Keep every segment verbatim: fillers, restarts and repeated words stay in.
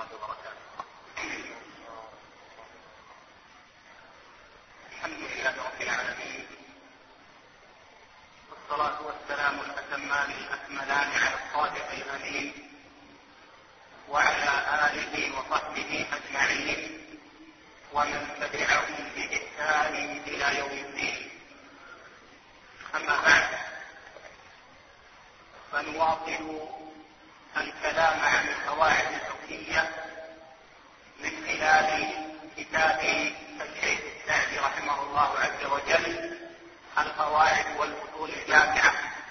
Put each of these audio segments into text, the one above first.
الله وبركاته. الحمد لله رب العالمين، والصلاة والسلام الأتمان الأكملان على الصادق الأمين وعلى آله وصحبه أجمعين ومن تبعهم بإحسان إلى يوم الدين. أما بعد، فنواصل الكلام عن القواعد الفقهية من خلال كتاب الشيخ السعدي رحمه الله عز وجل القواعد والأصول الجامعة،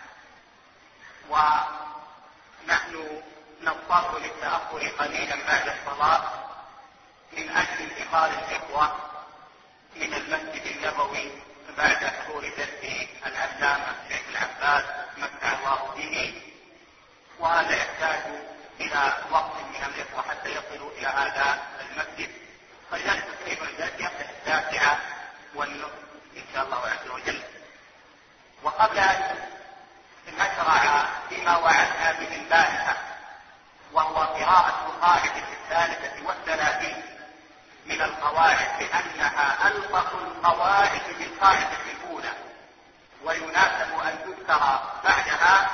ونحن نضطر للتأخر قليلا بعد الصلاة من أجل انتقال الإخوة من المسجد النبوي بعد حضور درس العلامة الشيخ العباس متع الله به، وهذا يحتاج إلى وقت من الإخوة حتى يصلوا إلى هذا المسجد، فلذلك تقريبا الدرس يبدأ التاسعة والنصف إن شاء الله عز وجل. وقبل أن نشرع فيما وعدنا به البارحة، وهو قراءة القاعدة الثالثة والثلاثين من القواعد بأنها ألطف القواعد بالقاعدة الأولى ويناسب أن تذكر بعدها،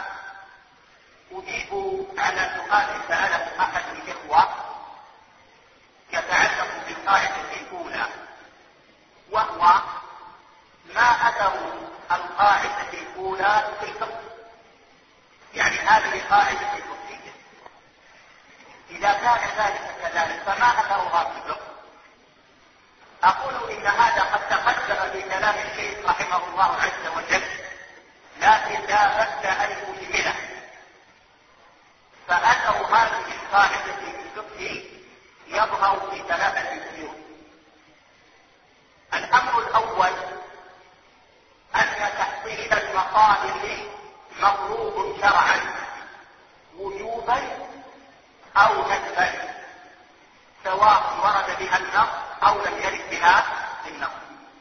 أجيب على سؤال سأله أحد الإخوة يتعلق بالقاعدة الأولى، وهو ما أثر القاعدة الأولى في الفقه؟ يعني هذه قاعدة فقهية، إذا كان ذلك كذلك فما أثرها في الفقه؟ أقول إن هذا قد تقدم في كلام الشيخ رحمه الله عز وجل، لكن لا بد أن أجمله. فأثر هذه القاعدة في الفقه يظهر في ثلاثة أمور. الأمر الأول أن تحصيل المصالح مطلوب شرعا وجوبا أو ندبا، سواء ورد بها النص أو لم يرد بها النص،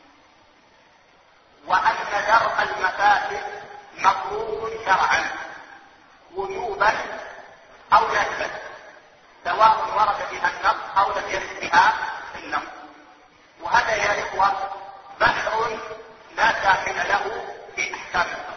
وأن درء المفاسد مطلوب شرعا وجوبا أو ندبا، سواء ورد بها النص أو لم يرد بها النص. وهذا يا إخوة بحر لا ساحل له في أحكام الفقه،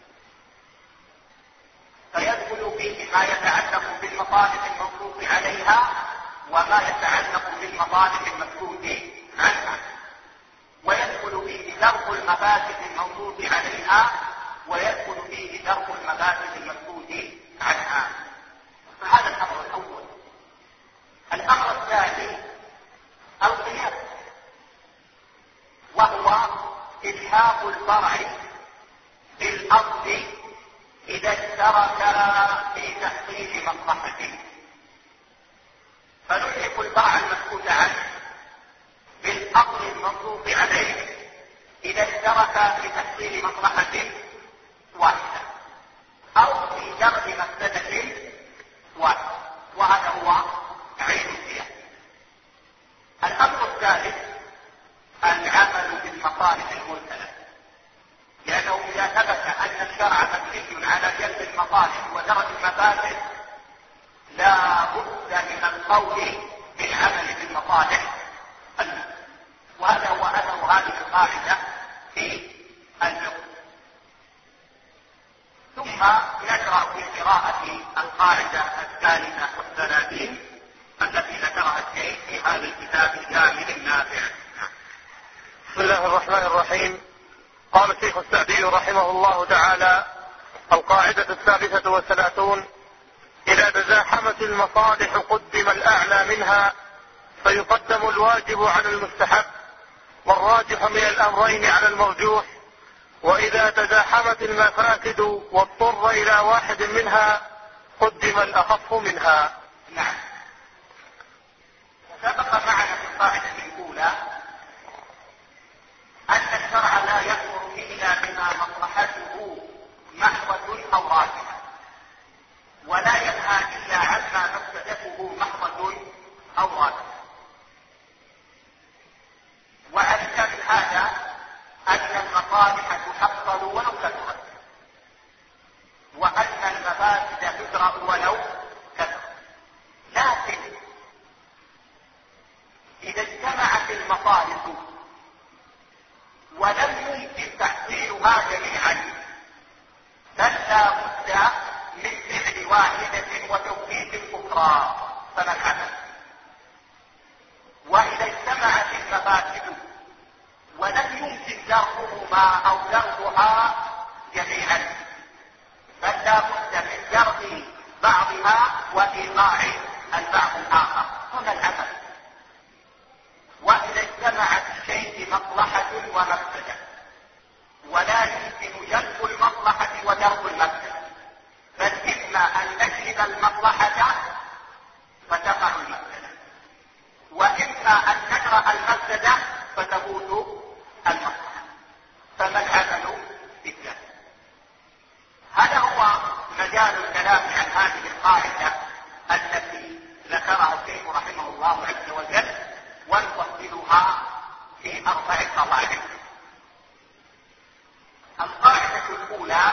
فيدخل فيه ما يتعلق بالمصالح المنصوص عليها وما يتعلق بالمصالح المسكوت عنها، ويدخل فيه درء المفاسد المنصوص عليها ويدخل فيه درء المفاسد المسكوت عنها. فهذا الأمر الأول. الأمر الثاني القياس، وهو إلحاق الفرع بالأصل إذا اشترك في تحصيل مصلحته، فنلحق الفرع المسكوت عنه بالأصل المنصوص عليه إذا اشترك في تحصيل مصلحة واحدة أو في درء مفسدة واحدة، وهذا هو عين القياس. الأمر الثالث العمل بالمصالح المرسلة، لأنه إذا ثبت أن الشرع مبني على جلب المصالح ودرء المفاسد لا بد من القول بالعمل بالمصالح، وهذا هو أثر هذه القاعدة في الفقه. ثم نشرع في قراءة القاعدة الثالثة والثلاثين التي ذكرها الشيخ في هذا الكتاب الجامع النافع. بسم الله الرحمن الرحيم. قال الشيخ السعدي رحمه الله تعالى: القاعدة الثالثة والثلاثون: إذا تزاحمت المصالح قدم الأعلى منها فيقدم الواجب على المستحب، والراجح من الأمرين على المرجوح. وإذا تزاحمت المفاسد واضطر إلى واحد منها قدم الأخف منها. نعم. سبق معنا في القاعدة الأولى أن الشرع لا يأمر إلا بما مصلحته محضة أو راجحة، ولا ينهى إلا عما مفسدته محضة أو راجحة. وعلمنا من هذا أن المصالح تحصل ولو كثرت، وأن المفاسد تدرأ ولو كثرت. خصائص ولم يمكن تحصيلها جميعا، بل لا بد من فعل واحدة وتوقيت الأخرى، فما العمل؟ وإذا اجتمعت المفاسد ولم يمكن درءهما أو درءها جميعا، بل لا بد من درء بعضها وإيقاع البعض الآخر، فما العمل؟ وإذا اجتمعت الشيء مصلحة ومفسدة ولا يمكن جلب المصلحة ودرء المفسدة، بل إما أن نجلب المصلحة فتقع المفسدة، وإما أن ندرأ المفسدة فتفوت المصلحة، فما العمل بالذات؟ هذا هو مجال الكلام عن هذه القاعدة التي ذكرها الشيخ رحمه الله عز وجل، ونفصلها في أربع قواعد. القاعدة الأولى: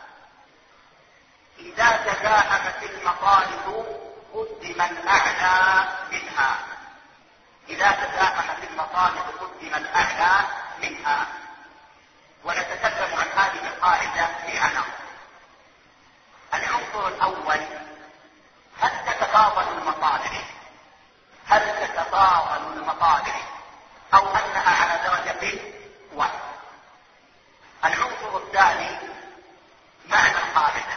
إذا تزاحمت المطالب قدم الأعلى منها. إذا تزاحمت المطالب قدم الأعلى منها. ونتكلم عن هذه القاعدة في عناصر. العنصر الأول: هل تتفاضل المصالح؟ هل تتفاضل المصالح أو أنها على درجة واحدة؟ العنصر الثاني: معنى القاعدة.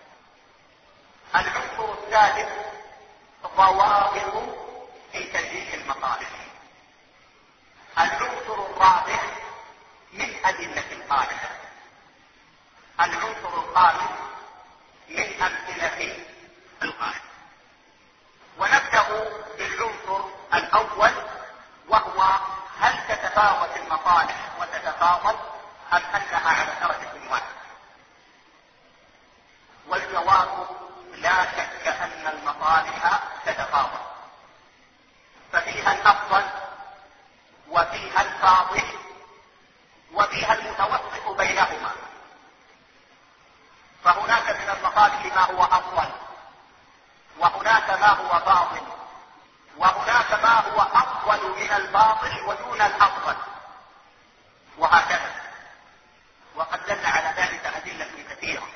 العنصر الثالث: ضوابط في تنجيح المصالح. العنصر الرابع: من أدلة القاعدة. العنصر الخامس: من أمثلة القاعدة. ونبدأ بالعنصر الأول، وهو هل تتفاوت المصالح وتتفاضل أم أنها على درجة واحدة؟ والجواب: لا شك أن المصالح تتفاضل، ففيها الأفضل وفيها الفاضل وفيها المتوسط بينهما. فهناك من المصالح ما هو أفضل، وهناك ما هو باطل، وهناك ما هو أفضل من الباطل ودون الأفضل، وهكذا. وقد دل على ذلك أدلة كثيرة،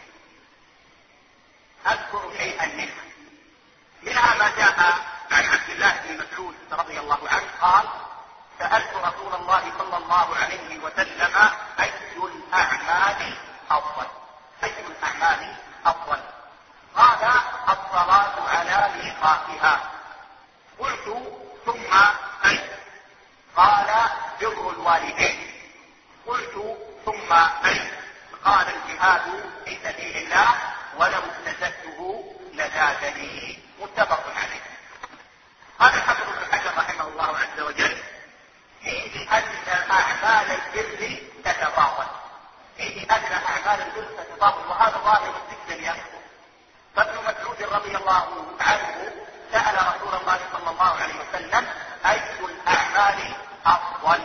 أذكر شيئا منها. منها ما جاء عن عبد الله بن مسعود رضي الله عنه قال: سألت رسول الله صلى الله عليه وسلم: أي الأعمال أفضل؟ أي الأعمال أفضل؟ قال: الصلاة على ميقاتها. قلت: ثم أي؟ قال: بر الوالدين. قلت: ثم أي؟ قال: الجهاد في سبيل الله، ولو استزدته لزادني. متفق عليه. قال الحافظ ابن حجر رحمه الله عز وجل: فيه أن أعمال البر تتفاضل. فيه أن أعمال البر تتفاضل، وهذا ظاهر جدا يا إخوة. فابن مسعود رضي الله عنه سأل رسول الله صلى الله عليه وسلم: أي الأعمال أفضل؟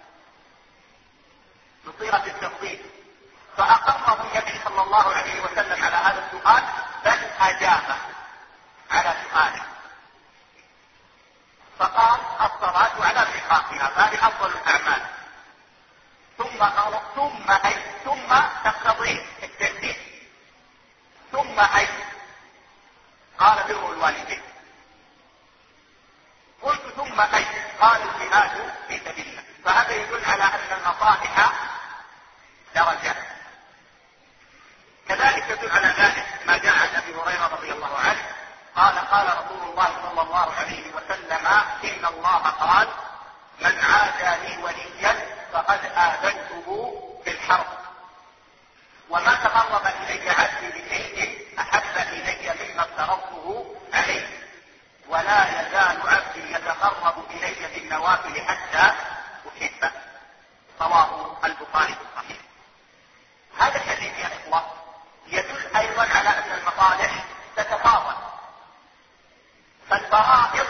بصيغة التفضيل. فأقره النبي صلى الله عليه وسلم على هذا السؤال، بل أجاب على سؤاله فقال: الصلاة على ميقاتها، هذه أفضل الأعمال. ثم قال: ثم أي؟ ثم تقتضي الترتيب. ثم أي؟ قال: بر الوالدين. قلت: ثم أي؟ قال: الجهاد في سبيل الله. فهذا يدل على أن المصالح درجات. كذلك يدل على ذلك ما جاء عن أبي هريرة رضي الله عنه قال: قال رسول الله صلى الله عليه وسلم: إن الله قال: من عادى لي وليا فقد آذنته بالحرب، وما تقرب إلي عبدي بشيء أحب إلي مما افترضته عليه، ولا يزال عبدي يتقرب إلي بالنوافل حتى أحبه. رواه البخاري في الصحيح. هذا الحديث يا إخوة يدل أيضا على أن المصالح تتفاضل. فالفرائض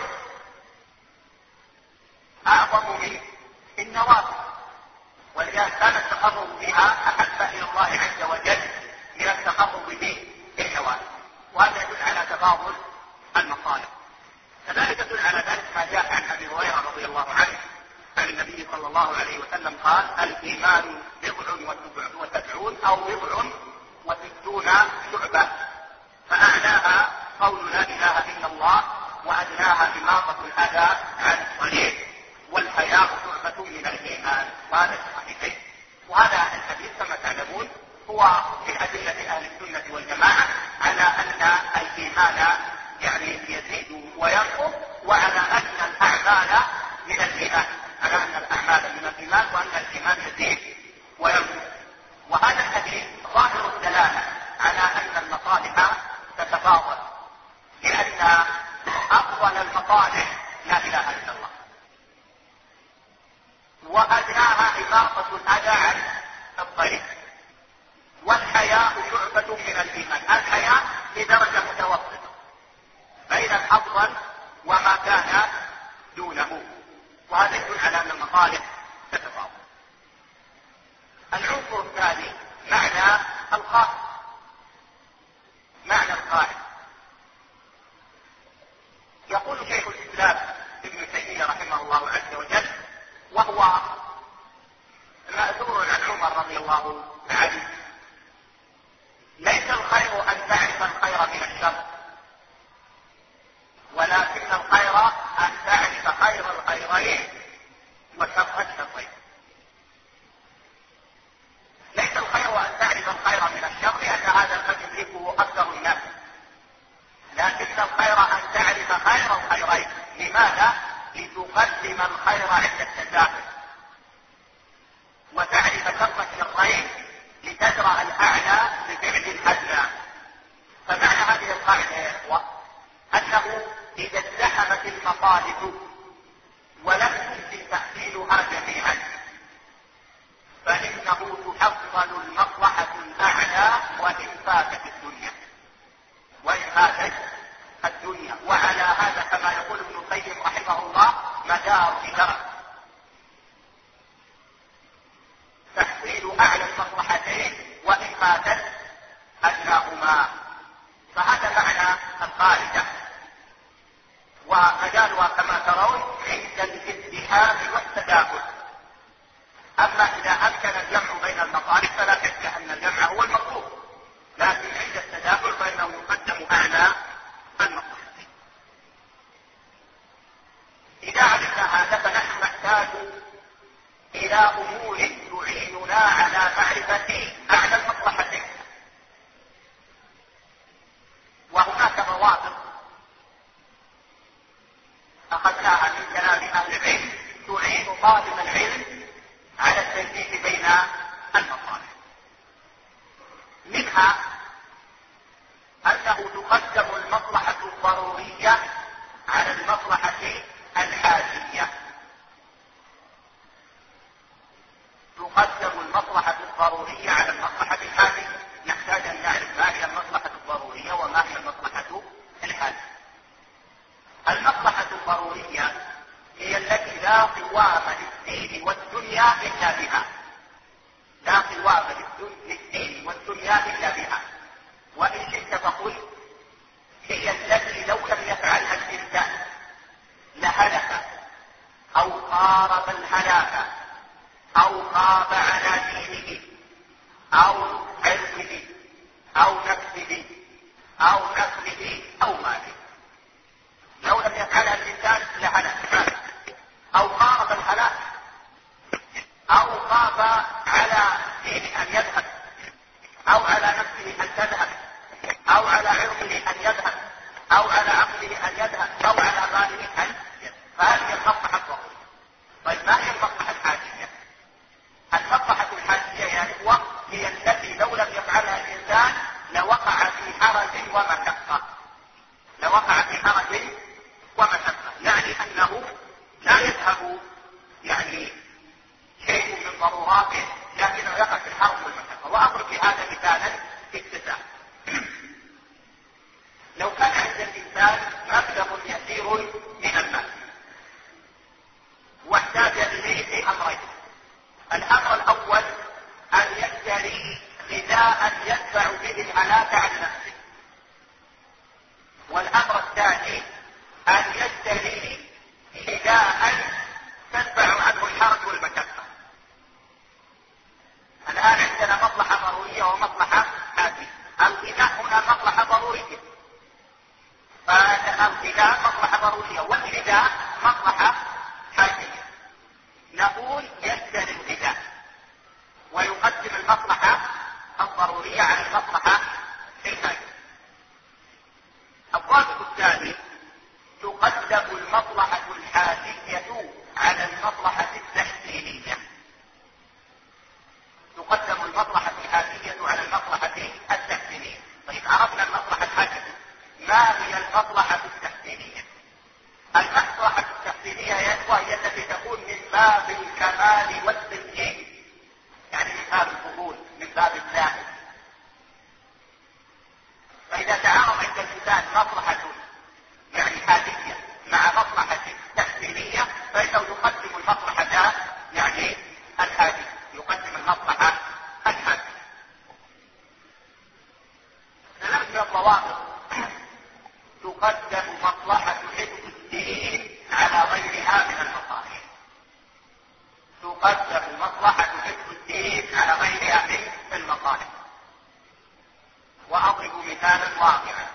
أعظم من النوافل، ولذلك كان التقرب بها أحب إلى الله عز وجل من التقرب بالنوافل، وهذا يدل على تفاضل المصالح. كذلك يدل على ذلك ما جاء عن أبي هريرة رضي الله عنه عن النبي الله عليه وسلم قال: الإيمان بضع وسبعون أو بضع وستون شعبة، فأعلاها قول لا إله إلا الله، وأدناها إماطة الأذى عن الطريق، والحياء شعبة من الإيمان. وهذا الصحيحين. وهذا الحديث كما تعلمون هو من أدلة أهل السنة والجماعة على أن الإيمان يعني يزيد وينقص، وعلى أن الأعمال من الإيمان، على أن الأعمال من الإيمان، وأن الإيمان يزيد وينقص. وهذا الحديث ظاهر الدلالة على أن المصالح تتفاضل، لأن أفضل المصالح لا إله إلا الله، وأدناها إماطة الأذى عن الطريق، والحياء شعبة من الإيمان. الحياء بدرجة متوسطة بين الأفضل وما كان دونه، وهذا يدل على أن المصالح تتفاضل. العنصر الثاني معنى القاعدة. معنى القاعدة يقول شيخ الإسلام ابن تيمية رحمه الله عز وجل، وهو مأثور عن عمر رضي الله عنه: ليس الخير أن تعرف الخير من الشر، ولكن الخير أن تعرف خير الخيرين وشر الشرين. ليس الخير أن تعرف الخير من الشر، لأن هذا قد يدركه أكثر الناس، لكن الخير أن تعرف خير الخيرين. لماذا؟ لتقدم الخير عند التساهل، وتعرف شر الشرين لتدرأ الأعلى بفعل الأدنى. فمعنى هذه القاعدة يا إخوة أنه إذا ازدحمت المصالح ولم يمكن تحصيلها جميعا، فإنه تحصل المصلحة الأعلى وإن فاتت الدنيا وإن فاتت الدنيا. وعلى هذا كما يقول ابن القيم رحمه الله مدار الشرع تحصيل أعلى المصلحتين وإن فاتت أدناهما. فهذا معنى القاعدة، ومجالها كما ترون عند الازدحام والتداخل. أما إذا أمكن الجمع بين المصالح فلا شك أن الجمع هو المطلوب، لكن عند التداخل فإنه يقدم أعلى المصلحتين. إذا عرفنا هذا فنحن نحتاج إلى أمور تعيننا على معرفة أعلى المصلحتين. وهناك مواقف أخذناها من كلام أهل العلم تعين طالب العلم على التمييز بين المصالح. منها أنه تقدم المصلحة الضرورية على المصلحة الحاجية. تقدم المصلحة الضرورية على المصلحة الحاجية. نحتاج أن نعرف ما هي المصلحة الضرورية وما هي المصلحة الحاجية. المصلحة الضرورية هي التي لا قوام للدين والدنيا إلا بها. لا قوام للدين والدنيا إلا بها. وإن شئت فقل هي التي لو لم يفعلها الإنسان لهلك أو قارب الهلاك أو خاب على دينه أو عرضه أو نفسه أو نسله أو ماله. لو لم يفعلها الإنسان لهلك، أو قارب الهلاك، أو خاف على دينه أن يذهب، أو على نفسه أن تذهب، أو على عرضه أن يذهب، أو على عقله أن يذهب، أو على ماله أن يذهب. فهذه المصلحة الضرورية. طيب ما هي المصلحة الحاجية؟ المصلحة الحاجية يا إخوة هي التي لو لم يفعلها الإنسان لوقع في حرج ومشقة. لوقع في حرج ومشقة، يعني أنه لا يذهب يعني شيء من ضروراته، لكنه يقع في الحرج والمشقة. وأضرب في هذا مثالا اكتساب. لو كان عند الإنسان مبلغ يسير من المال واحتاج إليه في أمرين. الأمر الأول أن يشتري غذاء يدفع به الهلاك عن نفسه، والأمر الثاني والغذاء مصلحة ضرورية والغذاء مصلحة حاجية. نقول يشتري الغذاء ويقدم المصلحة الضرورية على المصلحة الحاجية. الضابط الثاني تقدم المصلحة الحاجية على المصلحة التحسينية. تقدم المصلحة الحاجية على المصلحة التحسينية. طيب عرفنا المصلحة الحاجية، ما هي المصلحة التحسينية؟ المصلحة التحسينية يا إخوة هي التي تكون من باب الكمال والتزيين، يعني من باب الفضول، من باب الزاهد. فإذا تعارض عند الإنسان مصلحة يعني حاجية مع مصلحة تحسينية فإنه يقدم المصلحة يعني الحاجية، يقدم المصلحة الحاجية. ثلاث من الضوابط تقدم مصلحة حفظ الدين على غيرها من المصالح. تقدم مصلحة حفظ الدين على غيرها من المصالح. وأضرب مثالا واقعا.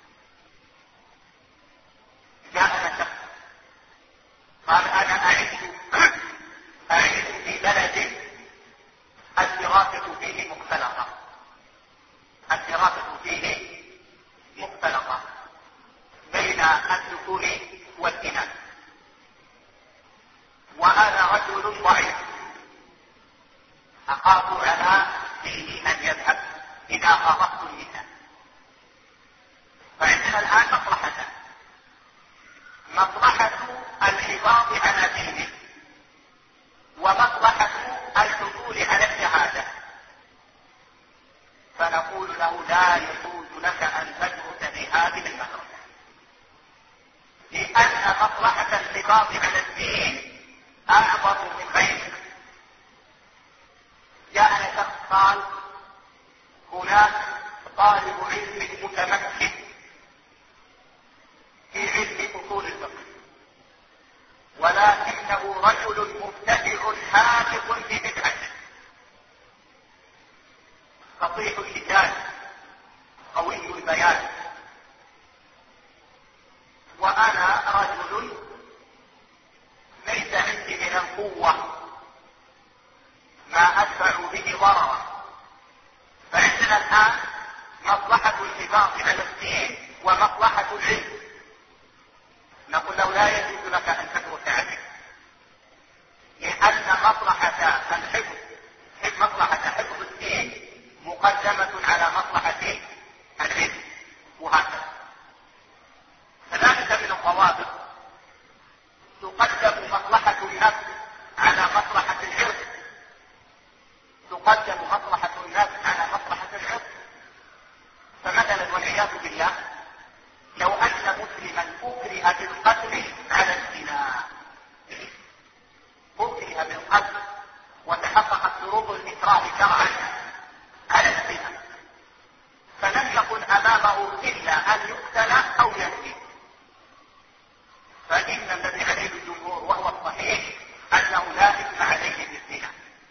جاءنا شخص قال أنا أعيش أعيش في بلد الدراسة فيه مختلطة. الدراسة فيه مختلطة بين الذكور والإناث، وأنا رجل ضعيف أخاف على ديني أن يذهب إذا خاطبت النساء. فعندنا الآن مصلحتان: مصلحة الحفاظ على دينه ومصلحة الحصول على الشهادة. فنقول له لا يجوز لك أن تدرس بهذه المدرسة، لأن مصلحة الحفاظ على الدين أعظم من غيرك. جاءنا شخص قال هناك طالب علم متمكن في علم أصول الفقه، ولكنه رجل مبتدع حاذق في بدعته، فصيح اللسان قوي البيان، وأنا رجل ليس عندي من القوة ما أدفع به ضررا. فعندنا الآن مصلحة الحفاظ على الدين ومصلحة العلم. نقول له لا يجوز لك أن تدرس عنه، لأن مصلحة الحفظ مصلحة حفظ الدين مقدمة على مصلحة العلم، وهكذا. كذلك من الضوابط تقدم مصلحة النفس على مصلحة العرض. تقدم مصلحة النفس على مصلحة العرض. فمثلا والعياذ بالله لو أن مسلما أكره بالقتل على الزنا، أكره بالقتل وتحققت شروط الإكراه شرعا على الزنا، فلم يكن أمامه إلا أن يقتل أو يسجن، فإن الذي عليه الجمهور وهو الصحيح أنه لا إثم عليه بالزنا،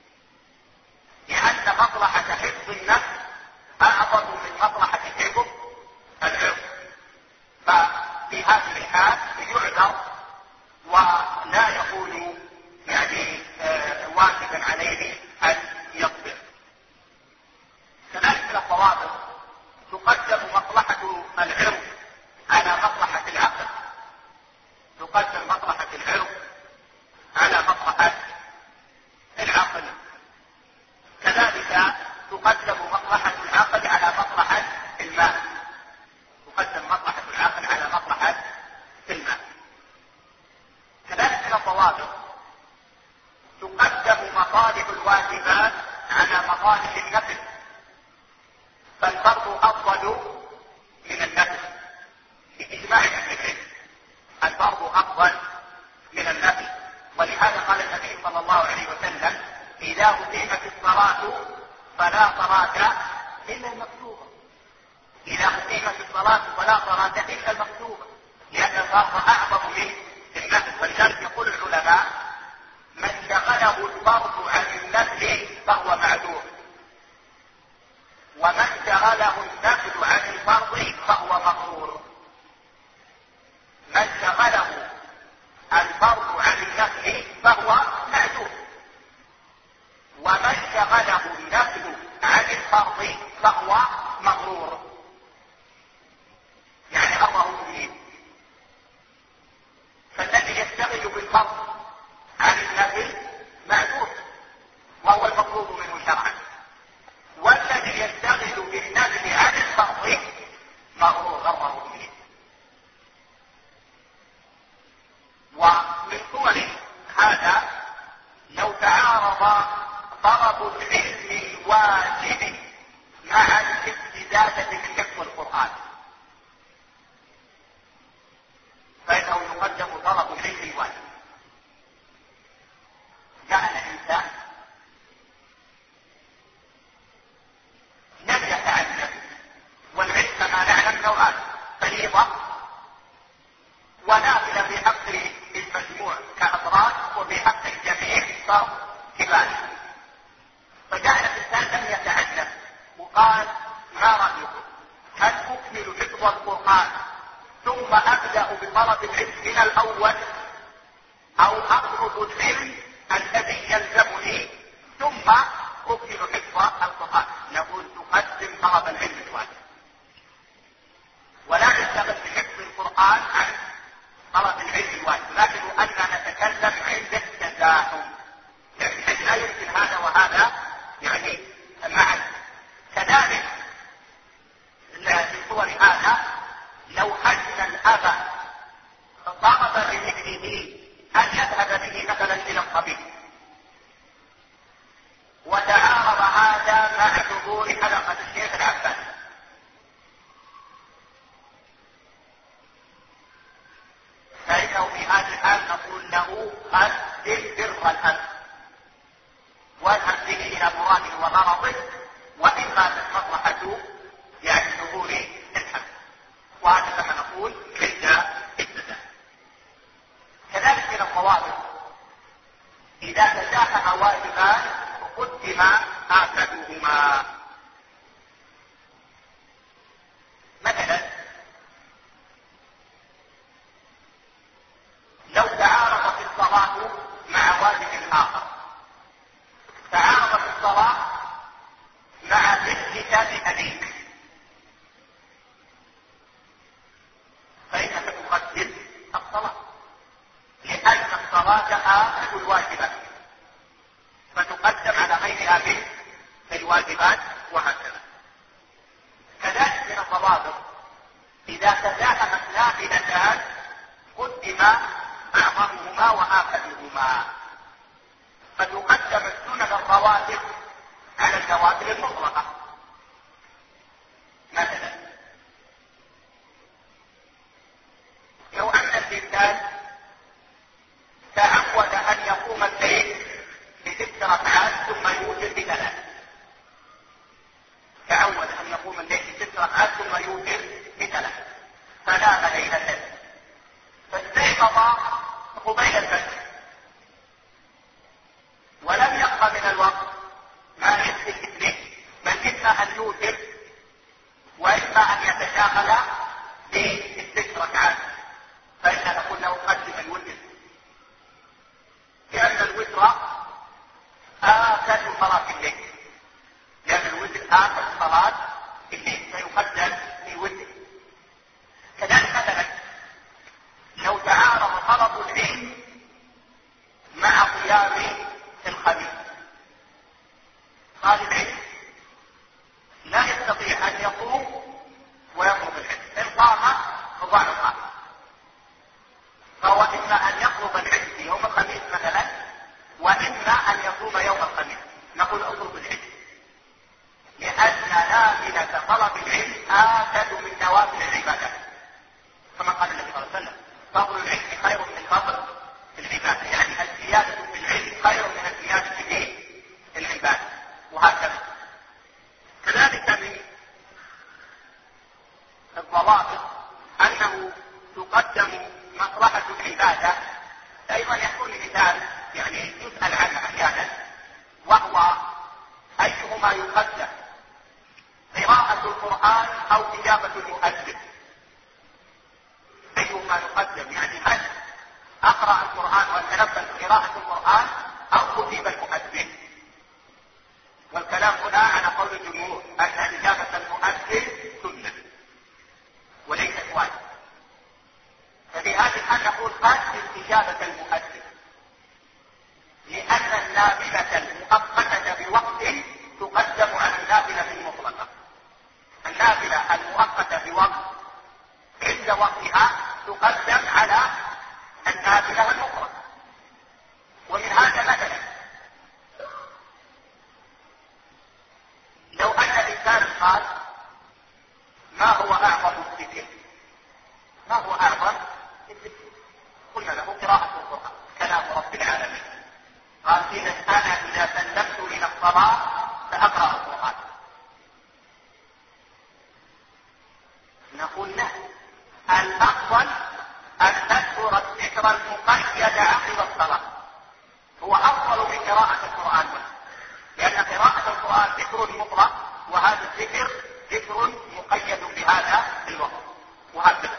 لأن مصلحة حفظ النفس أعظم من مصلحة حفظ العرض. ففي هذه الحال يعذر ولا يكون يعني آه واجبا عليه أن يصبر. كذلك من الضوابط تقدم مصلحة العرض على مصلحة العقل. تقدم مصلحة العرض على مصلحة العقل. كذلك تقدم مصلحة العقل على مصلحة المال. تقدم مصلحة العقل على مصلحة المال. كذلك من الضوابط تقدم مصالح الواجبات على مصالح النفس، فالفرض أفضل من النفس بإجماع أهل العلم. الفرض أفضل من النفس، ولهذا قال النبي صلى الله عليه وسلم: إذا أقيمت الصلاة فلا صلاة إلا المكتوبة. إذا أقيمت الصلاة فلا صلاة إلا المكتوبة، لأن الفرض أعظم من النفس. ولذلك يقول العلماء: من شغله الفرض عن النفل فهو معذور، ومن شغله النفل عن الفرض فهو مغرور. الفرض عن النفل معذور وهو المطلوب منه شرعا، والذي يشتغل بالنفل عن الفرض فهو غره به. ومن صور هذا لو تعارض طلب العلم الواجب مع الاستزادة من حفظ القرآن، فإنه يقدم طلب العلم الواجب. جاء الإنسان لم يتعلم، والعلم كما نعلم نوعان: فريضة ونافلة في حق المجموع كأفراد، وفي حق الجميع صار كفاية. فجاء الإنسان لم يتعلم وقال: ما رأيكم؟ هل أكمل حفظ القرآن ثم أبدأ بطلب العلم من الأول، أو أطلب العلم الذي يلزمني ثم أكمل حفظ القرآن؟ نقول تقدم طلب العلم الواجب، ولا نشتغل بحفظ القرآن عن طلب العلم الواجب. لكن أننا نتكلم عند التزاحم، يعني لا يمكن هذا وهذا يعني معا. كذلك في صور هذا لو أن الأب طلب لابنه أن يذهب به مثلا إلى الطبيب، وتعارض هذا مع حضور حلقة الشيخ العباسي، فإنه في هذا الحال نقول له: قدم بر الأب واذهب به إلى مراده ومرضه، وإما المصلحة يعني ظهور الحمل. وهذا كما نقول عند التزاحم. كذلك من الضوابط إذا تزاحم واجبان قدم آكدهما. مثلا لو تعارضت الصلاة مع واجب آخر، تعارضت الصلاة مع كتاب أبيك، فإنك تقدم الصلاة، لأن الصلاة آخر الواجبات، فتقدم على غير أبيك في الواجبات، وهكذا. كذلك من الضوابط إذا تزاحمت نافلتان قدم أعظمهما وآخرهما، فتقدم السنن الرواتب على النوافل المطلقة. مثلا لو أن الإنسان تعود أن يقوم الليل بست ركعات ثم يوتر بثلاث، تعود أن يقوم الليل بست ركعات ثم يوتر بثلاث، فنام ليلة فاستيقظ قبيل الفجر ولم يبق من الوقت ما نصف الاثنين، بل إما أن يوتر وإما أن يتشاغل بالست ركعات، فإن نقول له: قدم الوتر، لأن الوتر آكد صلاة الليل، لأن الوتر آكد صلاة الليل، فيقدم الوتر. كذلك مثلا لو تعارض طلب العلم مع قيام الخميس، طالب العلم لا يستطيع أن يقوم ويطلب العلم، إن قام فضاع القام، فهو إما أن يطلب العلم في يوم الخميس مثلا، وإما أن يقوم يوم الخميس. نقول: اطلب العلم، لأن نافلة طلب العلم آكد من نوافل العبادات، كما قال النبي صلى الله عليه وسلم: فضل العلم خير من فضل العبادة، يعني الزيادة في العلم خير من الزيادة في العبادة، وهكذا. كذلك من الضوابط أنه تقدم مصلحة العبادة. أيضا يكون مثال يعني يسأل عنه أحيانا، وهو أيهما يقدم: قراءة القرآن أو كتابة المؤذن؟ أيهما يقدم؟ يعني هل أقرأ القرآن وأتنفس قراءة القرآن أو كتب المؤذن؟ والكلام هنا على قول الجمهور أن إجابة المؤذن سنة وليست واجب. ففي هذه الحال نقول: قدم إجابة المؤذن، النافلة المؤقتة بوقت تقدم على النافلة المطلقة. النافلة المؤقتة بوقت عند وقتها تقدم على النافلة المطلقة. ومن هذا مثلا لو أن الإنسان قال ما هو أعظم الذكر؟ ما هو أعظم الذكر؟ قلنا له قراءة القرآن كلام رب العالمين. قال إذا أنا إذا سلمت إلى الصلاة سأقرأ القرآن. نقول له الأفضل أن تذكر الذكر المقيد عقب الصلاة، هو أفضل من قراءة القرآن، لأن قراءة القرآن ذكر مطلق وهذا الذكر ذكر مقيد بهذا الوقت. وهكذا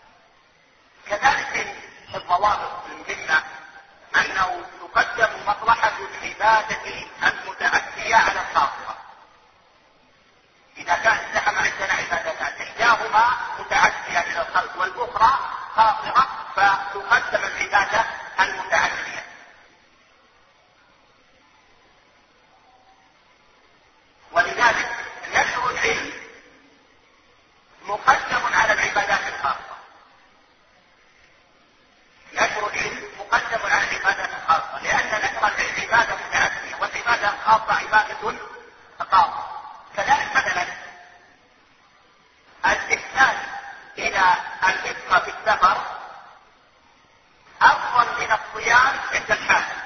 كذلك الضوابط المهمة أنه تقدم مصلحة العبادة المتأتية على الخاصة. إذا كان ازدحم عندنا عبادتان إحداهما متعدية إلى الخلق والأخرى خاصرة فتقدم العبادة المتعدية. ولذلك نشر العلم مقدم على العبادات الخاصة. نشر العلم مقدم على العبادات الخاصة، لأن نشر العلم عبادة متعدية والعبادة الخاصة عبادة خاصة. كذلك مثلا الإحسان إلى الإثم في السفر أفضل من الصيام عند الحاجة.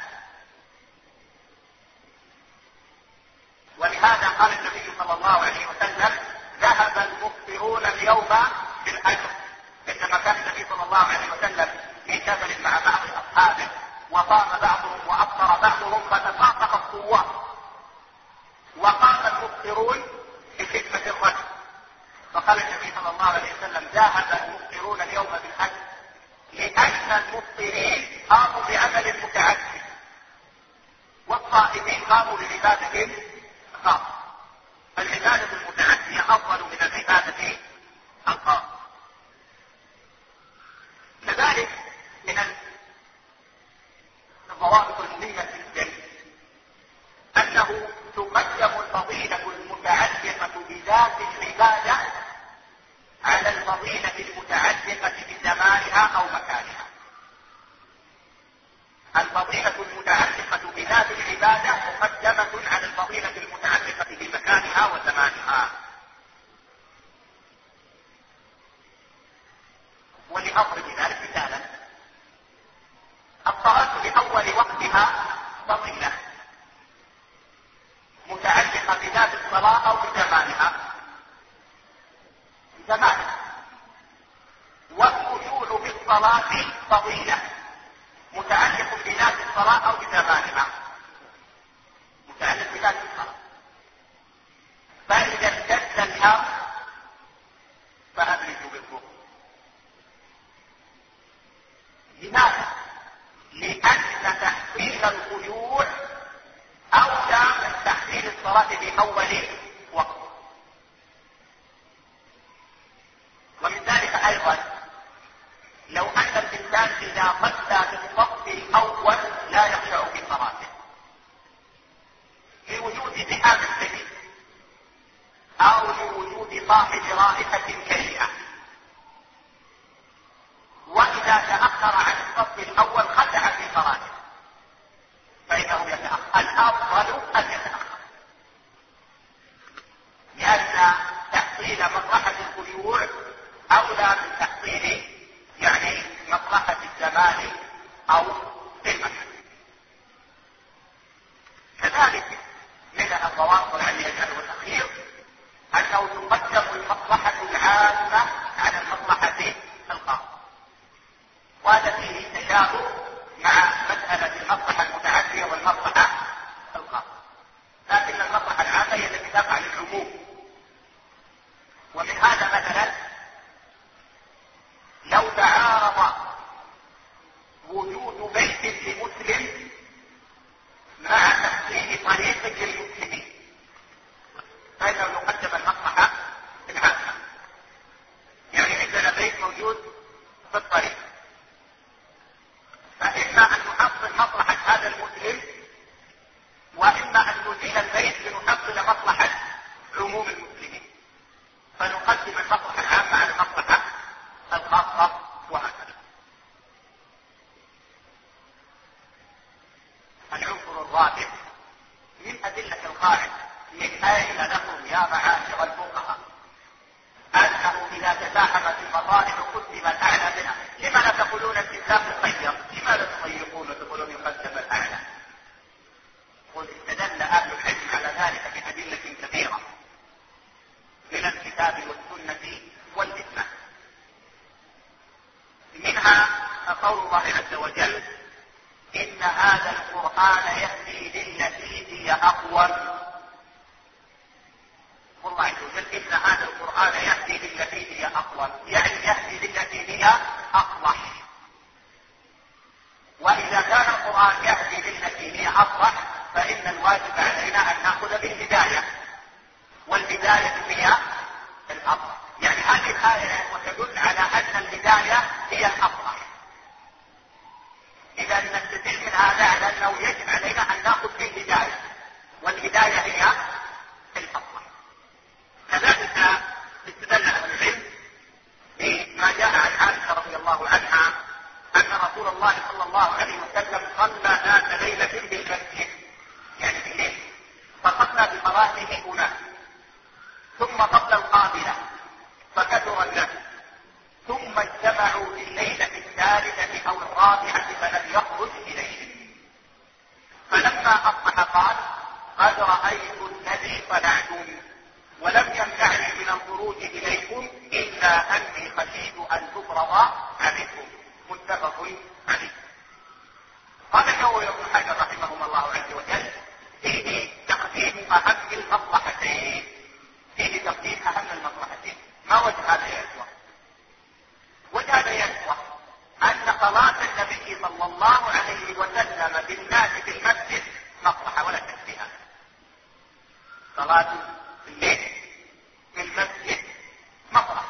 ولهذا قال النبي صلى الله عليه وسلم ذهب المفطرون اليوم بالأجر. عندما كان النبي صلى الله عليه وسلم في سفر مع بعض أصحابه وصام بعضهم وأفطر بعضهم فتساقط الصوام، وقام المفطرون بخدمة الرجل، فقال النبي صلى الله عليه وسلم ذهب المفطرون اليوم بالأجر، لأن المفطرين قاموا بعمل متعدد والصائمين قاموا بعبادة خاصة. فالعبادة المتعدية أفضل من العبادة الخاصة. كذلك من الضوابط المهمة جدا أنه تقدم الفضيلة المتعلقة بذات العبادة على الفضيلة المتعلقة بزمانها أو مكانها. الفضيلة المتعلقة بذات العبادة مقدمة على الفضيلة المتعلقة بمكانها وزمانها. ولأضرب ذلك مثالا، الصلاة لأول وقتها فضيلة متعلقة بذات الصلاة أو بزمانها زمانها، والخشوع بالصلاة فضيلة متعلق بذات الصلاة أو بزمانها، متعلق بذات الصلاة. فإذا اشتد الحر فأبرزوا بالكفر. لماذا؟ لأن تحصيل الخشوع أولى من تحصيل الصلاة في أول وقت. ومن ذلك أيضا لو أن الإنسان إذا صلى في الصف الأول لا يخشع في صلاته لوجود ذئاب شديد أو لوجود صاحب رائحة كريهة، وإذا تأخر عن الصف الأول خشع في صلاته فإنه يتأخر. الأفضل أن يتأخر، لأن تحصيل مصلحة الخشوع أولى من تحصيل يعني مصلحة الزمان أو المكان. كذلك من الضوابط العلية والأخير أنه تقدم المصلحة العامة على المصلحة الخاصة، وهذا فيه تشابه مع مسألة المصلحة المتعدية والمصلحة الخاصة، لكن المصلحة العامة هي التي تقع للعموم. ومن هذا مثلا لو تعارض وجود بيت لمسلم مع تحصيل طريق للمسلمين فإنه يقدم المصلحة العامة. يعني عندنا بيت موجود في الطريق، فإما أن نحصل مصلحة هذا منها قول الله عز وجل: إن هذا القرآن يهدي للتي هي أقوم. والله عز وجل إن هذا القرآن يهدي للتي هي أقوم، يعني يهدي للتي هي أصلح. وإذا كان القرآن يهدي للتي هي أصلح فإن الواجب علينا أن نأخذ بالهداية، والهداية هي الأصلح. يعني هذه الآية وتدل على أن الهداية هي الأصلح. إذا نستدل من هذا على أنه يجب علينا أن نأخذ بالهداية، والهداية هي الأصلح. كذلك استدل أهل العلم بما جاء عن عائشة رضي الله عنها أن رسول الله صلى الله عليه وسلم صلى ذات ليلة بالمسجد، يعني بالليل، فصلى بصلاته أناس، ثم صلى القابلة فكثر الناس، ثم اجتمعوا في الليلة الثالثة أو الرابعة فلم يخرج إليهم، فلما أصبح قال: قد رأيت الذي صنعتم ولم يمنعني من الخروج إليكم إلا أني خشيت أن تفرض عليكم. متفق عليه. قال النووي بن حجر رحمه الله عز وجل: فيه تقديم أهم المصلحتين. فيه تقديم أهم المصلحتين. ما وجه هذا يا إخوة؟ وجه هذا يا إخوة أن صلاة النبي صلى الله عليه وسلم بالناس في المسجد مصلحة ولا شك فيها. صلاة الليل في المسجد مصلحة،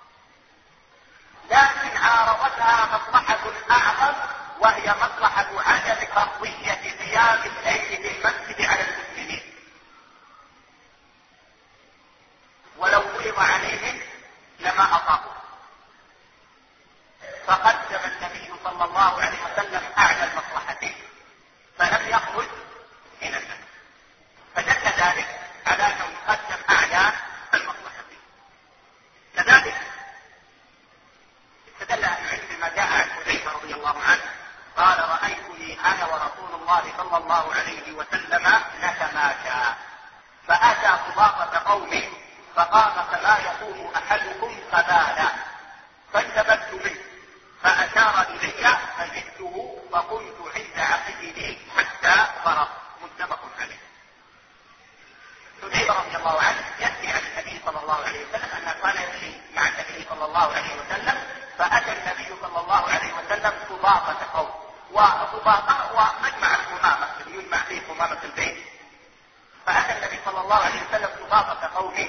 لكن عارضتها مصلحة أعظم، وهي مصلحة عدم فرضية قيام الليل في المسجد على المسلمين. ولو فرض عليهم لما أطاعوا، فقدم النبي صلى الله عليه وسلم أعلى المصلحتين فلم يخرج إلى الناس، فدل ذلك على أنه يقدم أعلى المصلحتين. كذلك استدل أهل العلم بما جاء عن حذيفة رضي الله عنه قال: رأيتني أنا ورسول الله صلى الله عليه وسلم نتماشى، فأتى قباطة قومه فقام كما يقوم أحدكم قبالا، فانتبهت منه فأشار إلي فجدته فقمت عند عقبه حتى فرغ. متفق عليه. حذيفة رضي الله عنه يأتي عن النبي صلى الله عليه وسلم أنه كان يمشي مع النبي صلى الله عليه وسلم، فأتى النبي صلى الله عليه وسلم قباطة قوم، وقباطة ومجمع القمامة الذي يجمع فيه قمامة البيت، فأتى النبي صلى الله عليه وسلم قباطة قومه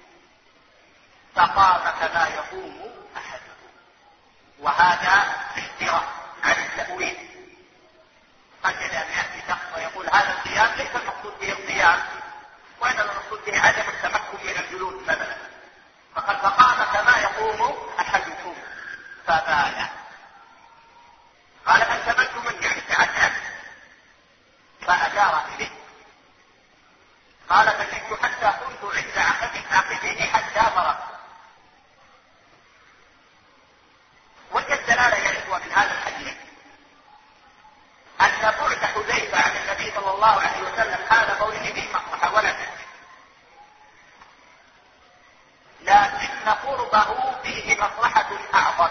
فقام كما يقوم أحدهم. وهذا احتراف عن التأويل. قد يأتي شخص ويقول هذا القيام ليس المقصود به القيام، وإنما المقصود به عدم التمكن من الجلوس مثلا، فقد فقام كما يقوم أحدكم فبال. قال: فانتبهت منه، يعني تعجب، فأشار إليه. قال: فجئت حتى كنت عند عقبه حتى فرغ. وجه الدلالة يا إخوة من هذا الحديث أن بعد حذيفة عن النبي صلى الله عليه وسلم هذا قوله به مصلحة ولا شك، لكن قربه فيه مصلحة أعظم،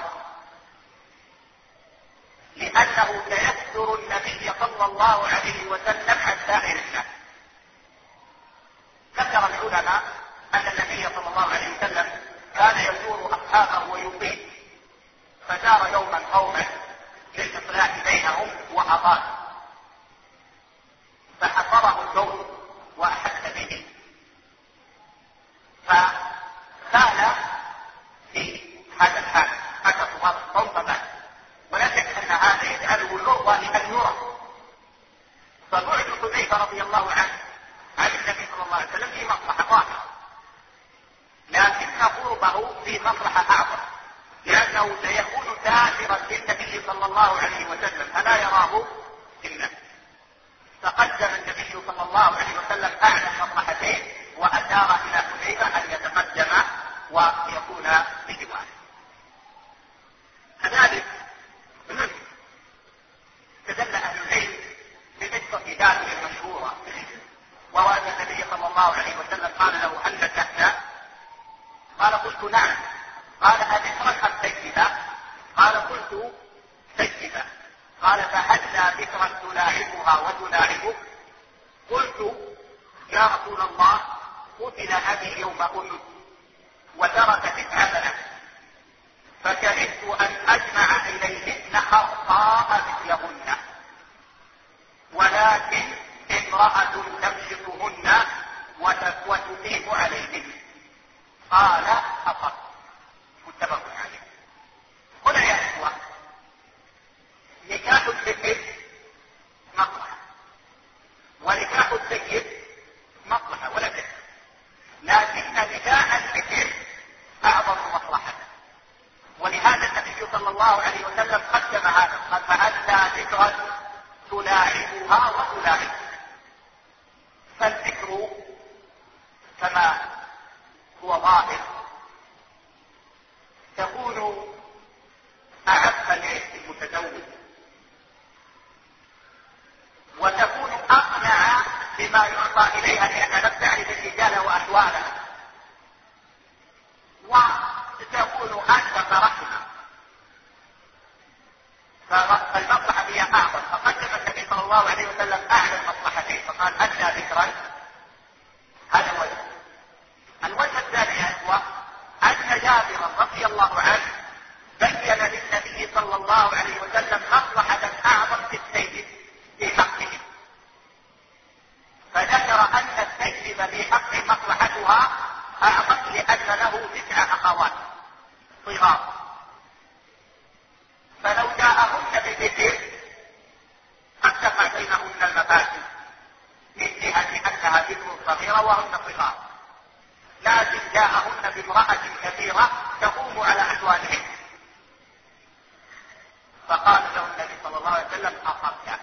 لأنه سيستر النبي صلى الله عليه وسلم عن سائر الناس. ذكر العلماء أن النبي صلى الله عليه وسلم كان يزور أصحابه ويقيم، فزار يوما قوما للإصلاح بينهم وأطال، فحصره الدور وأحس به، فقال في هذا الحال حدث هذا الصوم فبعد، ولا شك أن هذا يجعله العرضة لأن يرى. فبعد حذيفة رضي الله عنه عن النبي صلى الله عليه وسلم في مصلحة واحدة، لكن قربه في مصلحة أعظم، لأنه سيكون سافرا للنبي صلى الله عليه وسلم فلا يراه الناس. فقدم النبي صلى الله عليه وسلم أعلى المصلحتين وأشار إلى حذيفة أن يتقدم ويكون بجواره. كذلك استدل أهل العلم بقصة جابر المشهورة، وهو أن النبي صلى الله عليه وسلم قال له: هل نكحت؟ قال: قلت نعم. قال: أذكرا أم سيدا؟ قال: قلت قال فهلا ذكرا تلاعبها وتلاعبك؟ قلت يا رسول الله قتل أبي يوم أحد وترك تسع بنات فكرهت أن أجمع إليهن خرقاء مثلهن، ولكن امرأة تمشطهن وتقيم عليهن. قال أصبت. متفق عليه. هنا يا إخوة نكاح الذكر مصلحة ونكاح السيد مصلحة ولا شك، لكن نكاح الذكر أعظم مصلحة، ولهذا النبي صلى الله عليه وسلم قدم هذا، قال فهلا ذكرا تلاعبها وتلاعبك. فالذكر كما هو ظاهر تكون أعف للمتزوج وتكون أقنع بما يعطى إليها لأنها لم تعرف الرجال وأحوالها، وتكون أنفق رحمة. فالمصلحة هي أعظم، فقدم النبي صلى الله عليه وسلم أعلى المصلحتين فقال أدنى ذكرا. هذا وجه. الوجه الثاني يا إخوة أن جابرا رضي الله عنه بين للنبي صلى الله عليه وسلم مصلحة أعظم في السيد في حقه، فذكر أن السيد في حقه مصلحتها أعظم لأن له تسع أخوات صغار، فلو جاءهن بذكر قد تقع بينهن المفاسد من جهة أنها ذكر صغيرة وهن صغار، لكن جاءهن بامرأة كبيرة تقوم على أحوالهن، فقال له النبي صلى الله عليه وسلم أصبت.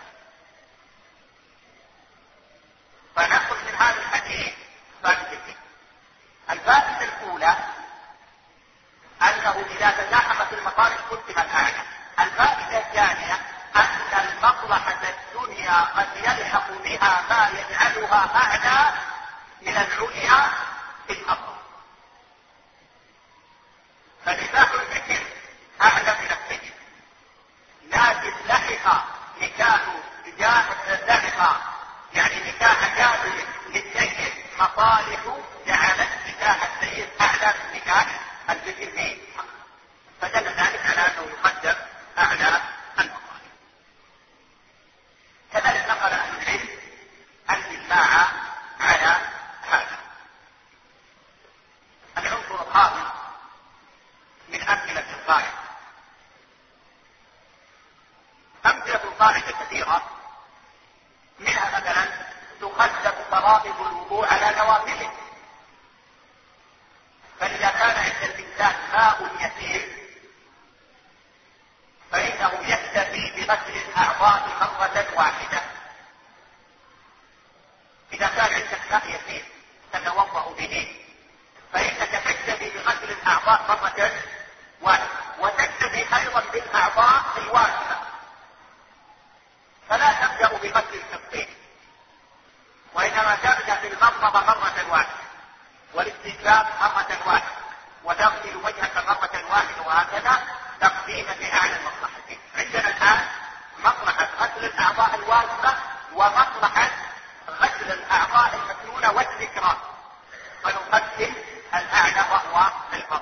فنأخذ من هذا الحديث فائدتين. الفائدة الأولى أنه إذا تزاحمت المصالح قدم الأعلى. الفائدة الثانية أن المصلحة الدنيا قد يلحق بها ما يجعلها أعلى من العليا في الأصل، فنكاح الذكر أعلى من السيد، لكن لحق نكاح لحق يعني نكاح كامل للسيد مصالح جعلت نكاح السيد أعلى من نكاح الذكر فيه، فدل ذلك على أنه يقدم أعلى المصالح. كذلك نقل أهل العلم الإجماع على هذا. العنصر الخامس من أمثلة القاعدة. أمثلة القاعدة كثيرة، منها مثلا تقدم فرائض الوضوء على نوافله، فإذا كان عند الإنسان ماء يسير فإنه يكتفي بغسل الأعضاء مرة واحدة. إذا كان عندك ماء يسير تتوضأ به فإنك تكتفي بغسل الأعضاء مرة واحدة، وتكتفي أيضا بالأعضاء الواجبة، فلا تبدأ بغسل الكفين، وإنما تبدأ بالمضمضة مرة واحدة والاستنشاق مرة واحدة وتغسل وجهك مرة واحدة، وهكذا تقديما لأعلى المصلحتين. عندنا الآن مصلحة غسل الأعضاء الواجبة ومصلحة غسل الأعضاء المسنونة والذكرى، فنقدم الأعلى وهو الفرض.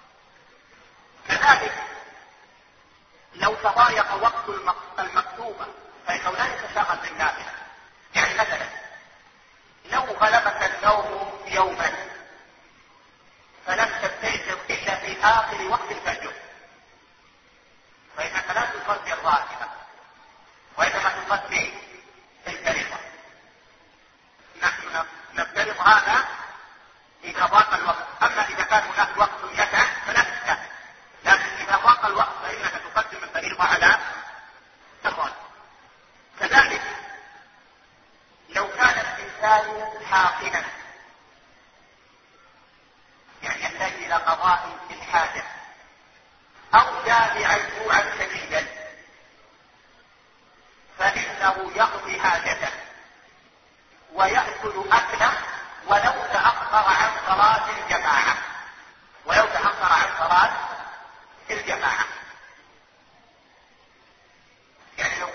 كذلك لو تضايق وقت المكتوبة فإنه لا يتشاغل بالنافلة. يعني مثلا لو غلبك النوم يوما فلم تستيقظ إلا في آخر وقت الفجر فإنك لا تصلي الراتبة وإنما تصلي الفريضة. نحن نفترض هذا إذا ضاق الوقت، أما إذا كان هناك وقت يسع فلا تستاهل، لكن إذا ضاق الوقت فإنك تقدم الفريضة على الراتبة. كذلك لو كان الإنسان حاقنا يعني يحتاج إلى قضاء في الحاجة أو جائعا جوعا شديدا فإنه يقضي حاجته ويأكل أكله ولو تأخر عن صلاة الجماعة ولو تأخر عن صلاة الجماعة. يعني لو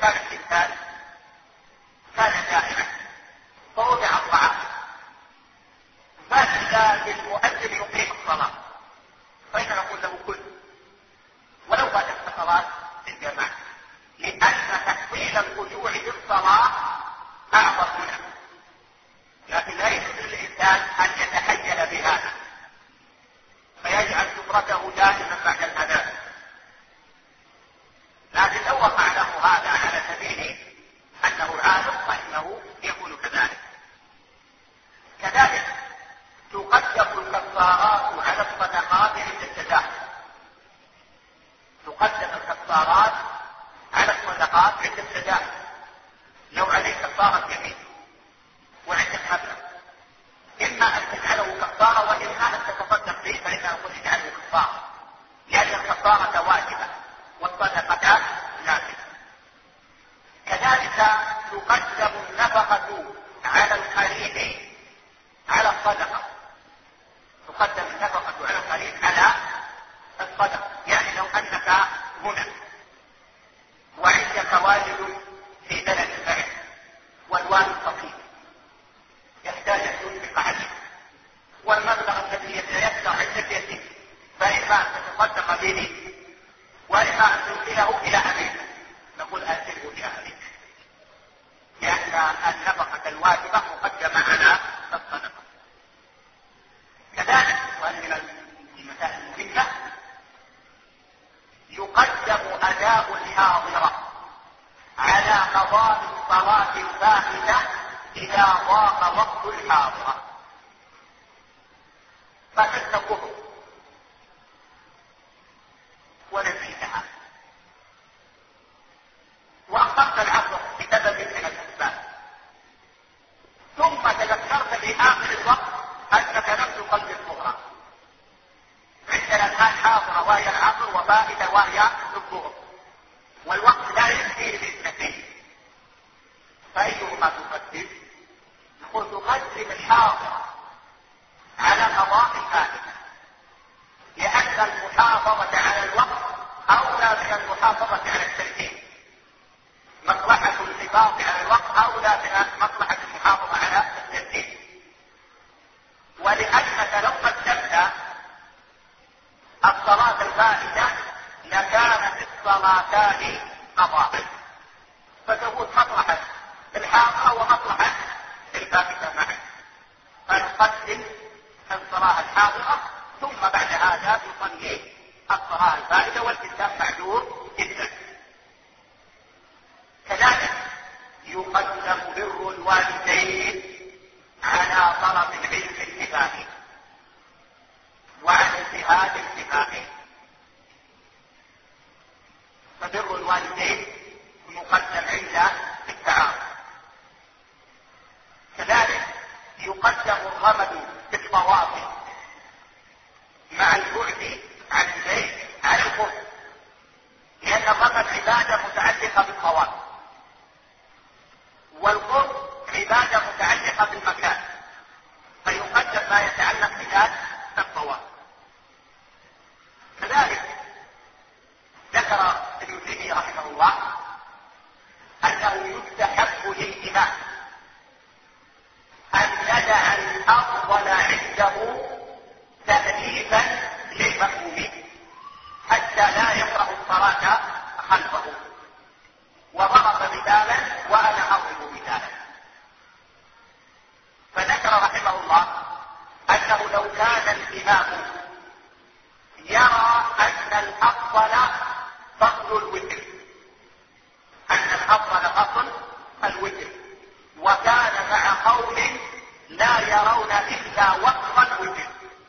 عند السداد لو عليك كفارة يمين وعندك مبلغ، إما أن تجعله كفارة وإما أن تتصدق به، فإن أقول اجعله كفارة لأن الكفارة واجبة والصدقة نافلة. كذلك تقدم النفقة على القريب على الصدقة، تقدم النفقة على القريب على الصدقة. يعني لو أنك هنا وعندك والد في بلد بعيد والوالد فقير يحتاج أن تنفق عليه، والمبلغ الذي يتيسر عندك يتم، فإما أن تتصدق به وإما أن ترسله إلى أبيك، نقول أرسله إلى أبيك، لأن النفقة الواجبة مقدمة على الصدقة. كذلك وهذه من المسائل المهمة، يقدم أداء الحاضرة على قضاء الصلاة الفائتة إذا ضاق وقت الحاضرة. فاتتنا الظهر ونسيتها وأخرت العصر بسبب من الأسباب، ثم تذكرت في آخر الوقت أنك لم تصلي الظهر. عندنا الآن حاضرة وهي العصر وفائتة وهي الظهر، والوقت لا يكفي باثنتين، فأيهما تقدم؟ نقول تقدم الحاضرة على قضاء الفائتة، لأن المحافظة على الوقت أولى من المحافظة على الترتيب. مصلحة الحفاظ على الوقت أولى من مصلحة المحافظة على الترتيب. ولأنك لو قدمت الصلاة الفائتة لكانت الصلاتان قضاء، فتكون مصلحة الحاضرة ومصلحة الفائتة معا، فنقدم الصلاة الحاضرة ثم بعد هذا يصلي الصلاة الفائتة، والإنسان معذور جدا. كذلك يقدم بر الوالدين على طلب العلم الاتفاقي وعلى اجتهاد الاتفاقي، فبر الوالدين مقدم عند التعارض. كذلك يقدم الرمد بالطواف مع البعد عن البيت على القرب، لأن الرمد عبادة متعلقة بالطواف، والقرب عبادة متعلقة بالمكان، فيقدم ما يتعلق بذات الطواف. كذلك ذكر ابن تيمية رحمه الله أنه يستحب للإمام أن يدع الأفضل عنده تأليفا للمأمومين حتى لا يكره الصلاة خلفه. وضرب مثالا وأنا أضرب مثالا، فذكر رحمه الله أنه لو كان الإمام يرى أن الأفضل فصل الوتر، أن الأفضل فصل الوتر، وكان مع قوم لا يرون إلا وقف الوتر،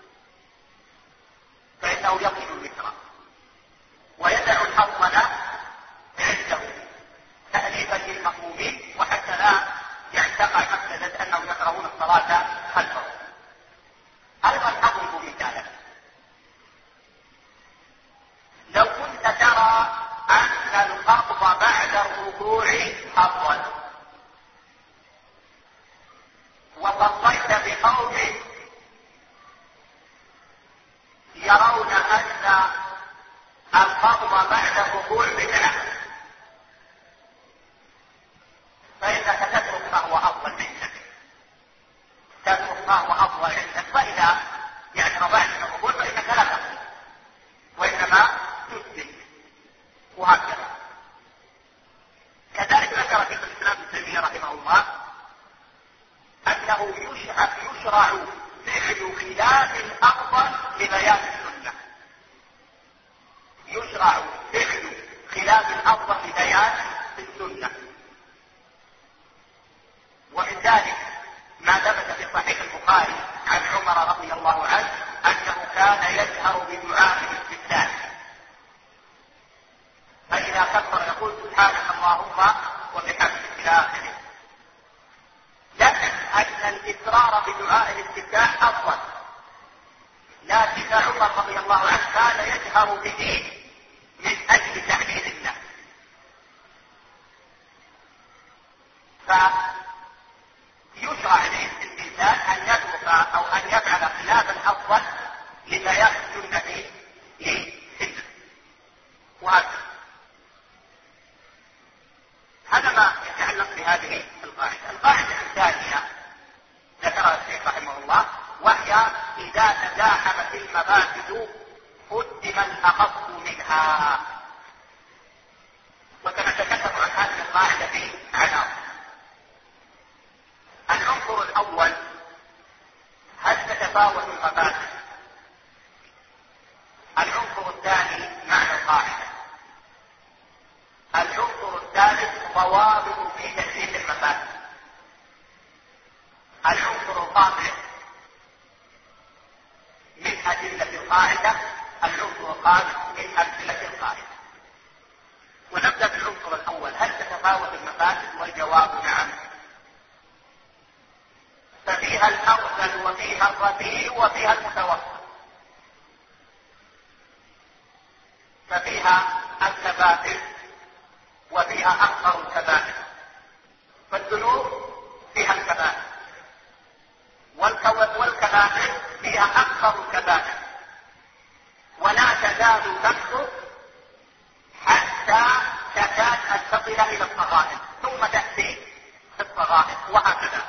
فإنه يقل الوتر ويدع الأفضل عنده تأليفا للمأمومين، وحتى لا يعتقد مفسدة أنهم يكرهون الصلاة خلفه. أيضا أضرب مثالا، لو كنت ترى أن الخطب بعد الركوع أفضل وصليت بقوم يرون أن الخطب بعد الركوع بدعة، فإنك تترك ما هو أفضل منك، تترك ما هو أفضل عندك، فإذا يعني رضعت من الركوع فإنك لا تقضي وإنما تسلم، وهكذا. كذلك ذكر شيخ الإسلام ابن تيمية رحمه الله أنه يشرع فعل خلاف الأفضل لبيان السنة، يشرع فعل خلاف الأفضل لبيان السنة. ومن ذلك ما ثبت في صحيح البخاري عن عمر رضي الله عنه أنه كان يجهر بدعاء الاستفتاح، فإذا كبر يقول سبحانك اللهم اللهم وبحمدك إلى آخره. لكن أن الإسرار بدعاء الاستفتاح أفضل، لكن عمر رضي الله عنه كان يجهر به من أجل تحليل الله، فيشرع للإنسان أن يترك أو أن يفعل خلاف الأفضل لبيان السنة لسنة. وهذا هذا ما يتعلق بهذه القاعدة. القاعدة الثانية ذكرها الشيخ رحمه الله، وهي إذا تزاحمت المفاسد قدم الأخف منها. وسنتكلم عن هذه القاعدة في عناصر. العنصر الأول، هل تتفاوت المفاسد؟ العنصر الثاني معنى القاعدة. العنصر الثالث ضوابط في تحديد المفاسد. العنصر الرابع من أدلة القاعدة. العنصر الخامس من أمثلة القاعدة. ونبدأ بالعنصر الأول، هل تتفاوت المفاسد؟ والجواب نعم. ففيها الأرذل وفيها الرديء وفيها المتوسط. ففيها الكبائر وفيها أكثر الكبائر. فالذنوب فيها الكبائر، والكبائر فيها أكثر الكبائر، ولا تزال تكثر حتى تكاد أن تصل إلى الصغائر، ثم تأتي الصغائر، وهكذا.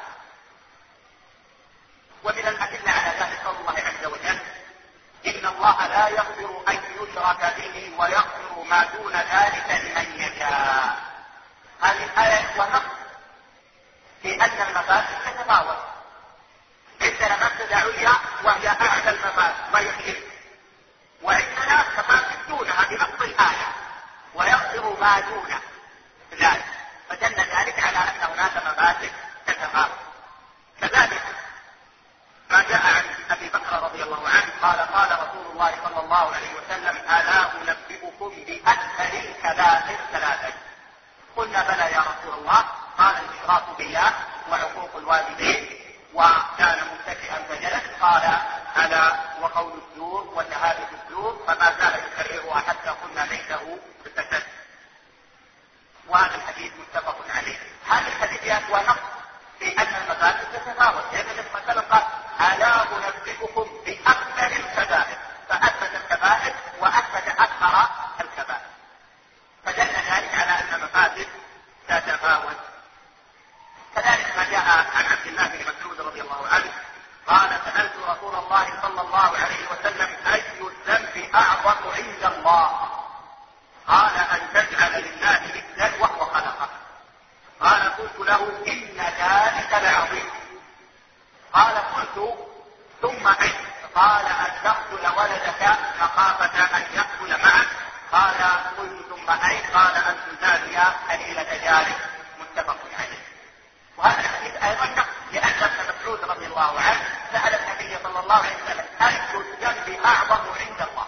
ومن الأدلة على ذلك قول الله عز وجل: إن الله لا يغفر أن يشرك به ويغفر ما دون ذلك لمن يشاء. هذه الآية ونص في أن المفاسد تتفاوت. عندنا مفسدة عليا وهي أعلى المفاسد وهي الشرك، وعندنا مفاسد دونها بنص الآية ويغفر ما دون ذلك، فدل ذلك على أن هناك مفاسد تتفاوت. كذلك ما جاء عن أبي بكر رضي الله عنه قال: قال رسول الله صلى الله عليه وسلم: ألا أنبئكم بأكثر الكبائر ثلاثة؟ قلنا: بلى يا رسول الله. قال: الإشراك بالله وعقوق الوالدين، وكان متكئا فجلس. قال: ألا وقول الزور وشهادة الزور، فما زال يكررها حتى قلنا ليته بسكت. وهذا الحديث متفق عليه. هذا الحديث يأتي ونص في أن المفاسد تتفاوت، لأن النبي صلى الله عليه وسلم قال: ألا أنبئكم بأكثر الكبائر، فأثبت الكبائر وأثبت أكثر الكبائر، فدل ذلك على أن المفاسد تتفاوت. كذلك ما جاء عن عبد الله بن مسعود رضي الله عنه قال: سألت رسول الله صلى الله عليه وسلم: أي الذنب أعظم عند الله؟ قال: أن تجعل لله ندا وهو خلقك. قال: قلت له: إن ذلك لعظيم. قال: قلت: ثم أي؟ قال: أن تقتل ولدك مخافة أن يقتل معك. قال: قلت: ثم أي؟ قال: أن تزاني قليلة جارك. متفق عليه. وهذا الحديث أيضا نقص، لأن ابن مسعود رضي الله عنه سأل النبي صلى الله عليه وسلم: أي الذنب أعظم عند الله؟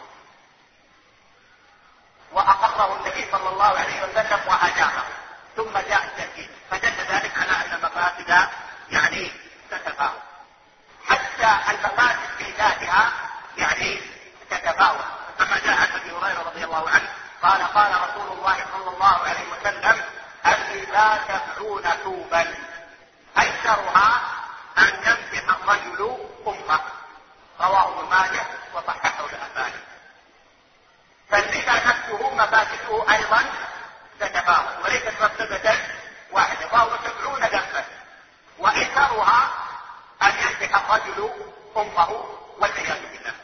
وأقره النبي صلى الله عليه وسلم وأجابه، ثم جاء التأكيد، فدل ذلك على أن المفاسد يعني تتفاوت. حتى المفاسد في ذاتها يعني تتفاوت، كما جاء عن ابي هريره رضي الله عنه قال: قال رسول الله صلى الله عليه وسلم: الربا سبعون ثوبا، ايسرها ان يمسح الرجل امه. رواه ابن ماجه وصححه الالباني. فالربا نفسه مفاسده ايضا تتفاوت، وليست مفسده واحده، فهو سبعون ذنبا، وايسرها أن يمسح الرجل أمه والعياذ بالله.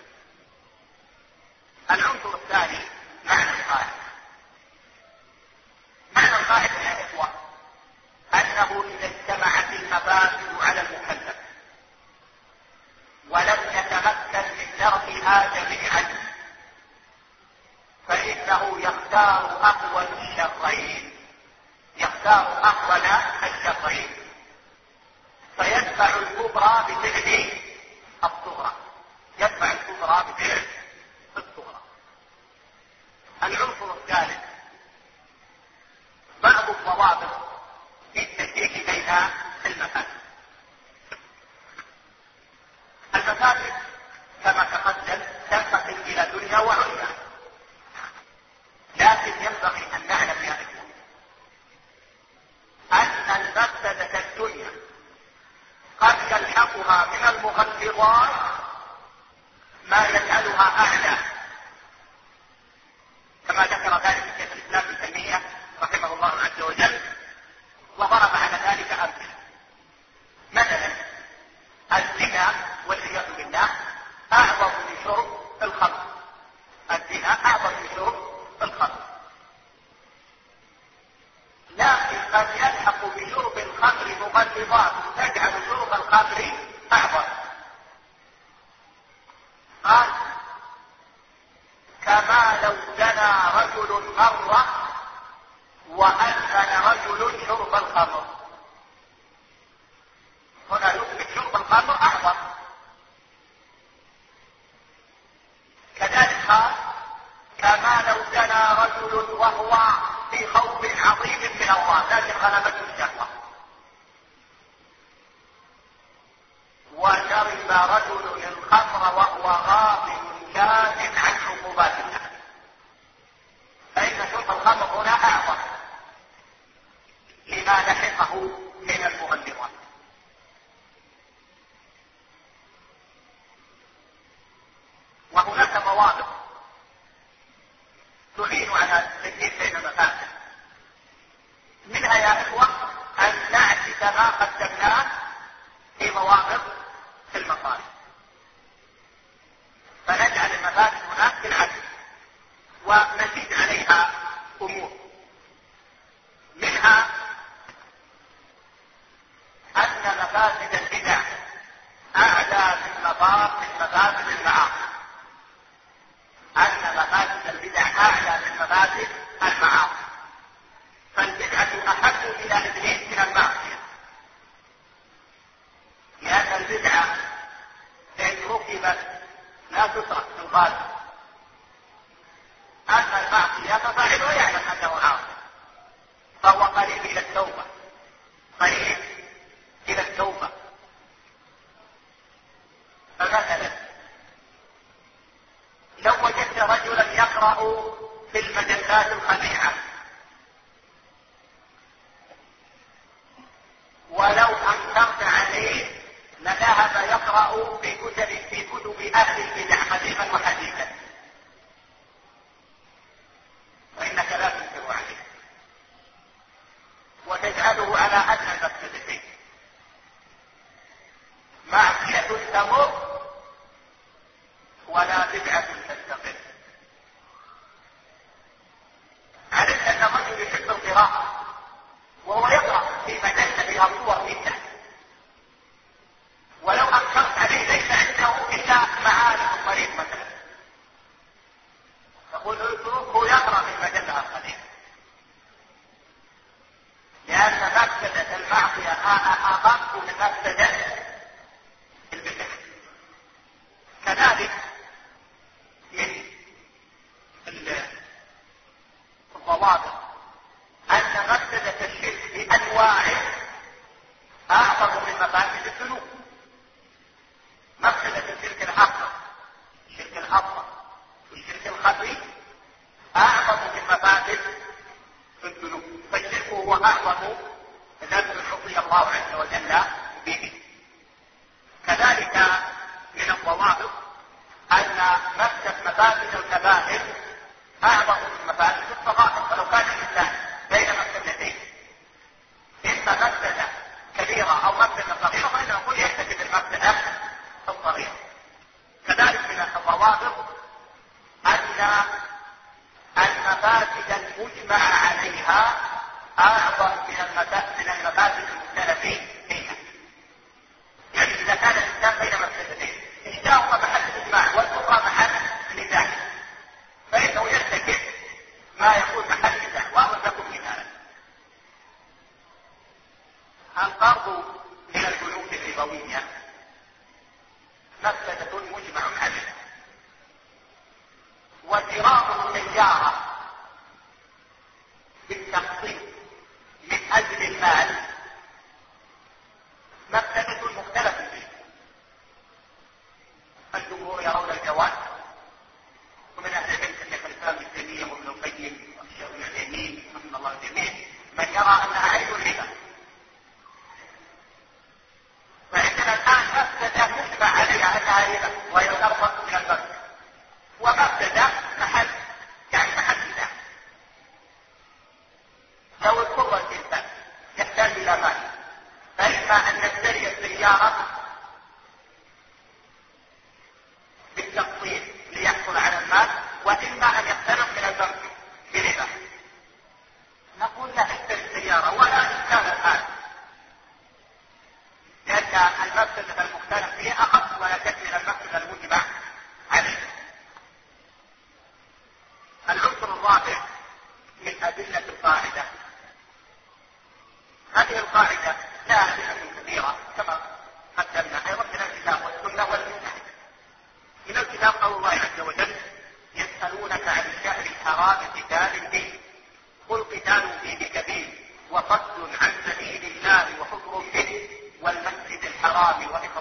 العنصر الثاني معنى القاعدة. معنى القاعدة يا إخوة أنه إذا اجتمعت المفاسد على المكلف ولم يتمكن من تركها جميعا، فإنه يختار أقوى الشرين، يختار أقوى الشرين، فيدفع الكبرى بفعل الصغرى، يدفع الكبرى بفعل الصغرى. العنصر الثالث بعض الممرضات ما يجعلها أعلى، كما ذكر ذلك شيخ الإسلام ابن تيمية رحمه الله عز وجل، وضرب على ذلك أمثلة. مثلا الزنا والعياذ بالله أعظم من شرب الخمر، الزنا أعظم من شرب الخمر، لكن قد يلحق بشرب الخمر مغلظات تجعل شرب الخمر أعظم. قال كما لو زنى رجل مرة وأذن رجل شرب الخمر، هنا يثبت شرب الخمر أعظم. كذلك قال كما لو زنى رجل وهو في خوف عظيم من الله لكن غلبته الشهوة، وشرب رجل الخمر وهو غافل كاف عن عقوبات الله، فإن شرب الخمر هنا أعظم لما لحقه من المغلظات. وهناك مواضع تعين على التمييز بين المفاسد، منها يا إخوة أن نعكس ما قدمناه في مواقف المصالح، فنجعل المفاسد هناك بالعكس ونزيد عليها أمور. منها أن مفاسد البدع أعلى من مفاسد المعاصي، أن مفاسد البدع أعلى من مفاسد المعاصي، فالبدعة أحب إلى إبليس من المعصية، لأن البدعة إن ركبت لا تترك في الغالب، أما المعصية ففاعله يعلم أنه عاصي فهو قريب إلى التوبة، قريب إلى التوبة. فمثلا لو وجدت رجلا يقرأ في المجلات الخليعة ولو أنكرت عليه لذهب يقرأ في كتب في كتب أهل البدع قديما وحديثا، وإنك لا تنكر عليه وتجعله على أدنى المفسدتين، معصية تمر ولا بدعة تستقر. علمت أن الرجل يحب القراءة وهو يقرأ في مجلة فيها صور جدا، ولو أنكرت عليه ليس عنده إلا معارف الطريق مثلا، تقول اتركه يقرأ في المجلة القديمة، لأن مفسدة المعصية أخف من مفسدة البدع. كذلك من الضوابط أن مفسدة الشرك بأنواعه أعظم من مفاسد الذنوب. مفسدة الشرك الأكبر، الشرك الأكبر والشرك الخفي أعظم من مفاسد الذنوب، فالشرك هو أعظم ذنب حصي الله عز وجل به. كذلك من الضوابط أن مفسد مفاسد الكبائر أعظم من مفاسد الصغائر، فلو كان الإنسان بين مفسدتين إما مفسدة كبيرة أو مفسدة صغيرة فإنه يقول يرتكب المفسدة الصغيرة. كذلك من الضوابط أن المفاسد المجمع عليها أعظم من المفاسد المختلف فيها. يعني إذا كان الإنسان بين مفسدتين إحداهما محل الإجماع والأخرى محل النزاع فإنه يرتكب ما يكون محل النزاع. وأضرب لكم مثالا: القرض من البنوك الربوية مفسدة مجمع عليها، وشراء السيارة بالتقسيط من أجل المال مفسدة مختلف فيها. الجمهور يرون الجواز، ومن أهل العلم شيخ الإسلام ابن تيمية وابن القيم والشيخ ابن عثيمين رحمه الله الجميع من يرى أنها عين الربا. فعندنا الآن مفسدة مجمع عليها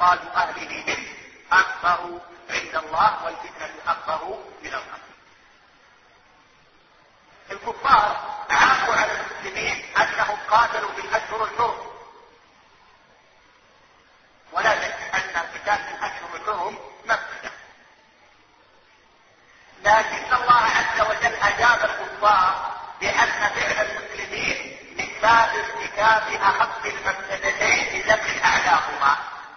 إخراج أهله منه أكبر عند الله والفتنة أكبر من القتل. الكفار عابوا على المسلمين أنهم قاتلوا في الأشهر الحرم، ولا شك أن القتال في الأشهر الحرم مفسدة، لكن الله عز وجل أجاب الكفار بأن فعل المسلمين من باب ارتكاب أخف المفسدتين لجمع أعلاهما.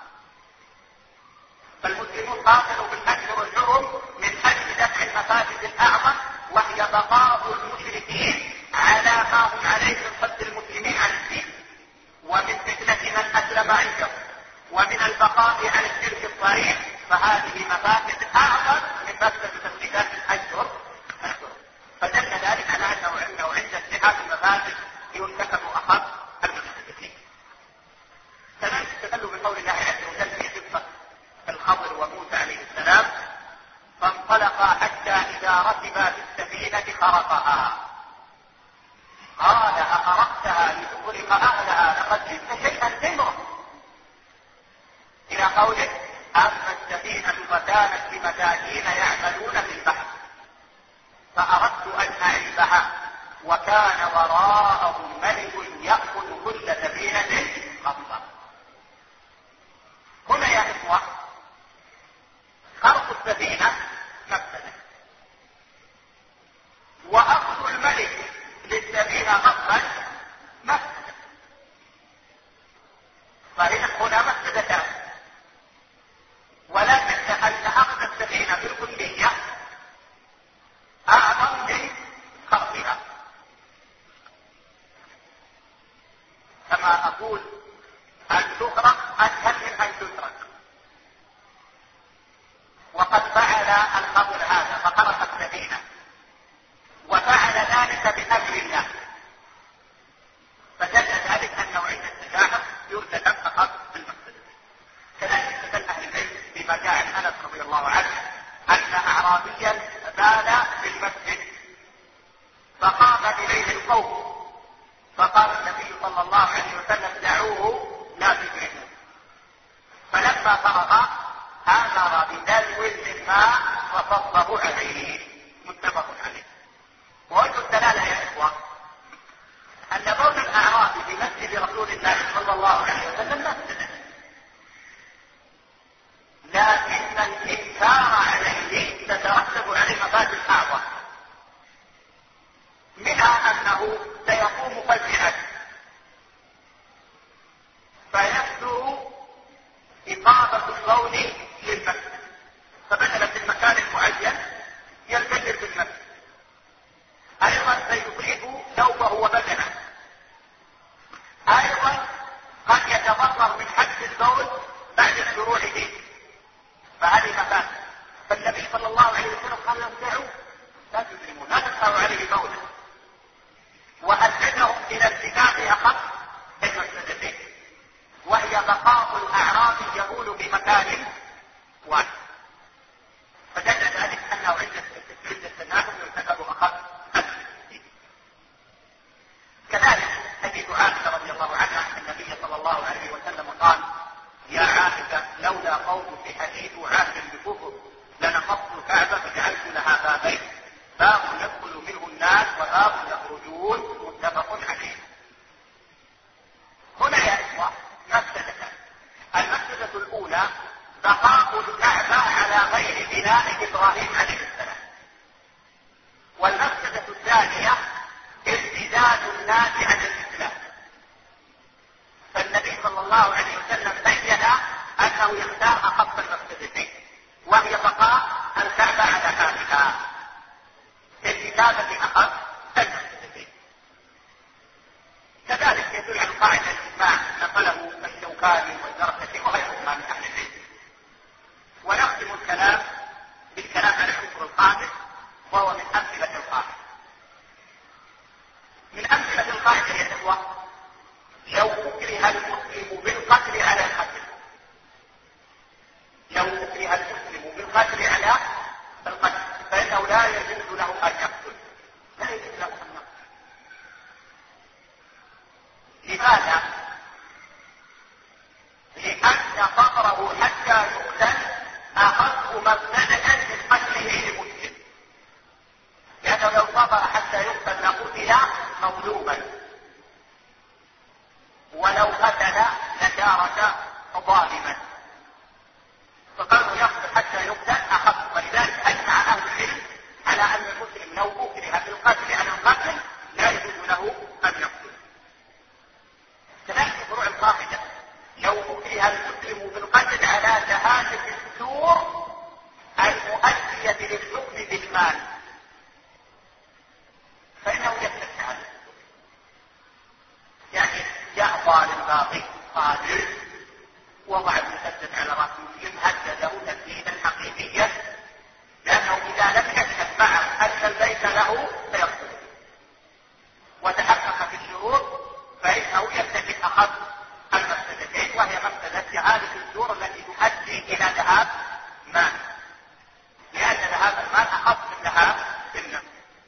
فالمسلمون قاتلوا في الأشهر الحرم من أجل دفع المفاسد الأعظم، وهي بقاء المشركين على ما هم عليه من صد المسلمين عن الدين، ومن فتنة من أسلم عنده، ومن البقاء على الشرك الصريح. فهذه مفاسد أعظم من مفسدة القتال في الأشهر الحرم. فدل ذلك على أنه أنه عند اتحاد المفاسد يرتكب أخف المفسدتين. كذلك استدلوا بقول الله عز وجل في قصة الخضر وموسى عليه السلام: فانطلقا حتى إذا ركبا في السفينة خرقها قال أخرقتها لتغرق أهلها لقد جئت شيئا إمرا، إلى قوله: أما السفينة فكانت لمساكين يعملون في البحر فأردت أن أعيبها وكان وراءهم ملك يأخذ كل سفينة غصبا. هنا يا إخوة خرق السفينة مفسدة، وأخذ الملك للسفينة غصبا مفسدة، فهنا مفسدتان، ولا شك أن أخذ السفينة بالكلية أعظم من خرقها. كما أقول أن تخرق أسهل من أن تترك، وقد فعل الخضر هذا فخرق السفينة، وفعل ذلك بأمر الله، فدل ذلك أنه عند التجاهل يرتكب أخف المفسدة. كذلك استدل أهل العلم بما جاء عن أنس رضي الله عنه أن أعرابيا بال في المسجد فقام إليه القوم، فقال النبي صلى الله عليه وسلم: دعوه لا تزعجوه. فلما فرغ آمر بدلو من ماء فصبه عليه، متفق عليه. ووجه الدلالة يا إخوة أن بول الأعرابي في مسجد رسول الله صلى الله عليه وسلم مفسدة، لكن الإنكار عليه تترتب عليه مفاسد أعظم، منها أنه سيقوم فزعا فيكثر إقامة القول للمسجد، فبدل في المكان المعين يلتجر في المسجد. أيضا سيصيب ثوبه وبدنه، أيضا قد يتضرر من حبس البول بعد الشروع فيه، فهذه مفاسد. فالنبي صلى الله عليه وسلم قال لهم: دعوا لا تظلموا، لا تدفعوا عليه بولا، وأرشدهم إلى ارتكاب أخف المفسدتين، وهي بقاء الأعرابي يقول بمكان واحد. فدل ذلك أنه عند التناهم يرتكب أخف المفسدتين. كذلك حديث عائشة رضي الله عنها أن النبي صلى الله عليه وسلم قال: يا عائشة لولا قومك حديث عهد بكفر لنقضت الكعبة فجعلت لها بابين، باب يدخل منه الناس وباب يخرجون، متفق عليه. هنا يا إخوة مفسدتان: المفسدة الأولى بقاء الكعبة على غير بناء إبراهيم عليه السلام، والمفسدة الثانية ارتداد الناس عن الإسلام. فالنبي صلى الله عليه وسلم بين أنه يختار أخف المفسدتين، وهي بقاء الكعبة على حالها ارتكابا أخف المفسدتين. كذلك يدل على قاعدة الإجماع نقله الشوكاني والزركشي وغيرهما من أهل العلم. ونختم الكلام بالكلام على العنصر الخامس، وهو من أمثلة القاعدة. من أمثلة القاعدة يا إخوة: لو أكره المسلم بالقتل على القتل، لو أكره المسلم بالقتل على القتل فإنه لا يجوز له أن يقتل، لا يجوز له أن يقتل. لماذا؟ لأن قطره ظالم باغي قادر وضع المسدس على راس مسلم هدده تهديدا حقيقيا، لأنه إذا لم يشهد معه أن البيت له فيقتله، وتحقق في الشروط فإنه يرتكب أخذ المفسدتين، وهي مفسدة إعادة الزور التي تؤدي إلى ذهاب مال، لأن ذهاب المال أخف من ذهاب النفس.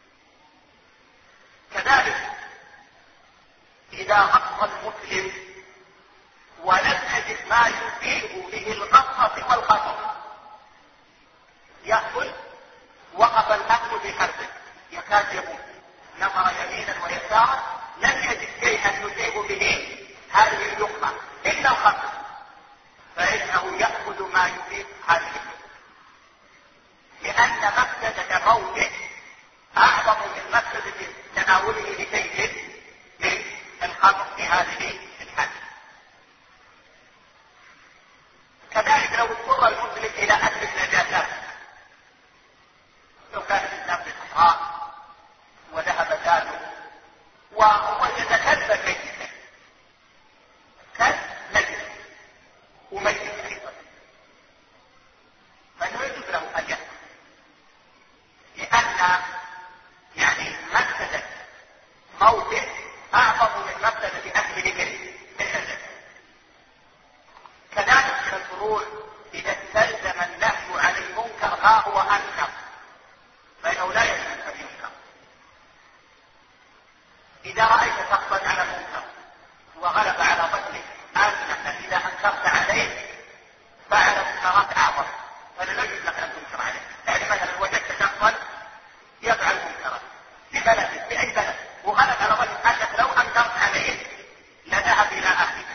كذلك إذا غصب المسلم ولم يجد ما يفيد به الغصة والخطر يأكل، وقف الأكل بحربه يكاد يموت، نظر يمينا ويسارا لم يجد شيئا يصيب به هذه اللقمة إلا الخطر، فإنه يأخذ ما يفيد هذه اللقمة، لأن مفسدة موته أعظم من مفسدة تناوله لشيء من الخطر في هذه الحالة. كذلك لو اضطر المسلم إلى أكل النجاسات، لو كان الإسلام في الصحراء وذهب زاده ووجد كلبا ميتا، كلب نجس وميت أيضا، فإنه يجوز له أن يأكل، لأن يعني مفسدة موته أعظم من مفسدة أكله من النجس. كذلك من الفروع إذا استلزم النهي عن المنكر ها هو أنكر، فإنه لا يجوز أن ينكر. إذا رأيت شخصا على المنكر وغلب على ظنك أنك إذا أنكرت عليه فعل منكرات أعظم، فلا يجوز لك أن تنكر عليه. يعني مثلا وجدت شخصا يفعل منكرا في بلد في أي بلد وغلب على ظنك أنك لو أنكرت عليه لذهب إلى أهلك،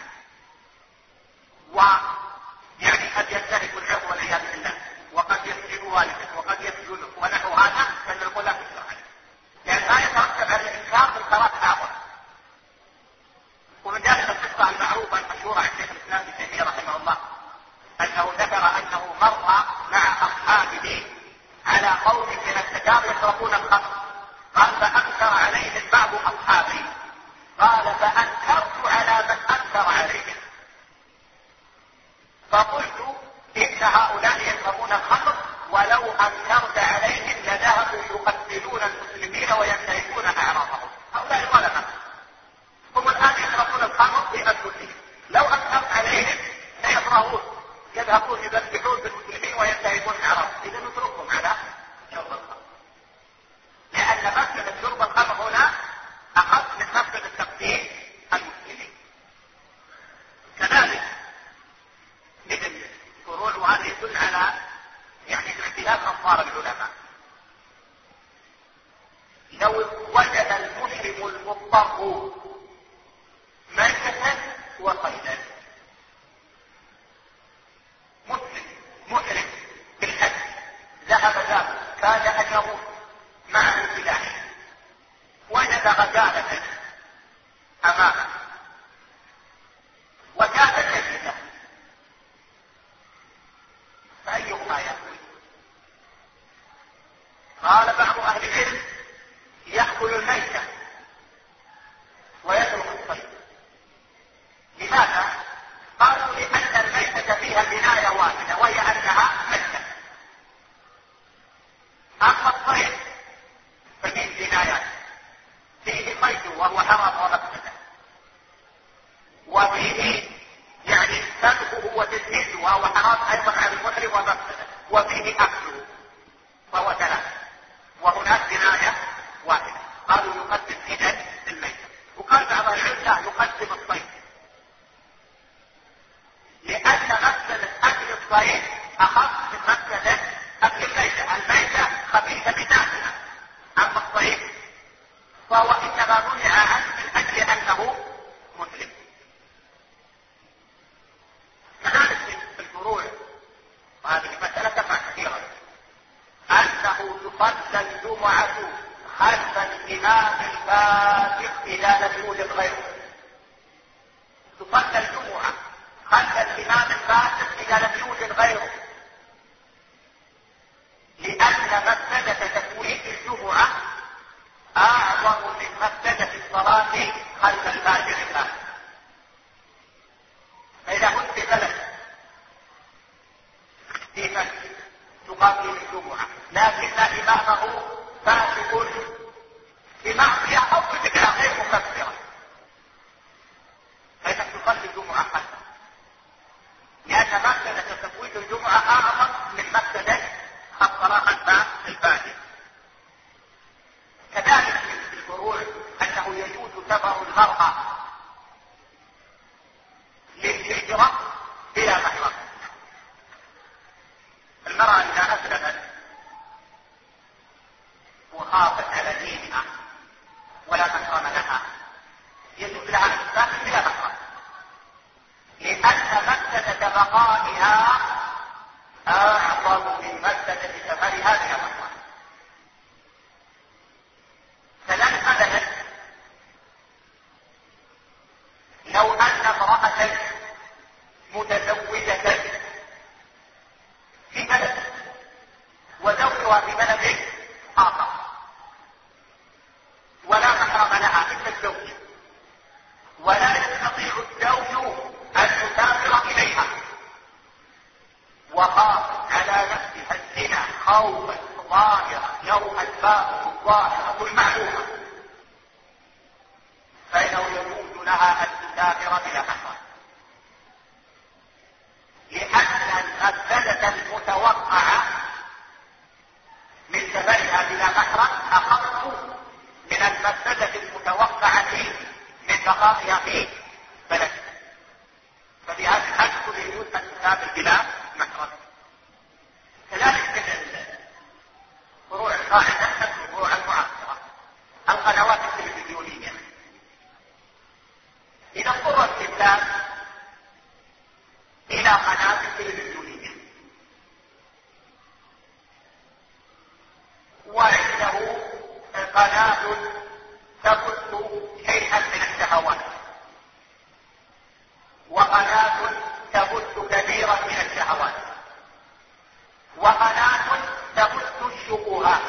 ويعني قد ينتهك العرض والعياذ بالله، وقد يسجن والدك وقد يسجنك ونحو هذا، فنقول لا تنكر عليه، لأن ما يترتب على الإنكار منكرات أعظم. ومن ذلك القصة المعروفة المشهورة عن شيخ الإسلام ابن تيمية رحمه الله، أنه ذكر أنه مر مع أصحابه على قوم من التجار يشربون الخمر، قال فأنكر عليهم بعض أصحابي، قال فأنكرت على من أنكر عليهم، فقلت إن هؤلاء يشربون الخمر ولو أنكرت عليهم لذهبوا يقتلون المسلمين وينتهكون أعراضهم، هؤلاء ظلمة هم الآن يشربون الخمر في أنفسهم، لو أنكرت عليهم سيكرهون يذهبون يذبحون بالمسلمين وينتهكون أعراضهم، إذا نتركهم على شرب الخمر، لأن مفسدة شرب الخمر هنا أخف من مفسدة تقتيل المسلمين. كذلك من الفروع، وهذا يدل على يعني اختلاف أنظار العلماء، لو وجد المحرم المضطر ميتة وصيدا، مسلم محرم بالحج ذهب ذهب كاد أن يموت معه سلاح، وجد غزالة أمامه وكانت ميتة، فأيهما يأكل؟ قال بعض أهل العلم يأكل الميتة ويترك الصيد. لماذا؟ قالوا لأن الميتة فيها بناية واحدة وهي أنها ميتة، أما الصيد ففيه بنايات، فيه صيد وهو حرام ومفسدة، وفيه يعني سلبه وتجهيزه وهو حرام أيضا على المحرم ومفسدة، وفيه أكله فهو ثلاثة، وهناك بناية واحدة. قالوا يقدم إذن الميتة، وقال بعض العلم لا يقدم الصيد، لأن مفسدة أكل الصيد أخف من مفسدة أكل الميتة، الميتة خبيثة بذاتها، أما الصيد فهو إنما منع عنه من أجل أنه مسلم. كذلك في الفروع، وهذه المسألة تقع كثيرا، أنه تصلى الجمعة خلف الإمام الفاسق إذا لم يوجد غيره، بقائها أعظم من مفسدة سفرها من المحرم. كذلك مثلا لو أن امرأة متزوجة في بلد وزوجها في بلد آخر ولا محرم لها إلا الزوج، ولا يستطيع الزوج أن يسافر إليها، وخاف على نفسها الزنا خوفا ظاهرا له أسبابه الظاهرة المعلومة، فإنه يجوز لها أن تسافر بلا محرم، لأن المفسدة المتوقعة من سفرها بلا محرم أخف من المفسدة المتوقعة من بقائها في بلد، فبهذا الحد يجوز أن تسافر بلا محرم. كذلك من فروع القاعدة الفروع المعاصرة القنوات التلفزيونية. إذا اضطر الإنسان إلى قناة تلفزيونية وعنده قناة تبث شيئا من الشهوات وقناة تبث كثيرا من الشهوات وقناة تبث الشبهات،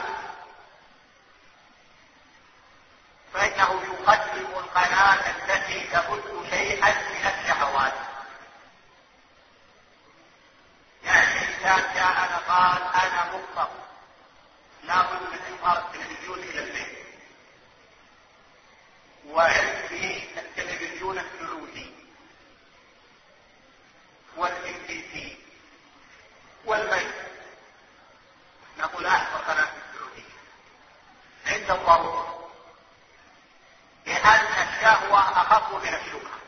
فإنه يقدم القناة التي تبث شيئا من الشهوات. يعني إنسان جاءنا قال أنا مضطر لابد من إظهار التلفزيون إلى البيت، وعندي التلفزيون السعودي والام بي سي والميت، نقول أحضر قناة السعودية عند الضرورة، لأن الشهوة أخف من الشبهة.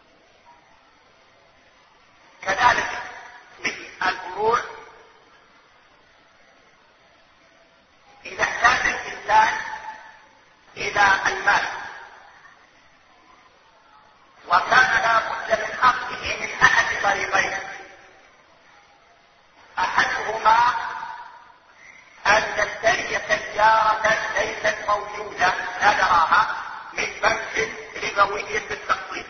كذلك من الفروع إذا احتاج الإنسان إلى المال وكان لا بد من أخذه من أحد طريقين، أحدهما أن نشتري سيارة ليست موجودة لا نراها من بنك ربوي بالتقسيط،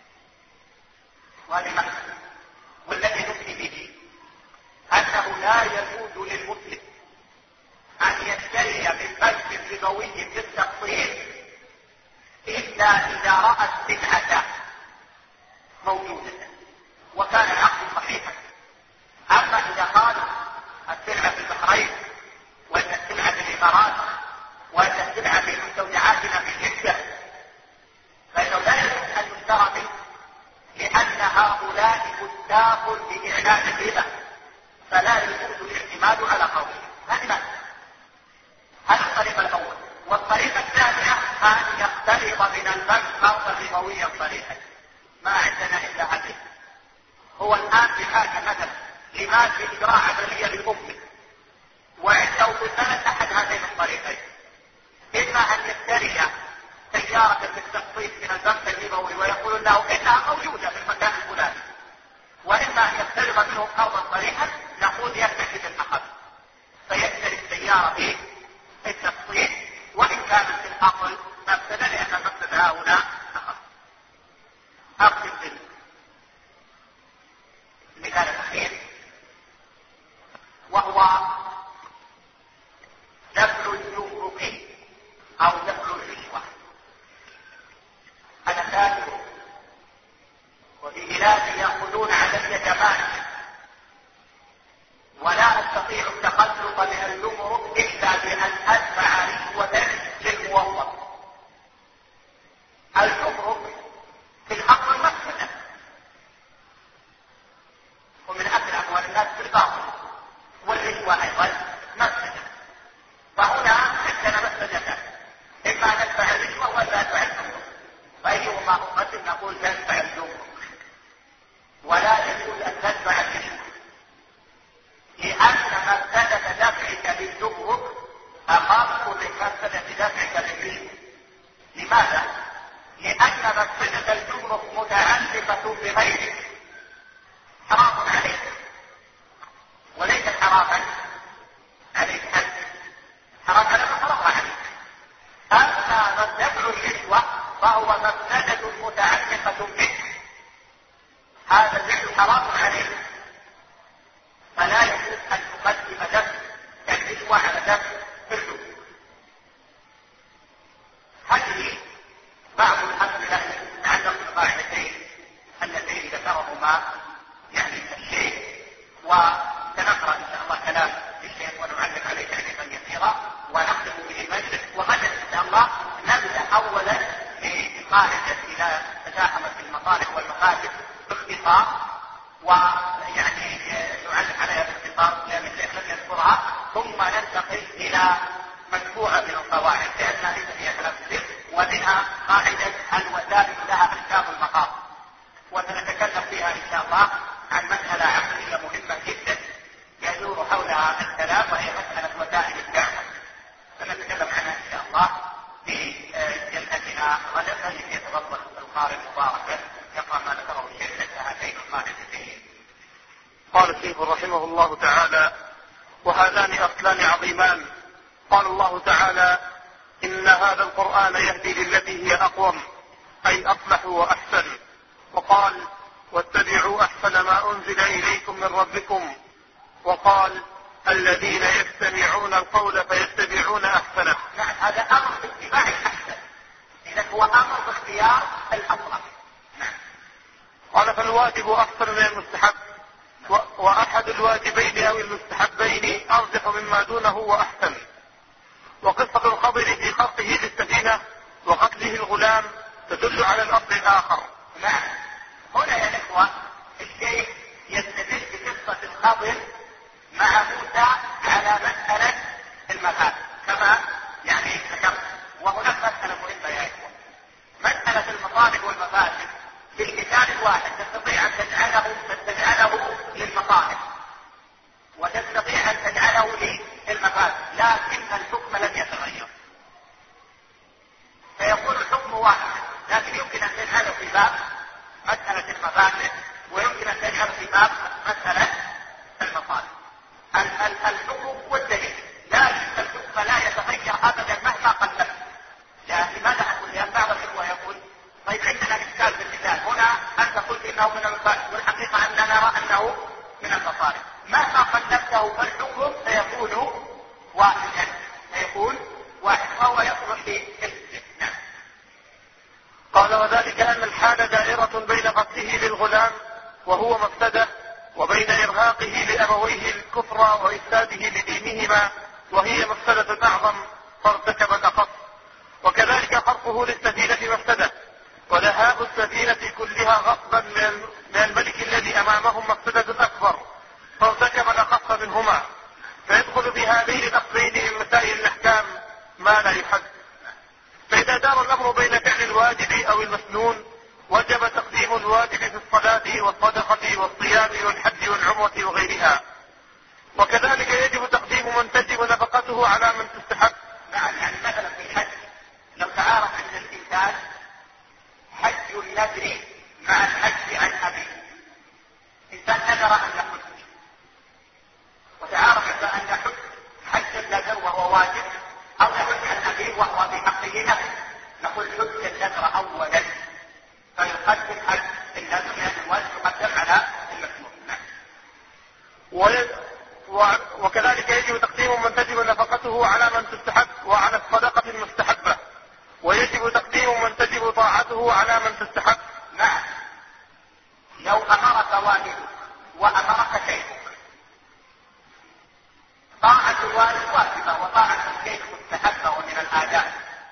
وهذه مسألة، والذي نفتي به أنه لا يجوز للمسلم أن يشتري من بنك ربوي بالتقسيط إلا إذا رأى السلعة موجودة وكان العقد صحيحا. أما إذا قال السلعة في البحرين وأن السلعة في الإمارات وأن السلعة في مستودعاتنا في جدة، فإنه لا يجوز أن يشترى منه، لأن هؤلاء مستاق بإعلان الربا، فلا يجوز الاعتماد على قوله. هذه مسألة، هذا الطريق الأول. والطريقة الثانية أن يقترض من البنك قرضا ربويا صريحا، ما عندنا إلا هذه. هو الآن بحاجة مثلا لمال في إجراء عملية لأمه، وعنده في البلد أحد هذين الطريقين، إما أن يشتري سيارة بالتقسيط من البنك الربوي ويقول له إنها موجودة في المكان الفلاني، وإما أن يقترض منه قرضا صريحا نقول يكتفي بالأقل فيشتري السيارة به التقسيط، وإن كانت في الأصل مفسدة، لأن المفسدة هؤلاء أخف. أقسم بالله. المثال الأخير وهو دفع الجمرك أو دفع الرشوة. أنا تاجر وفي بلادي يأخذون علي جمارك ولا أستطيع التخلص من الجمرك إلا بأن أدفع رشوة للموظف. الجمرك في الحق المفسدة ومن أكل أموال الناس بالباطل، والرشوة أيضا مفسدة، فهنا عندنا مفسدتان، إما ندفع الرشوة ولا ندفع الجمرك، فأيهما أقدم نقول ندفع الجمرك، ولا يجوز أن تدفع الرشوة، لأن مفسدة دفعك بالجمرك أخف من مفسدة دفعك بالرشوة. لماذا؟ لأن مفسدة الجمرك متعلقة بغيرك، حرام تزاحمت المصالح والمفاسد باختصار، ويعني نعلق عليها باختصار لأن الشيخ لم يذكرها، ثم ننتقل إلى مجموعة من القواعد لأنها ليس فيها كلام كثير، ومنها قاعدة الوسائل لها أحكام المقاصد، وسنتكلم فيها إن شاء الله عن مسألة عقلية مهمة جدا يدور حولها الكلام، وهي مسألة وسائل الدعوة، سنتكلم عنها إن شاء الله في جلستنا غدا. فليتفضل القارئ مباركا يقرأ ما ذكره الشيخ لك هاتين القاعدتين. قال الشيخ رحمه الله تعالى: وهذان أصلان عظيمان. قال الله تعالى: إن هذا القرآن يهدي للتي هي أقوم، أي أصلح وأحسن. وقال: واتبعوا أحسن ما أنزل إليكم من ربكم. وقال: الذين يستمعون القول فيتبعون أحسنه. نعم، هذا أمر باتباع الأحسن، إذا هو أمر باختيار الأفضل. نعم. قال: فالواجب أحسن من المستحب، وأحد الواجبين أو المستحبين أرجح مما دونه وأحسن. وقصة الخضر في خلقه للسفينة وقتله الغلام تدل على الأصل الآخر. نعم. هنا يا إخوة الشيخ يستدل بقصة الخضر مع موسى على مسألة المفاسد كما يعني ذكرت، وهناك مسألة مهمة يا إخوة، مسألة المصالح والمفاسد في المثال الواحد تستطيع أن تجعله تجعله للمصالح وتستطيع أن تجعله للمفاسد، لكن الحكم لن يتغير، فيكون الحكم واحد، لكن يمكن أن تجعله في باب مسألة المفاسد ويمكن أن تجعله في باب مسألة المصالح. الحكم والدليل، لكن الحكم لا يتغير أبدا مهما قلت. يعني لماذا أقول؟ لأن بعض الإخوة يقول: طيب عندنا إشكال في المثال، هنا أنت قلت إنه من المفاسد والحقيقة أننا نرى أنه من المصالح، مهما قلبته فالحكم سيكون واحدا، سيكون واحد، وهو يصلح للإسلام. نعم. قال: وذلك أن الحال دائرة بين قتله للغلام وهو مفسدة، وبين إرهاقه لأبويه الكفر وإفساده لدينهما وهي مفسدة أعظم فارتكب الأخف. وكذلك خرقه للسفينة مفسدة، وذهاب السفينة كلها غصبا من الملك الذي أمامهم مفسدة أكبر فارتكب الأخف منهما. فيدخل في هذين الأصلين من مسائل الأحكام ما لا يحد. فإذا دار الأمر بين فعل الواجب أو المسنون وجب تقديم الواجب في الصلاة والصدقة والصيام والحج والعمرة وغيرها. وكذلك يجب تقديم من تجب نفقته على من تستحق. نعم، يعني مثلا في الحج لو تعارف عند الإنسان حج النذر مع الحج عن أبيه، إنسان نذر أن يحج وتعارف عند أن يحج حج النذر وهو واجب أو يحج عن أبيه وهو في حقه نذر، نقول حج النذر أولا فيقدم حج النذر لأن الواجب يقدم على المسنون. وكذلك يجب تقديم من تجب نفقته على من تستحب وعلى الصدقة المستحبة، ويجب تقديم من تجب طاعته على من تستحب. نعم، لو أمرك والدك وأمرك شيخك، طاعة الوالد واجبة وطاعة الشيخ مستحبة ومن الآداب،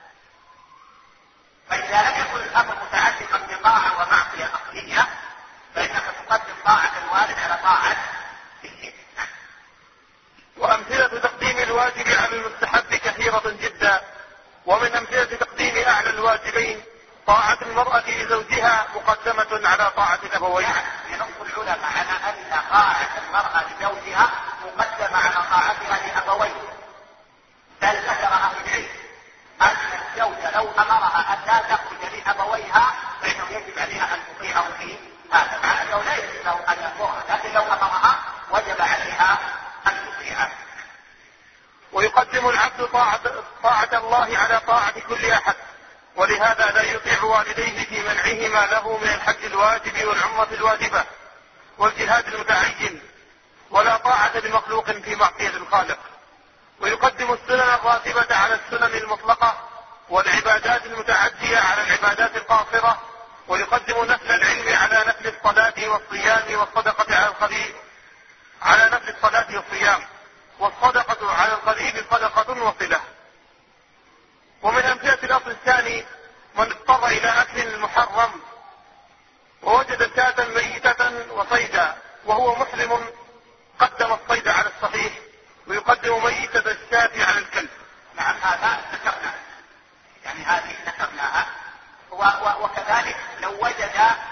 فإذا لم يكن الأمر متعلقا بطاعة ومعصية أصلية فإنك تقدم طاعة الوالد على طاعة الشيخ. وأمثلة تقديم الواجب على المستحب كثيرة جدا، ومن أمثلة تقديم أعلى الواجبين طاعة المرأة لزوجها مقدمة على طاعة الأبوين. ينص العلماء على أن طاعة المرأة لزوجها مقدمة على طاعتها لأبوين، بل ذكر أهل العلم أن الزوجة لو أمرها أن لا تخرج لأبويها فإنه يجب عليها أن تطيعه في هذا، مع أنه لا يجب له أن يأمرها، لكن لو أمرها وجب عليها أن تطيعه. ويقدم العبد طاعة, طاعة الله على طاعة كل أحد، ولهذا لا يطيع والديه في منعهما له من الحج الواجب والعمرة الواجبة والجهاد المتعين، ولا طاعة لمخلوق في معصية الخالق. ويقدم السنن الراتبة على السنن المطلقة والعبادات المتعدية على العبادات القاصرة، ويقدم نفل العلم على نفل الصلاة والصيام والصدقة على القريب على نفل الصلاة والصيام، والصدقة على القريب صدقة وصلة. ومن أمثلة الأصل الثاني من اضطر إلى أكل المحرم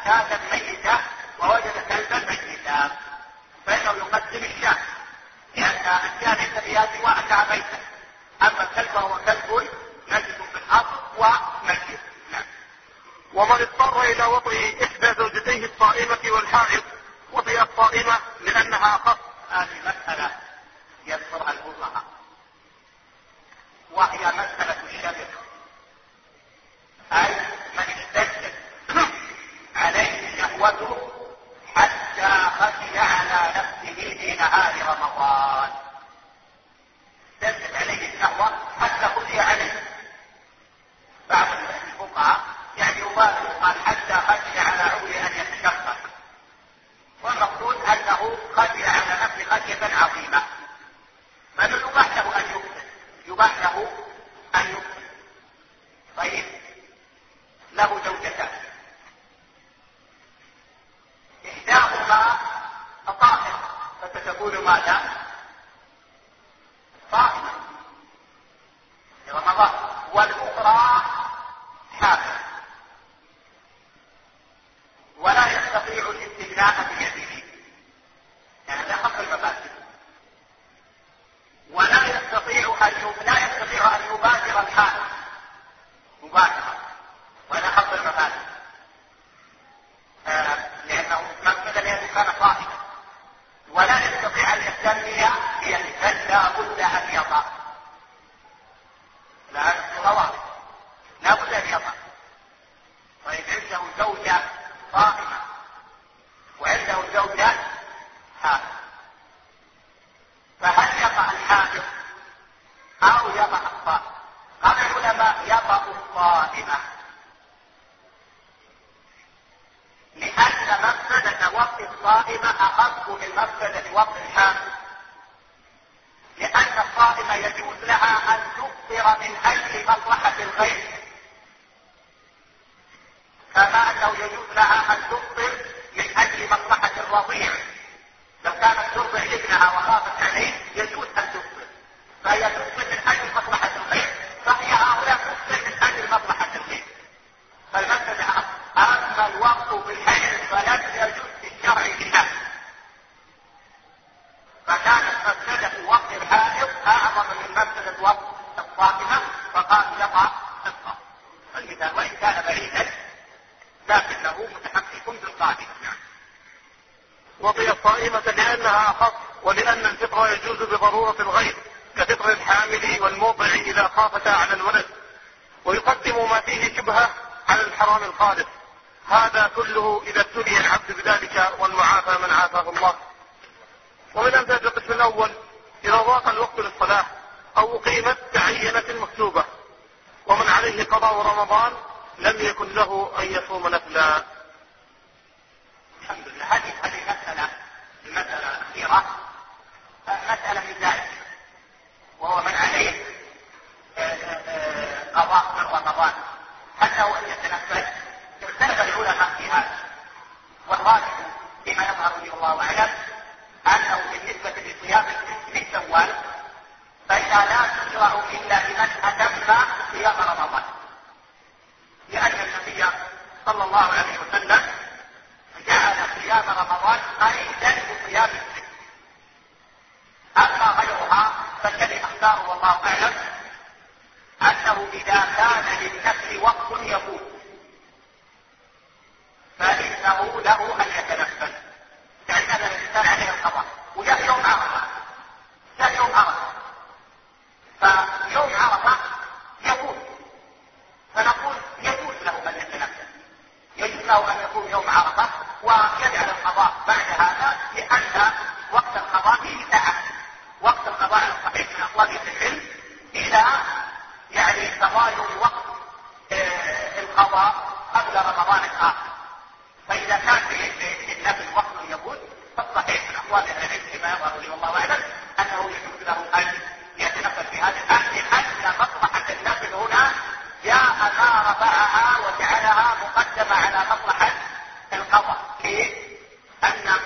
شاة ميتة ووجد كلبا ميتا فإنه يقدم الشاة، لأن الشاة ليس فيها سوى أنها ميتة، أما الكلب هو كلب نجس في الأصل وميت. نعم. ومن اضطر إلى وطئ إحدى زوجتيه الصائمة والحائض وطئ الصائمة لأنها أخف. هذه مسألة يذكرها الفقهاء وهي مسألة الشبه، أي من اشتدت عليه شهوته حتى خشي على نفسه في نهار رمضان. اشتدت عليه الشهوة حتى خشي عليه. بعض الفقهاء يعني يبالغ قال حتى خشي على عوله أن يتشقق، والمقصود أنه خشي على نفسه خشية عظيمة، فإنه يباح له أن يقتل، يباح له أن يقتل. طيب له زوجتان، إحداهما طاهرة فتكون ماذا؟ طاهرة في رمضان، والأخرى حامل ولا يستطيع الاستثناء بيده، يعني لا خف المفاسد، ولا يستطيع أن لا يستطيع أن يباشر الحامل مباشرة ولا خف المفاسد، آه لأنه مفسدة لأنه كان صاحبا، ولا يستطيع أن يستني بيده، بل لا بد أن يطأ. لا واضح، لا بد أن يطأ. طيب عنده زوجة صائمة وعنده زوجة حامل، فهل يطأ الحامل أو يطأ الصائم؟ قال العلماء يطأ الصائمة، لأن مفسدة وقت الصائمة أخف من مفسدة وقت الحامل، لأن الصائمة يجوز لها أن تفطر من أجل مصلحة الغير، كما أنه يجوز لها أن تفطر من أجل مصلحة الرضيع. لو كانت ترضع ابنها وخافت عليه يجوز أن تفطر، فهي تفطر من أجل مصلحة الغير، فهي هؤلاء تفطر من أجل مصلحة الغير. فالمسألة أما الوقت في الحيض فلم يجوز في الشرع بها، فكانت مفسدة وقت الحائض أعظم من مفسدة وقت الصائمة، فقال يقع الصائم. المثال وإن كان بعيدا لكنه متحقق بالقاعدة. وطئ الصائمة لأنها أخف، ولأن الفطر يجوز بضرورة الغير كفطر الحامل والموضع إذا خافتا على الولد، ويقدم ما فيه شبهة على الحرام الخالص. هذا كله إذا ابتلي العبد بذلك والمعافى من عافاه الله. ومن أمثلة القسم الأول إذا ضاق الوقت للصلاة أو أقيمت تعينت المكتوبة ومن عليه قضاء رمضان لم يكن له أن يصوم نفلا. الحمد لله. هذه هذه مسألة المسألة الأخيرة مسألة من ذلك، وهو من عليه قضاء من رمضان حتى وإن يتنفل. اختلف العلماء في هذا، والراجح فيما يظهر لي الله أعلم أنه بالنسبة لصيام من شوال فإنها لا تشرع إلا لمن أتم صيام رمضان، لأن النبي صلى الله عليه وسلم جعل صيام رمضان قيدا بصيام الست. أما غيرها فالذي أختاره والله أعلم أنه إذا كان للنفل وقت يفوت فإنه له أن يتنفل، يعني هذا الإنسان عليه القضاء وجاء يوم عرفة، جاء يوم عرفة فيوم عرفة يفوت، فنقول يجوز له أن يتنفل، يجوز له أن يكون يوم عرفة ويجعل القضاء بعد هذا، لأن وقت القضاء فيه ساعة. وقت القضاء الصحيح من أقوال العلم إلى يعني تغاير وقت آه القضاء قبل رمضان الآخر، فإذا كان للنفل وقت يفوت فالصحيح من أقوال العلم كما يظهر لي والله أعلم أنه يجوز له أن يتنفل في هذا الحال، لأن مصلحة النفل هنا جاء ما رفعها وجعلها مقدمة على مصلحة القضاء، ليه؟ أن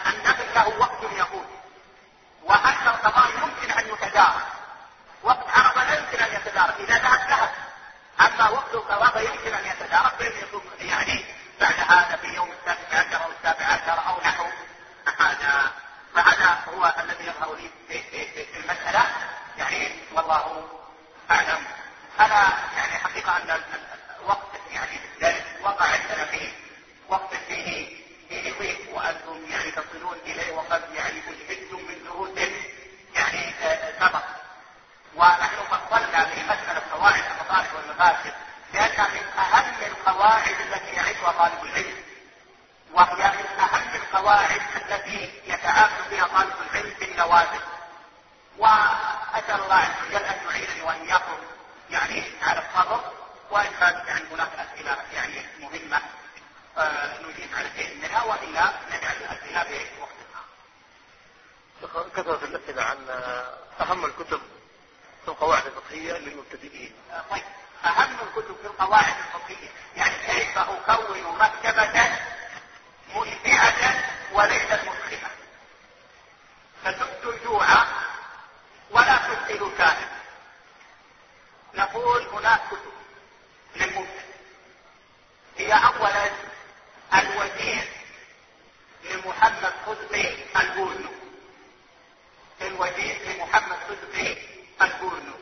تصلون إليه وقد يعني أجهدتم من دروس يعني سبق. ونحن فصلنا في مسألة قواعد المصالح والمفاسد لأنها من أهم القواعد التي يعيشها طالب العلم، وهي من أهم القواعد التي يتعامل بها طالب العلم في النوازل. وأسأل الله عز وجل أن يعينني وإياكم يعني على الصبر، وإن كانت يعني هناك أسئلة يعني مهمة آه نجيب على شيء منها، وإلا نجعل الأسئلة في وقت آخر. كثرة الأسئلة عن أهم الكتب في القواعد الفقهية للمبتدئين. آه طيب، أهم الكتب في القواعد الفقهية يعني كيف أكون مكتبة مشبعة وليست مسخفة، فتبدو الجوع ولا تسئل كائن. نقول هناك كتب للمبتدئ، هي أولا الوجيز لمحمد صدقي البورنو، الوجيز لمحمد صدقي البورنو.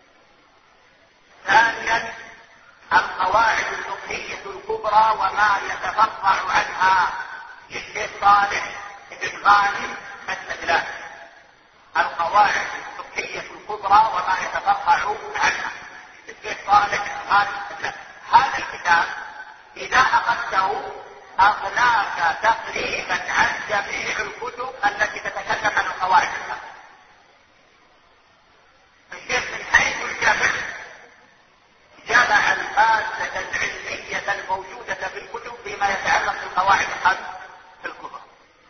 ثانيا القواعد الفقهية الكبرى وما يتفرع عنها للشيخ صالح بن غانم السدلاني، القواعد الفقهية الكبرى وما يتفرع عنها للشيخ صالح بن غانم السدلاني. هذا الكتاب إذا أخذته أغناك تقريبا عن جميع الكتب التي تتكلم عن القواعد الفقهية. الشيخ من حيث الجمع جمع المادة العلمية الموجودة في الكتب فيما يتعلق بالقواعد الخمس الكبرى.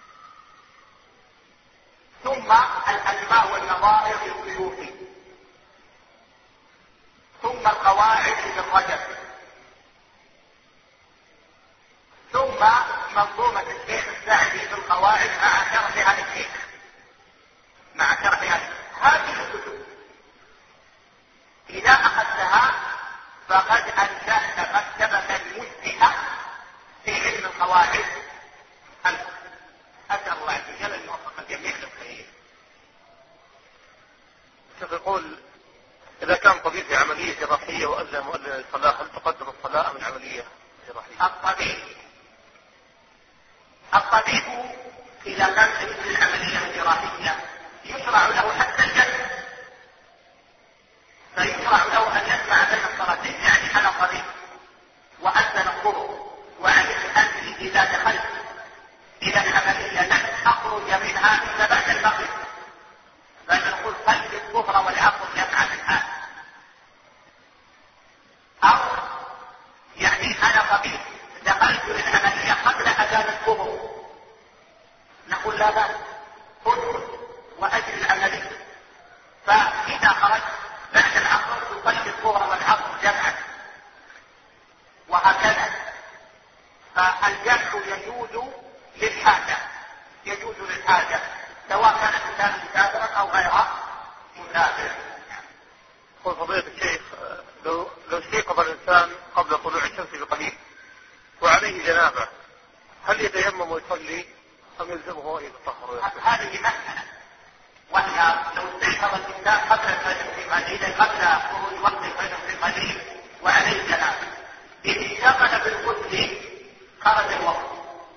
ثم الأسماء والنظائر للسيوطي، ثم القواعد للرجب، ثم منظومة الشيخ السعدي في القواعد مع شرحها للشيخ مع شرحها. هذه الكتب إذا أخذتها فقد أنشأت مكتبة مجزئة في علم القواعد. أسأل الله عز وجل أن يوفق الجميع للخير. شوف يقول إذا كان طبيب في عملية جراحية وأذن مؤذن الصلاة هل تقدم الصلاة من عملية جراحية؟ الطبيب الطبيب إذا كان في العملية الجراحية يشرع له حتى الجسد، فيشرع له أن يسمع بين الصلاتين، يعني أنا طبيب وأذن الظهر وعلمت أني إذا دخلت إلى العملية لن أخرج منها إلا بعد المغرب، فنقول صلي الظهر والعصر جمعا الآن. أو يعني أنا طبيب دخلت للعملية قبل أذان الظهر، نقول لا بأس ادخل وأجل العملية، فإذا خرجت بعد العصر تصلي الظهر والعصر جمعا، وهكذا. فالجمع يجوز للحاجة، يجوز للحاجة سواء كان الإنسان مسافرا أو غير مسافر. قل فضيلة الشيخ لو لو استيقظ الإنسان قبل طلوع الشمس بقليل وعليه جنابة هل يتيمم ويصلي أم يلزمه أن يتطهر؟ هذه مسألة، وهي لو استيقظ الإنسان قبل الفجر بقليل قبل خروج وقت الفجر بقليل وعليه جنابة، إن اشتغل بالغسل خرج الوقت،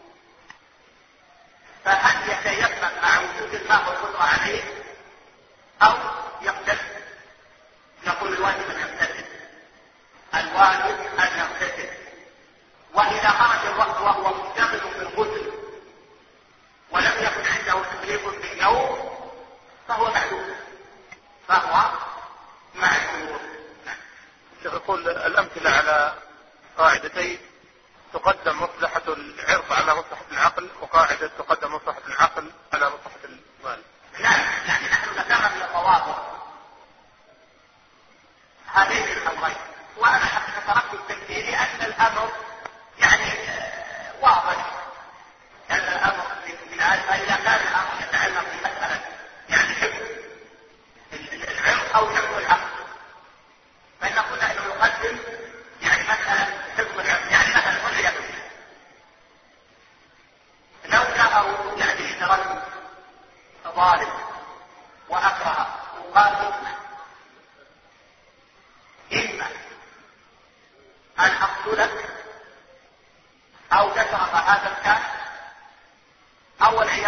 فهل يتيمم مع وجود الماء والقدرة عليه أو يغتسل؟ نقول الواجب أن يغتسل، الواجب أن يغتسل. وإذا خرج الوقت وهو مشتغل بالغسل ولم يكن عنده تكليف بالنوم فهو معذور، فهو معذور. يقول الأمثلة على قاعدتين تقدم مصلحة العرض على مصلحة العقل، وقاعدة تقدم مصلحة العقل على مصلحة المال. لا، يعني نحن ذكرنا من التواضع هذين الأمرين، وأنا حقيقة تركت التمثيل لأن الأمر يعني واضح، أن الأمر من هذا. فإذا كان الأمر يتعلق بمسألة يعني حفظ العرض أو حفظ العقل، فإن قلنا أنه يقدم يعني مسألة حفظ العرض. يعني مثلا قل لي لو جاءه يعني رجل ظالم وأكره وقال إما أن أقتلك أو تترك هذا الكاس أو العياذ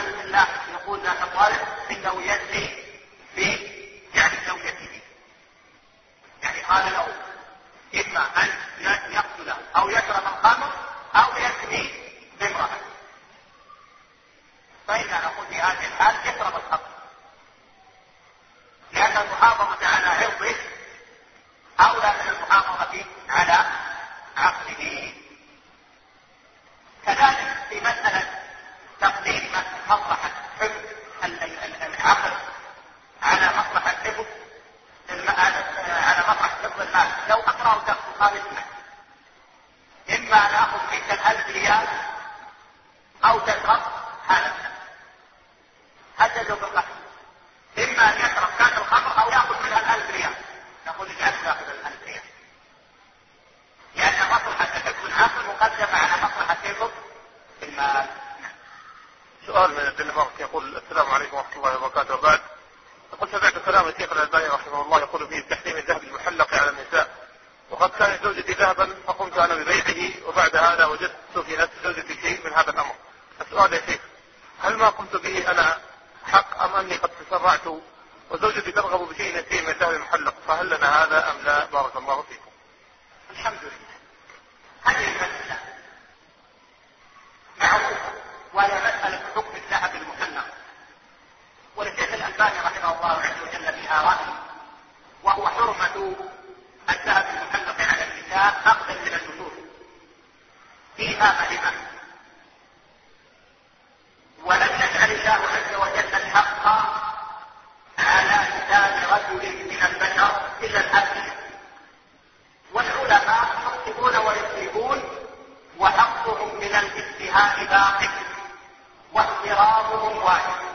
أو تشرب هذا هددوا بالقتل، إما أن يشرب كاس الخمر أو يأخذ منها الألف ريال، نقول اجعله يأخذ الألف ريال، لأن مصلحة حفظ العقل مقدمة على مصلحة حفظ المال. سؤال من الدنمارك يقول: السلام عليكم ورحمة الله وبركاته. وبعد، قد سمعت كلام الشيخ الألباني رحمه الله يقول فيه تحريم الذهب المحلق على النساء، وقد كانت زوجتي ذهبا فقمت أنا ببيعه، وبعد هذا وجدت في نفس زوجتي شيء من هذا الأمر. السؤال يا شيخ: هل ما قمت به أنا حق أم أني قد تسرعت وزوجتي ترغب بشيء يسير من الذهب المحلق؟ فهل لنا هذا أم لا؟ بارك الله فيكم. الحمد لله. هذه المسألة معروفة، وهي مسألة حكم الذهب المحلق، وللشيخ الألباني رحمه الله عز وجل بها رأي، وهو حرمة الذهب المحلق على النساء أخذا من النصوص فيها فهمة، ولم يجعل الله عز وجل الحق على لسان رجل من البشر إلا الأبنية، والعلماء يخطئون ويصيبون، وحقهم من الاجتهاد باق واحترامهم واجب،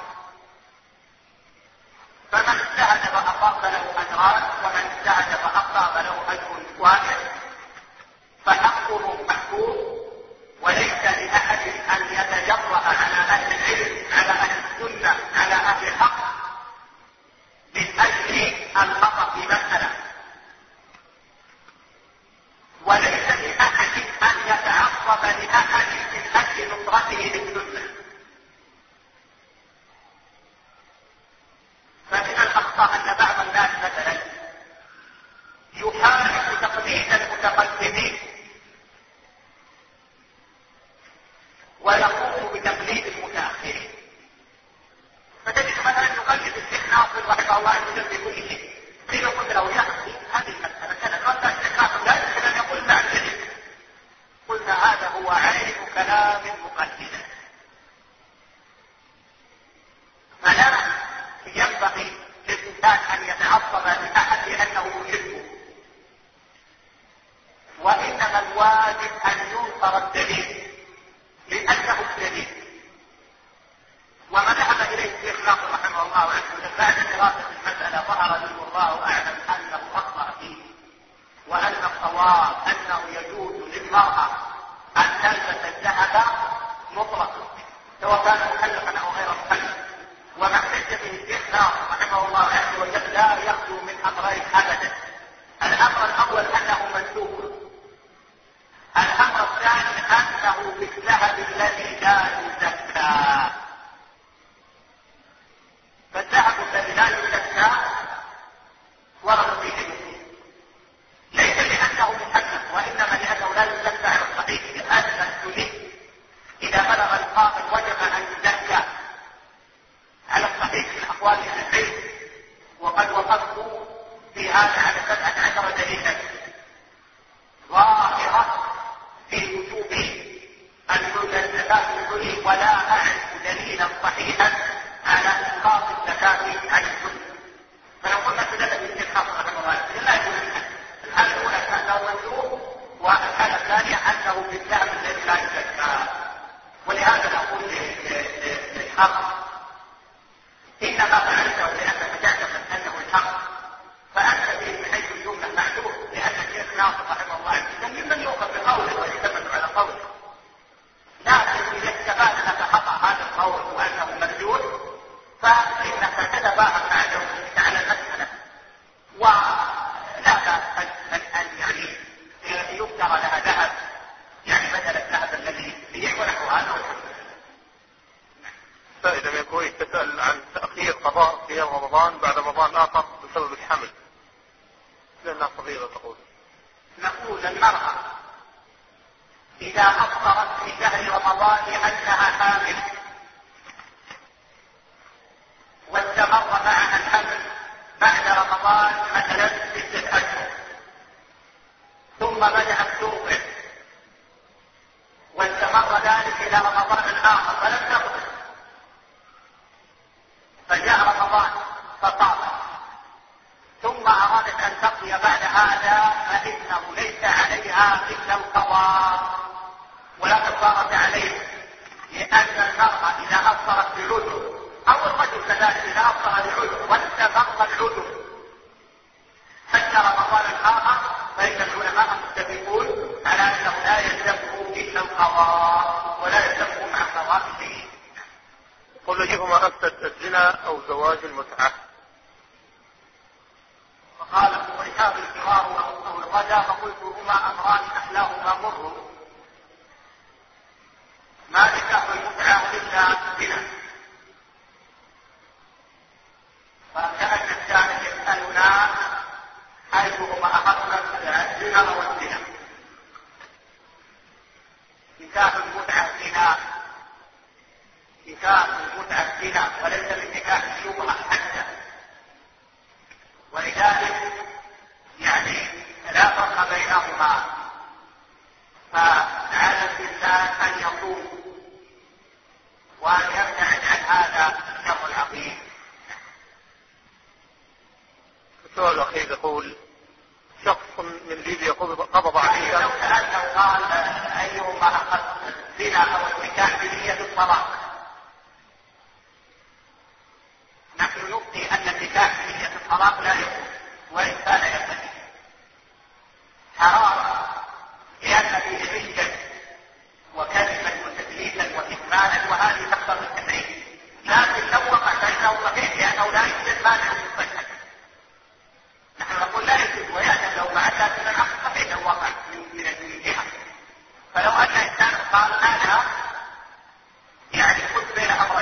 فمن اجتهد فأصاب له أجران، ومن اجتهد فأصاب له أجر واحد، فحقه محفوظ، وليس لأحد أن يتجرأ على أهل العلم، على أهل السنة، على أهل الحق من أجل الخطأ في مسألة، وليس لأحد أن يتعصب لأحد من أجل نصرته للسنة. فمن الأخطاء أن بعض الناس مثلا يحارب تقليد المتقدمين ويقوم بتقليد المتأخرين، فتجد مثلا يقلد الشيخ ناصر رحمه الله عز وجل في كل شيء، قيل قلت له يا أخي هذه المسألة كذا، قال الشيخ ناصر لا يمكن أن يقول لا الجديد، قلنا هذا هو عين كلام مقلد، فلا ينبغي للإنسان أن يتعصب لأحد لأنه يحبه، وإنما الواجب أن ينصر الدليل لأنه الدليل. وما ذهب إليه الشيخ ناصر رحمه الله عز وجل بعد دراسة المسألة ظهر له والله أعلم أنه أخطأ فيه، وأن الصواب أنه يجوز للمرأة أن تلبس الذهب مطلقا سواء كان محلقا أو غير محلق، وما احتج به الشيخ ناصر رحمه الله عز وجل لا يخلو من أمرين أبدا. الأمر الأول أنه مندوب، الأمر الثاني أنه بالذهب الذي لا يزكى، فالذهب الذي لا يزكى ورد فيه المسلم، ليس لأنه محلق، وإنما لأنه لا يزكى على الصحيح، لأن السني إذا بلغ القابل وجب أن يزكى على الصحيح من أقوال أهل العلم، وقد وقفت في هذا على سبعة عشر دليلا ظاهرة في وجوب الزكاة الحلي، ولا أعرف دليلا صحيحا على إسقاط الزكاة عن الحلي. فلو قلنا سدد بالشيخ ناصر رحمه الله لا يجوز الحالة الأولى أنه مندوب، والحالة الثانية أنه بالذهب الذي لا يزكى. ولهذا نقول للحق إنما فعلته لأنك تعتقد أنه الحق، فأنت به من حيث الجملة معذور، لأن الشيخ ناصر رحمه الله عز وجل ممن يؤخذ بقوله ويعتمد على قوله، لكن إذا استفاد لك خطأ هذا القول وأنه مردود فإنك تتباهى مع زوجتك على المسألة، ولا بأس أن يعني يفترى لها ذهب، يعني بدل الذهب الذي بيع ونحو هذا. سائدة من الكويت تسأل عن تأخير قضاء صيام رمضان بعد رمضان آخر بسبب الحمل، لأنها صغيرة تقول. نقول المرأة إذا أفطرت في شهر رمضان لأنها حامل واستمر معها الحمل بعد رمضان مثلا ستة أشهر، ثم بدأت ترضع واستمر ذلك إلى رمضان آخر فلم تقضي، فجاء رمضان فطالت، ثم أرادت أن تقضي بعد هذا، فإنه ليس عليها إلا القضاء ولا كفارة عليه، هذا تناصر العذر واستمر العذر حتى رمضان الآخر، فإن العلماء متفقون على أنه لا يلزمه إلا القضاء ولا يلزمه مع قضاء شيء. قل أيهما أفسد، الزنا أو زواج المتعة؟ فقال الصحاب الكرام أو الغدا، فقلت هما أمران أحلاهما مر، ما نكاح المتعة إلا الزنا. فكان الثالث يسألنا أيهما أخذنا الزنا أو الزنا. نكاح المتعة زنا، نكاح المتعة زنا وليس من نكاح الشبهة حتى، ولذلك يعني لا فرق بينهما. فعلى الإنسان أن يصوم وأن يبتعد عن هذا الشر العظيم. السؤال الأخير يقول: شخص من ليبيا قبض عليه، لو سألته قال أيهما أخذ الزنا أو النكاح بنية الطلاق، نحن نفتي أن النكاح بنية الطلاق لا يكون، وإن كان يكون حرام لأن فيه رجا وكذبا وتدليسا وإثمانا، وهذه تقتضي التحريم. لكن لو وقع فإنه صحيح لأنه لا يوجد مانع من الصحة. نحن نقول لا يجوز ويأتي لو بعد، لكن الأمر صحيح لو وقع من الجهة. فلو أن إنسان قال أنا يعني كنت بين أمرين،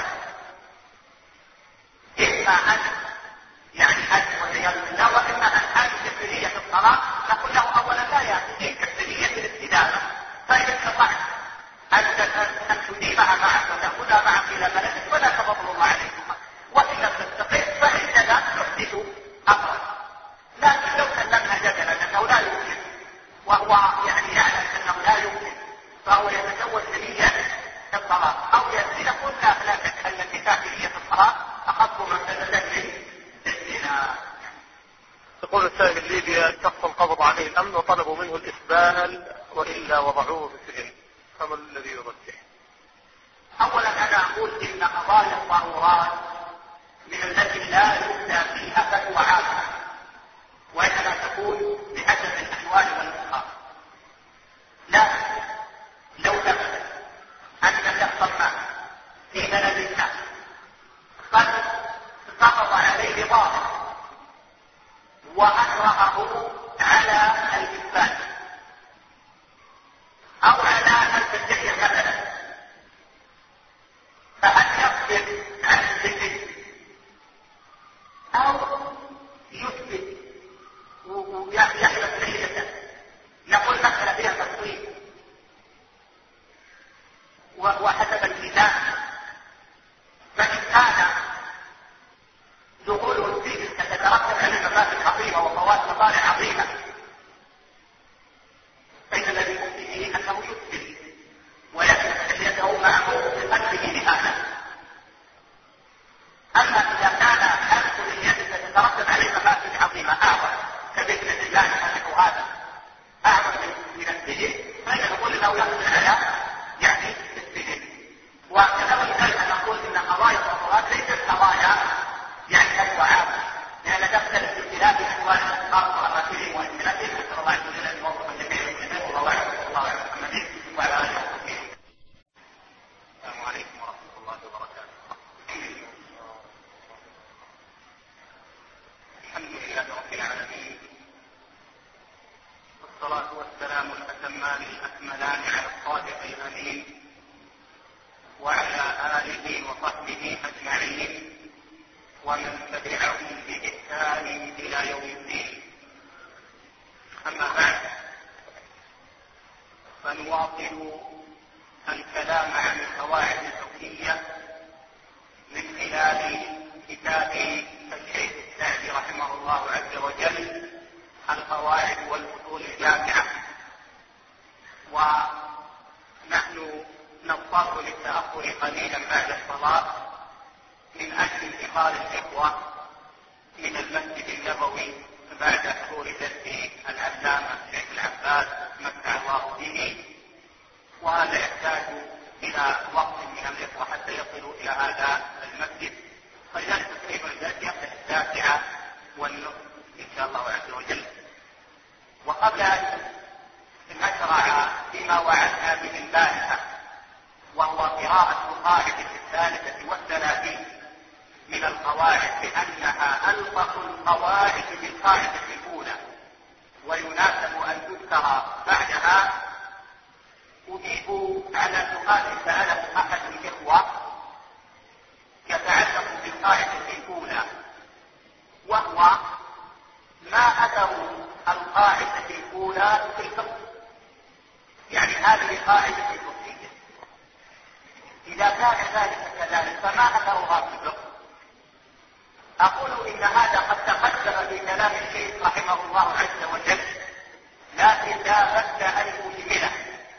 إما أن يعني أن والعياذ بالله، وإما أن هذه كفرية الطلاق، نقول له أولا لا يأتي كفرية الاستدامة، فإن استطعت أن تديمها معك وتأخذها معك إلى بلدك ولا تفضل الله عليكم، وإن لم تستطع فإننا نحدث أمرا. لكن لو سلمنا جدلا أنه لا يمكن، وهو يعني يعلم أنه لا يمكن، فهو يتزوج بنية الطلاق أو يزيد، قلنا لا شك أن النكاح بنية الطلاق أخذ مفسدة للزنا. يقول السائل: ليبيا شخص قبض عليه الأمن وطلبوا منه الإسبال وإلا وضعوه في السجن، فما الذي يرجح؟ أولا أنا أقول إن قضايا الضرورات من التي لا يفتى فيها فتوى عامة، وإنما تكون بحسب الأحوال والمصاب. لكن لو ثبت أن شخصا ما في بلد ما قد سقط عليه ضابط وأكرهه على الإثبات أو على التشريع مثلا، فهل يصبر عن الذكر أو يثبت ويحلف سيئة؟ نقول مسألة فيها تفصيل وحسب الميزان. فإن كان دخوله السجن تترتب على مفاسد عظيمة وفوات مصالح عظيمة، فإن الذي يفتي فيه أنه يثبت ويحلف سيئته معه بقلبه لهذا. أما إذا كان حلف اليد تترتب عليه مفاسد عظيمة أعظم كبدنة الله أنه هذا أعظم من السجن، فإن نقول أنه يحصل على يعني السجن. وكذلك أيضا نقول إن قضايا الضرورات ليست قضايا يعني فتوى عامة، لأن تختلف في اختلاف أحوال الأشخاص وأماكنهم وإنشاءاتهم. نسأل الله عز وجل أن يوفق الجميع والجميع، والله صلى الله على محمد وعلى آله وصحبه. السلام عليكم ورحمة الله وبركاته. الحمد لله رب العالمين، والصلاة والسلام الأتمان الأكملان على الصادق الأمين وعلى آله وصحبه أجمعين ومن تبعهم بإحسان إلى يوم الدين. أما بعد، فنواصل الكلام عن القواعد الفقهية من خلال كتاب الشيخ السعدي رحمه الله عز وجل القواعد والأصول الجامعة. ونحن نضطر للتأخر قليلا بعد الصلاة من أجل انتقال الإخوة من المسجد النبوي بعد حضور درس العلامة الشيخ العباس متع الله به، وهذا يحتاج إلى وقت من الإخوة حتى يصلوا إلى هذا المسجد، فلذلك والنصح إن شاء الله عز وجل. وقبل أن نشرع فيما وعدنا به البارحة وهو قراءة القاعدة الثالثة والثلاثين من القواعد بأنها ألطف القواعد بالقاعدة الأولى ويناسب أن تذكر بعدها، أجيب على سؤال سأله أحد الإخوة يتعلق بالقاعدة الأولى، وهو ما أثر القاعدة الأولى في الفقه؟ يعني هذه قاعدة فقهية، إذا كان ذلك كذلك فما أثرها في الفقه؟ أقول إن هذا قد تقدم في كلام الشيخ رحمه الله عز وجل، لكن لا بد أن أجمله.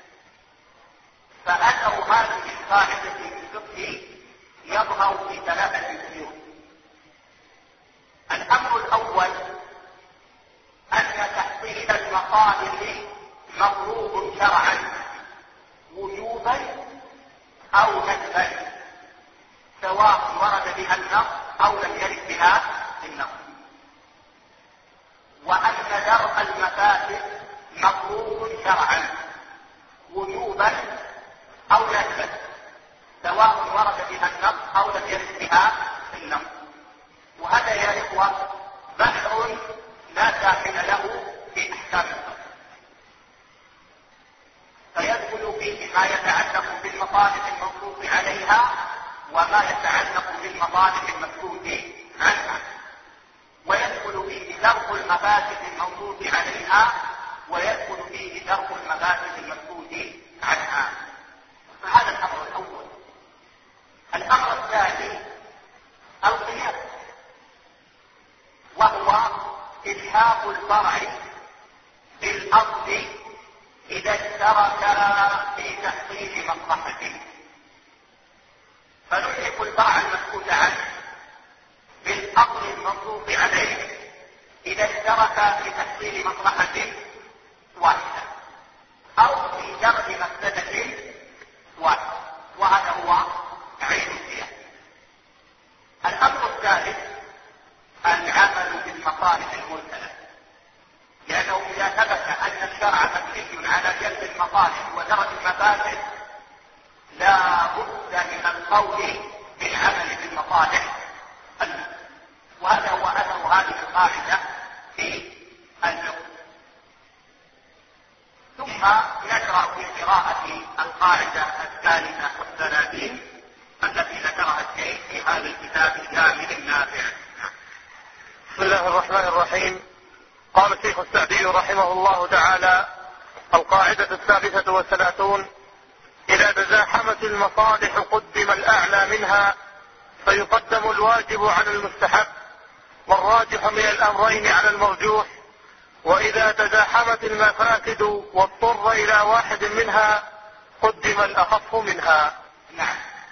فأثر هذه القاعدة في الفقه يظهر في ثلاثة أمور. الأمر الأول أن تحصيل المصالح مطلوب شرعا وجوبا أو ندبا، سواء ورد بها النص أو لم يرد بها النص، وأن درء المفاسد مطلوب شرعا وجوبا أو ندبا، سواء ورد بها النص أو لم يرد بها النص. وهذا يا إخوة بحث لا ساحل له في أحكام الفقه، فيدخل فيه ما يتعلق بالمصالح المنصوص عليها وما يتعلق بالمصالح المسكوت عنها، ويدخل فيه درء المفاسد المنصوص عليها ويدخل فيه درء المفاسد المسكوت عنها. فهذا الأمر الأول. الأمر الثاني القياس، وهو إلحاق الفرع بالأصل إذا اشتركا في تحصيل مصلحته، فنلحق الفرع المسكوت عنه بالأصل المنصوص عليه إذا اشتركا في تحصيل مصلحة واحدة أو في درء مفسدة واحدة، وهذا هو عين القياس. الأمر الثالث العمل بالمصالح المرسلة، لأنه إذا ثبت أن الشرع مبني على جلب المصالح ودرء المفاسد لا بد من القول بالعمل بالمصالح، وهذا هو أثر هذه القاعدة في الفقه. ثم نشرع في قراءة القاعدة الثالثة والثلاثين التي ذكرها الشيخ في هذا الكتاب الكامل النافع. بسم الله الرحمن الرحيم. قال الشيخ السعدي رحمه الله تعالى: القاعدة الثالثة والثلاثون: إذا تزاحمت المصالح قدم الأعلى منها فيقدم الواجب على المستحب، والراجح من الأمرين على المرجوح. وإذا تزاحمت المفاسد واضطر إلى واحد منها قدم الأخف منها. نعم.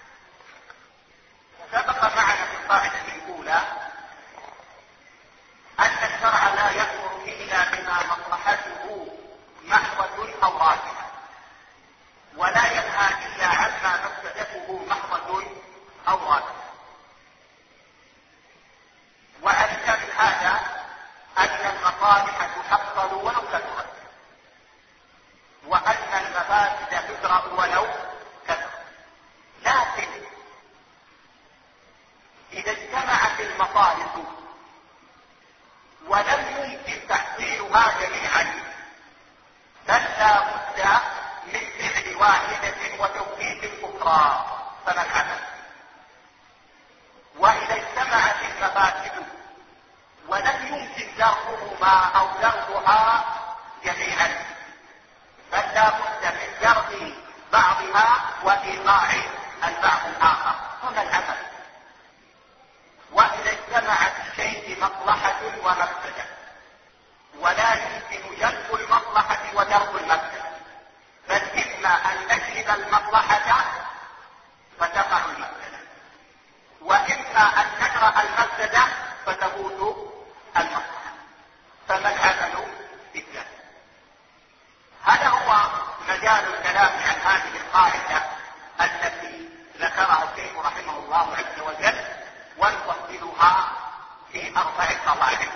سبق معنا في القاعدة الأولى أن الشرع لا يأمر إلا بما مصلحته محضة أو راجحة، ولا ينهى إلا عما مفسدته محضة أو راجحة. وعلمنا من هذا أن المصالح تحصل ولو كثرت، وأن المفاسد تدرأ ولو كثرت. لكن إذا اجتمعت المصالح ولم يمكن تحصيلها جميعا فلا بد من فعل واحدة وتوقيت الأخرى، فما العمل؟ وإذا اجتمعت المفاسد ولم يمكن درءهما أو درءها جميعا فلا بد من درء بعضها وإيقاع البعض الآخر، فما العمل؟ وإذا اجتمعت الشيء مصلحة ومفسدة ولا يمكن جلب المصلحة ودرء المفسدة، بل إما أن نجلب المصلحة فتقع المفسدة، وإما أن ندرأ المفسدة فتفوت المصلحة، فما العمل بالذات؟ هذا هو مجال الكلام عن هذه القاعدة التي ذكرها نعرفها إن شاء الله عليكم.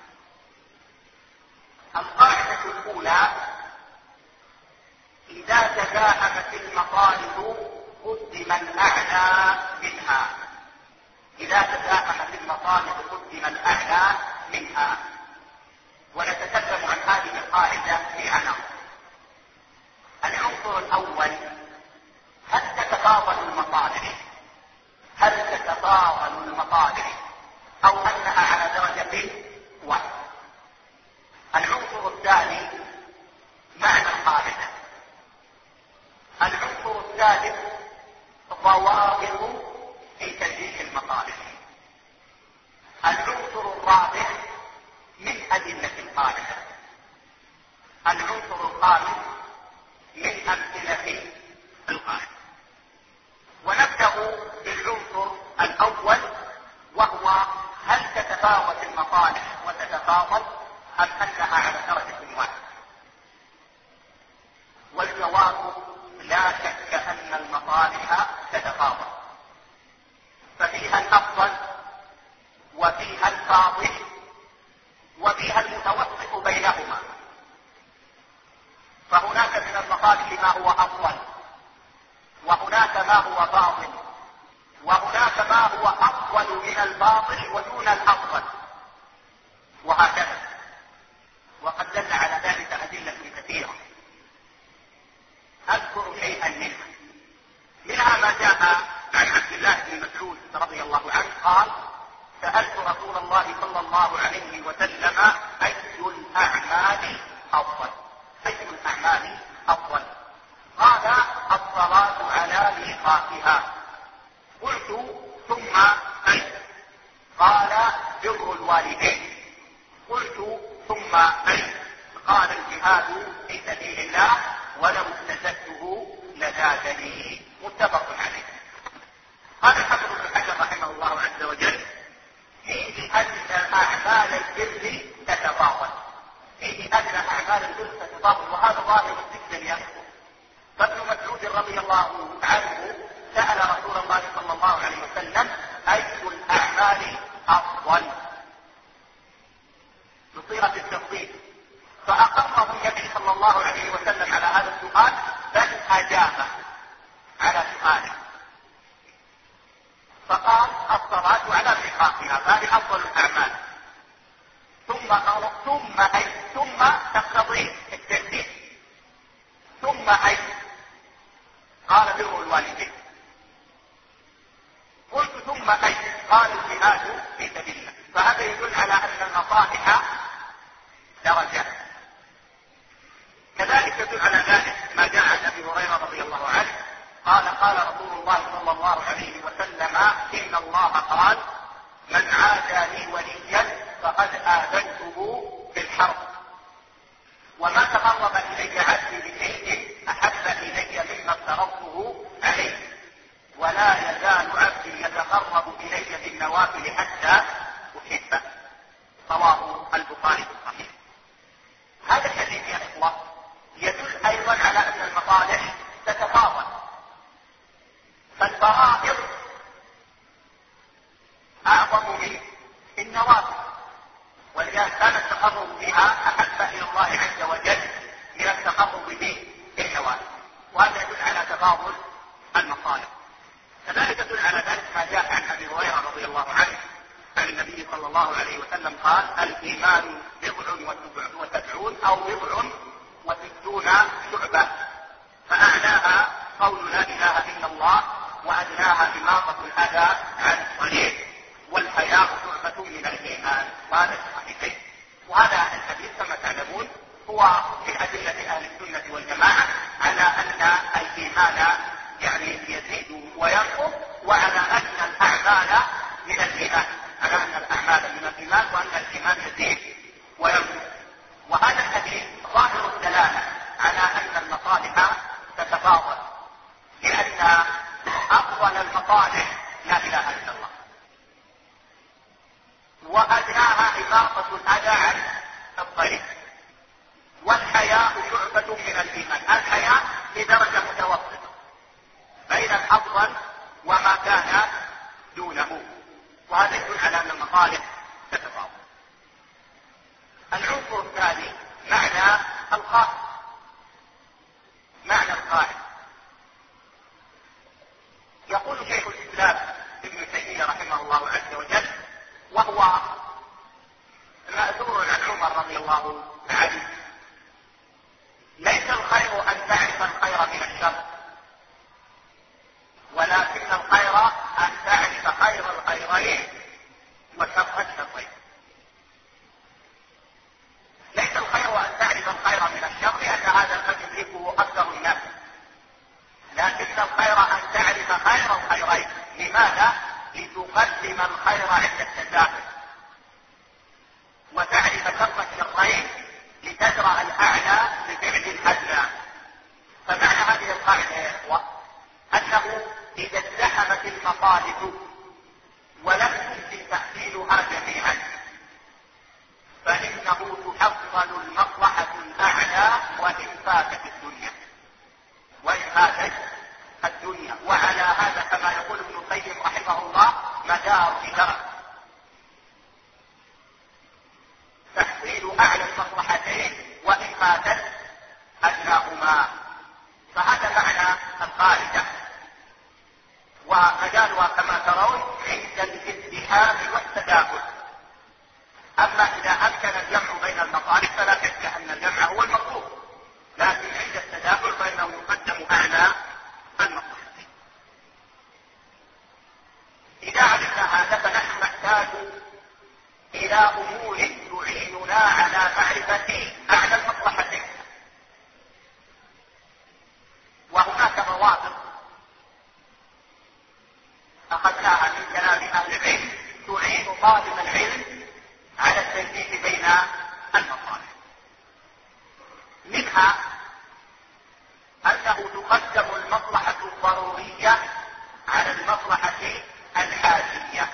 القاعدة الأولى: إذا تزاحمت المطالب قدم الأعلى منها. إذا تزاحمت المطالب قدم الأعلى منها. ونتكلم عن هذه القاعدة في عناصر. العنصر الأول: هل تتفاضل المصالح؟ هل تتفاضل المصالح أو أنها على درجة واحدة؟ العنصر الثاني: معنى القاعدة. العنصر الثالث: ضوابط في تنزيل المصالح. العنصر الرابع: من أدلة القاعدة. العنصر الخامس: من أمثلة القاعدة. ونبدأ بالعنصر الأول، وهو: هل تتفاوت المصالح وتتفاضل أم أنها على درجة واحدة؟ والجواب: لا شك أن المصالح تتفاضل، ففيها الأفضل وفيها الفاضل وفيها المتوسط بينهما. فهناك من المصالح ما هو أفضل، وهناك ما هو باطل، وهناك ما هو أفضل من الباطل ودون الأفضل، وهكذا. وقد دل على ذلك أدلة كثيرة، أذكر شيئا منها. منها ما جاء عن عبد الله بن مسعود رضي الله عنه قال: سألت رسول الله صلى الله عليه وسلم: أي الأعمال أفضل؟ أي الأعمال أفضل؟ قال: الصلاة على ميقاتها. قلت: ثم أي؟ قال: بر الوالدين. قلت: ثم أي؟ قال: الجهاد في سبيل الله، ولو استزدته لزادني. متفق عليه. قال الحافظ ابن حجر رحمه الله عز وجل: فيه أن أعمال البر تتفاضل. فيه أن أعمال البر تتفاضل، وهذا ظاهر جدا يا إخوة. فابن مسعود رضي الله عنه سأل رسول الله صلى الله عليه وسلم: أي الأعمال أفضل؟ بصيغة التفضيل. فأقره النبي صلى الله عليه وسلم على هذا السؤال، بل أجاب على سؤاله فقال: الصلاة على ميقاتها، فهذه أفضل الأعمال. ثم قال: ثم أي؟ ثم تقتضي الترتيب. ثم أي؟ قال: بر الوالدين. قلت: ثم أي؟ قال: الجهاد في سبيل الله. فهذا يدل على أن المصالح درجات. كذلك يدل على ذلك ما جاء عن أبي هريرة رضي الله عنه قال: قال رسول الله صلى الله عليه وسلم: إن الله قال: من عادى لي وليا فقد آذنته بالحرب، وما تقرب إلي عبدي بشيء أحب إلي مما افترضته عليه، ولا يزال عبدي يتقرب إلي بالنوافل حتى أحبه. رواه البخاري في الصحيح. هذا الحديث يا إخوة يدل أيضا على أن المصالح تتفاضل. فالفرائض أعظم من النوافل، ولذلك كان التقرب بها أحب إلى الله عز وجل من التقرب بالنوافل، وهذا يدل على تفاضل المصالح. كذلك يدل على ذلك ما جاء عن أبي هريرة رضي الله عنه عن النبي صلى الله عليه وسلم قال: الإيمان بضع وسبعون أو بضع وستون شعبة، فأعلاها قول لا إله إلا الله، وأدناها إماطة الأذى عن الطريق، والحياء شعبة من الإيمان. وهذا الصحيحين. وهذا الحديث كما تعلمون هو من أدلة أهل السنة والجماعة على أن الإيمان يعني يزيد وينقص، وعلى أن الأعمال من الإيمان، على أن الأعمال من الإيمان، وأن الإيمان يزيد وينقص. وهذا الحديث ظاهر الدلالة على أن المصالح تتفاضل، لأن أفضل المصالح لا إله إلا الله، وأدناها إماطة الأذى عن الطريق، والحياء شعبة من الإيمان. الحياء بدرجة متوسطة بين الأفضل وما كان دونه، وهذا يدل على أن المصالح تتفاضل. لماذا؟ لتقدم الخير عند التساهل وتعرف شر الشرين لتدرأ الأعلى بفعل الأدنى. فمعنى هذه القاعدة يا إخوة أنه إذا ازدحمت المصالح ولم يمكن تحصيلها جميعا فإنه تحصل المصلحة الأعلى وإن فاتت الدنيا وإن فاتت الدنيا. وعلى هذا كما يقول ابن القيم رحمه الله مدار الشرع تحصيل أعلى المصلحتين وإن فاتت أدناهما. فهذا معنى القاعدة ومجالها كما ترون عند الازدحام والتداخل. أما إذا أمكن الجمع بين المصالح فلا شك أن الجمع هو المطلوب، لكن عند التداخل فإنه يقدم أعلى المصلحتين. إذا عرفنا هذا فنحن نحتاج إلى أمور تعيننا على معرفة أعلى المصلحتين. وهناك مواقف أخذناها من كلام أهل العلم تعين طالب العلم على التمييز بين المصالح. منها أنه تقدم المصلحة الضرورية على المصلحة الحاجية.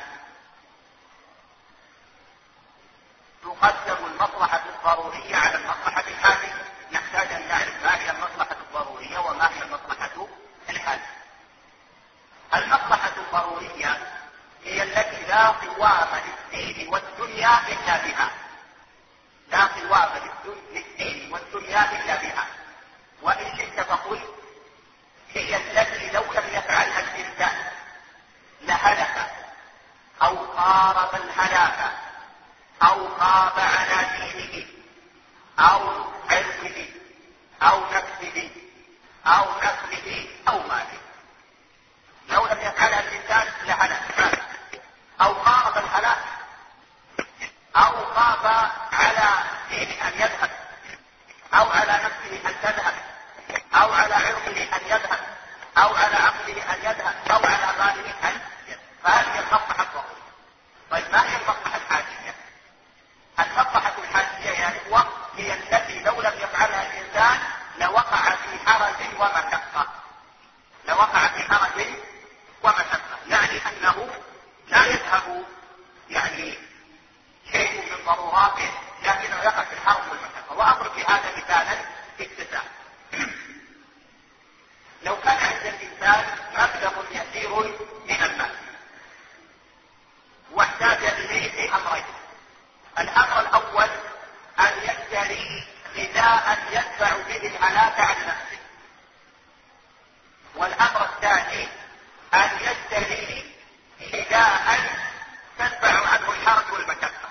تقدم المصلحة الضرورية على المصلحة الحاجية. نحتاج أن نعرف ما هي المصلحة الضرورية وما هي المصلحة الحاجية. المصلحة الضرورية هي التي لا قوام للدين والدنيا إلا بها. لا قوام للدين والدنيا إلا بها. وإن شئت فقل هي التي لو لم يفعلها الإنسان لهلك أو قارب الهلاك أو خاب على دينه أو عرضه أو نفسه أو نسله أو ماله. لو لم يفعلها الإنسان لهلك أو قارب الهلاك أو خاب على دينه أن يذهب أو على نفسه أن تذهب أو على عرضه أن يذهب أو على عقله أن يذهب أو على ماله أن يذهب. فهذه المصلحة الضرورية. طيب ما هي المصلحة الحاجية؟ المصلحة الحاجية يا إخوة هي التي لو لم يفعلها الإنسان لوقع في حرج ومشقة. لوقع في حرج ومشقة، يعني أنه لا يذهب يعني شيء من ضروراته لكنه يقع في الحرج والمشقة. وأضرب في هذا مثالا اكتساب. لو كان عند الإنسان مبلغ يسير من المال واحتاج إليه في أمرين. الأمر الأول أن يشتري غذاء يدفع به الهلاك عن نفسه. والأمر الثاني أن يشتري غذاء تدفع عنه الحرج والمشقة.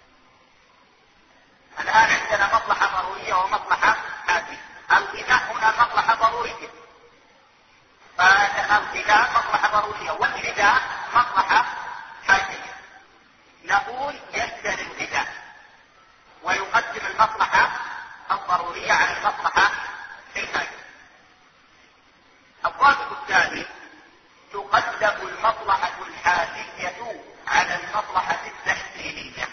الآن عندنا مصلحة ضرورية ومصلحة حاجية. الغذاء هنا مصلحة ضرورية، فالغذاء مصلحة ضرورية والغذاء مصلحة حاجية. نقول يشتري الغذاء ويقدم المصلحة الضرورية على المصلحة الحاجية. الضابط الثاني تقدم المصلحة الحاجية على المصلحة التحسينية.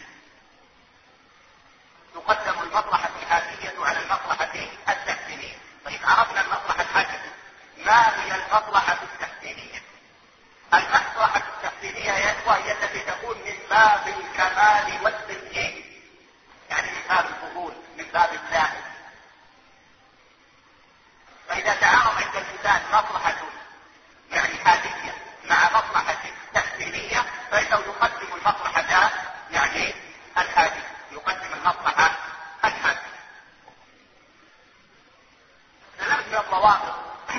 تقدم المصلحة الحاجية على المصلحة التحسينية. طيب عرفنا المصلحة الحاجية، ما هي المصلحة التحسينية؟ المصلحة التحسينية يا إخوة هي التي تكون من باب الكمال والتزيين، يعني من باب الفضول، من باب الزائد. فإذا تعارض عند الإنسان مصلحة يعني حاجية مع مصلحة تحسينية فإنه يقدم المصلحة يعني الحاجية، يقدم المصلحة الحاجية. ثلاث من الضوابط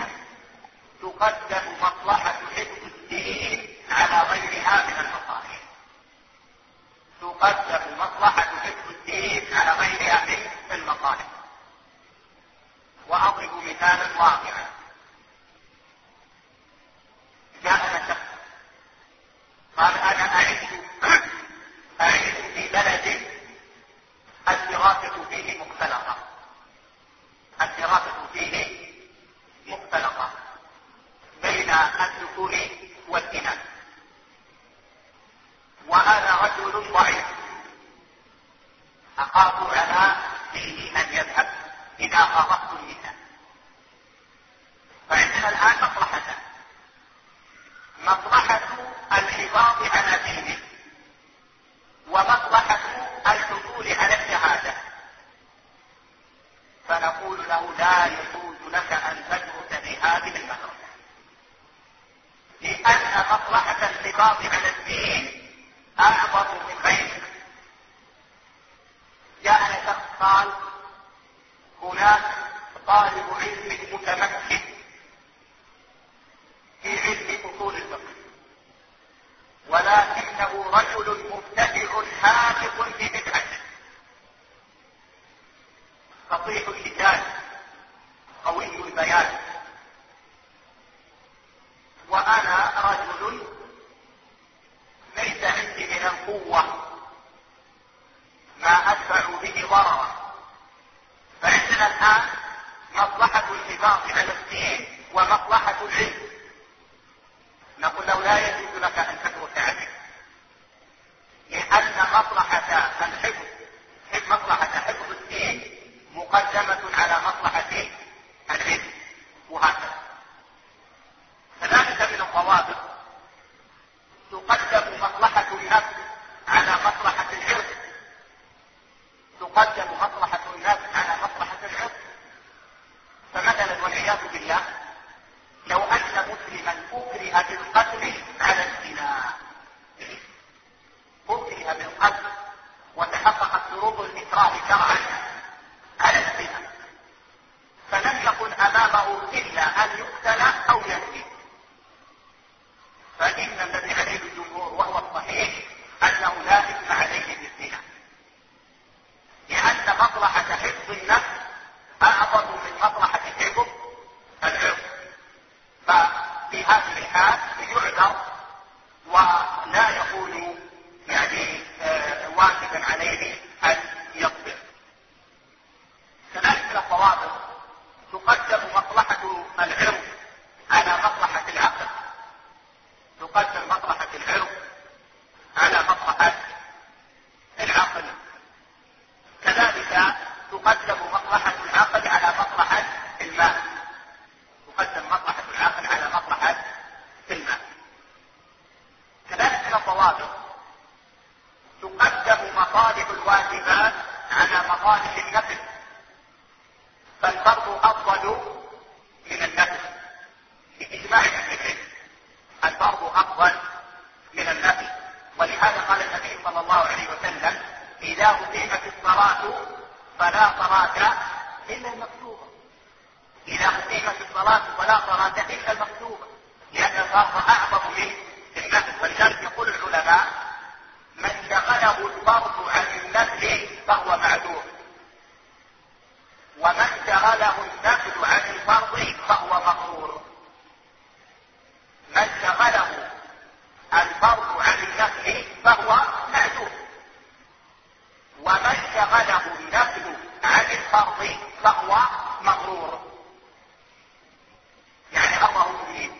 تقدم مصلحة حفظ الدين على غيرها من المصالح. تقدم مصلحة حفظ الدين على غيرها من المصالح. وأضرب مثالا واقعا. جاءنا شخص قال أنا أعيش أعيش في بلد الدراسة فيه مختلطة. الدراسة فيه مختلطة بين الذكور والإناث. رجل ضعيف أخاف على ديني أن يذهب إذا خاطبت النساء. فعندنا الآن مصلحتان: مصلحة الحفاظ على دينه ومصلحة الحصول على الشهادة. فنقول له لا يجوز لك أن تدرس في هذه المدرسة، لأن مصلحة الحفاظ على الدين أعظم من غيرك. جاءنا شخص قال هناك طالب علم متمكن في علم أصول الفقه، ولكنه رجل مبتدع حاذق في بدعته، فصيح اللسان قوي البيان، وأنا رجل ليس عندي من القوة ما أدفع به ضررا. فعندنا الآن مصلحة الحفاظ على الدين ومصلحة العلم. نقول له لا يجوز لك أن تدرس عليه، لأن مصلحة الحفظ مصلحة حفظ الدين مقدمة على مصلحة العلم، وهكذا. كذلك من الضوابط تقدم مصلحة النفس على مصلحة العرض، تقدم مصلحة النفس على مصلحة العرض. فمثلا والعياذ بالله لو أن مسلما أكره بالقتل على الزنا، أكره بالقتل وتحققت شروط الإكراه شرعا على الزنا، فلم يكن أمامه إلا أن يقتل أو يهدي، فإن الذي عليه الجمهور وهو الصحيح أنه لا إثم عليه بالزنا، لأن مصلحة حفظ النفس أعظم من مصلحة حفظ العرض. ففي هذه الحال يعذر ولا يكون يعني آه واجبا عليه أن يصبر. كذلك من الضوابط تقدم مصلحة العرض على مصلحة العقل، تقدم مصلحة العرض على مصلحة العقل. كذلك تقدم مصلحة العقل على مصلحة المال، تقدم مصلحة العقل على مصلحة المال. كذلك من الضوابط تقدم مصالح الواجبات على مصالح النفل، فالفرض أفضل من النفل بإجماع أهل العلم، الفرض أفضل من النفل. ولهذا قال النبي صلى الله عليه وسلم: إذا أقيمت الصلاة فلا صلاة إلا المكتوبة، إذا أقيمت الصلاة فلا صلاة إلا المكتوبة، لأن الفرض أعظم من النفل. ولذلك يقول العلماء: من شغله الفرض عن النفل فهو معذور، ومن شغله النفل عن الفرض فهو مغرور. من شغله الفرض عن النفل فهو معذور، ومن شغله النفل عن الفرض فهو مغرور، يعني الله مبين.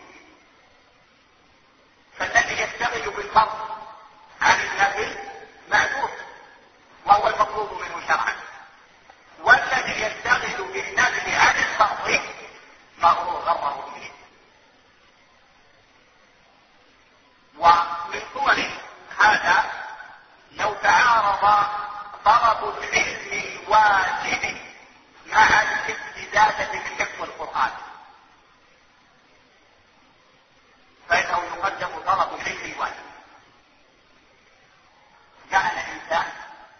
فالذي يشتغل بالفرض عن النفل معذور وهو المطلوب منه شرعا، والذي يشتغل بالنفل عن الفرض مغرور غره مبين. ومن صور هذا لو تعارض طلب العلم الواجب مع الاستزادة من حفظ القرآن، فإنه يقدم طلب العلم الواجب. جاءنا إنسان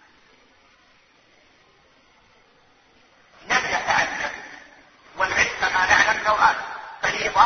لم يتعلم، والعلم كما نعلم نوعان: فريضة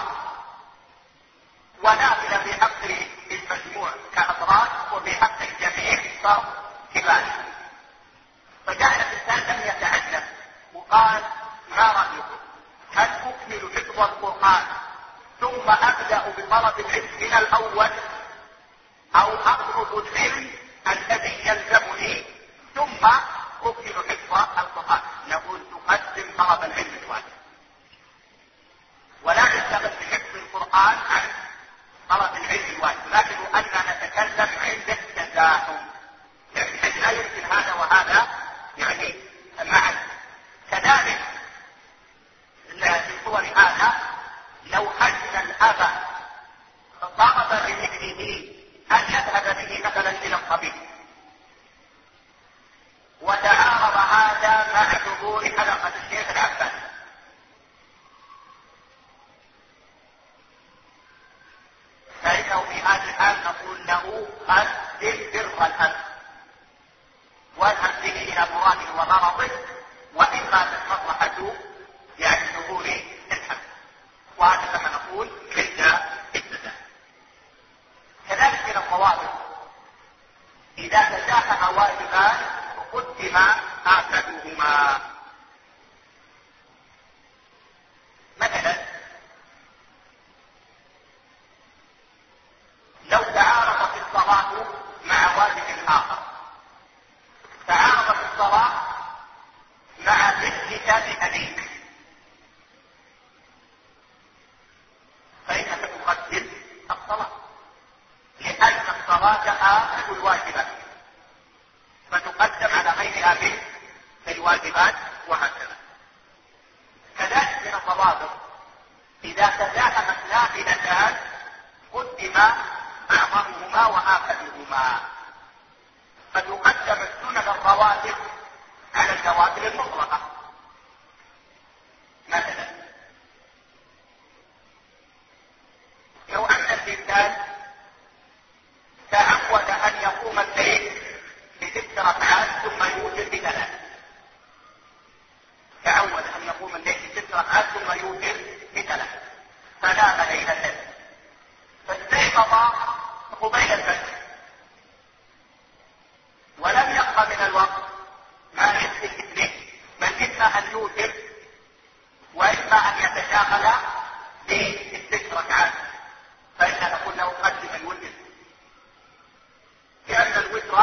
ونافلة في حق المجموع كأفراد، وفي حق الجميع فرض كفاية. فجاءنا إنسان لم يتعلم وقال: ما رأيكم؟ هل أكمل حفظ القرآن ثم أبدأ بطلب العلم من الأول، أو أطلب العلم الذي يلزمني ثم أكمل حفظ القرآن؟ نقول تقدم طلب العلم الواجب، ولا نشتغل بحفظ القرآن عن طلب العلم الواجب. لكن أننا نتكلم عند التزاحم، يريده أن يذهب به مثلا إلى الطبيب، وتعارض هذا مع حضور حلقة الشيخ العباسي، فإنه في هذه الحال نقول له قدم بر الأب واذهب به إلى مراده ومرضه، وإما المصلحة يعني ظهور الحمل، وهذا كما نقول عند التزام. كذلك من الضوابط إذا تزاحم واجبان قدم آكدهما. مثلا لو تعارضت الصلاة مع واجب آخر، تعارضت الصلاة مع ذكرك بأبيك، فإنك تقدم الصلاة، لأن الصلاة آخر الواجبات، فتقدم على غيرها من الواجبات، وهكذا. كذلك من الضوابط إذا تزاحمت نافلتان قدم أعظمهما وآخرهما، فتقدم السنن الرواتب على النوافل المطلقة. مثلا لو أن الإنسان تعود أن يقوم الليل بست ركعات ثم يوتر بثلاث، تعود أن يقوم الليل بست ركعات ثم يوتر بثلاث، فنام ليلة فاستيقظ قبيل الفجر ولم يبق من الوقت ما نصف الاثنين، بل إما أن يوتر وإما أن يتشاغل بالست ركعات، فإن نقول له قدم الوتر، لأن الوتر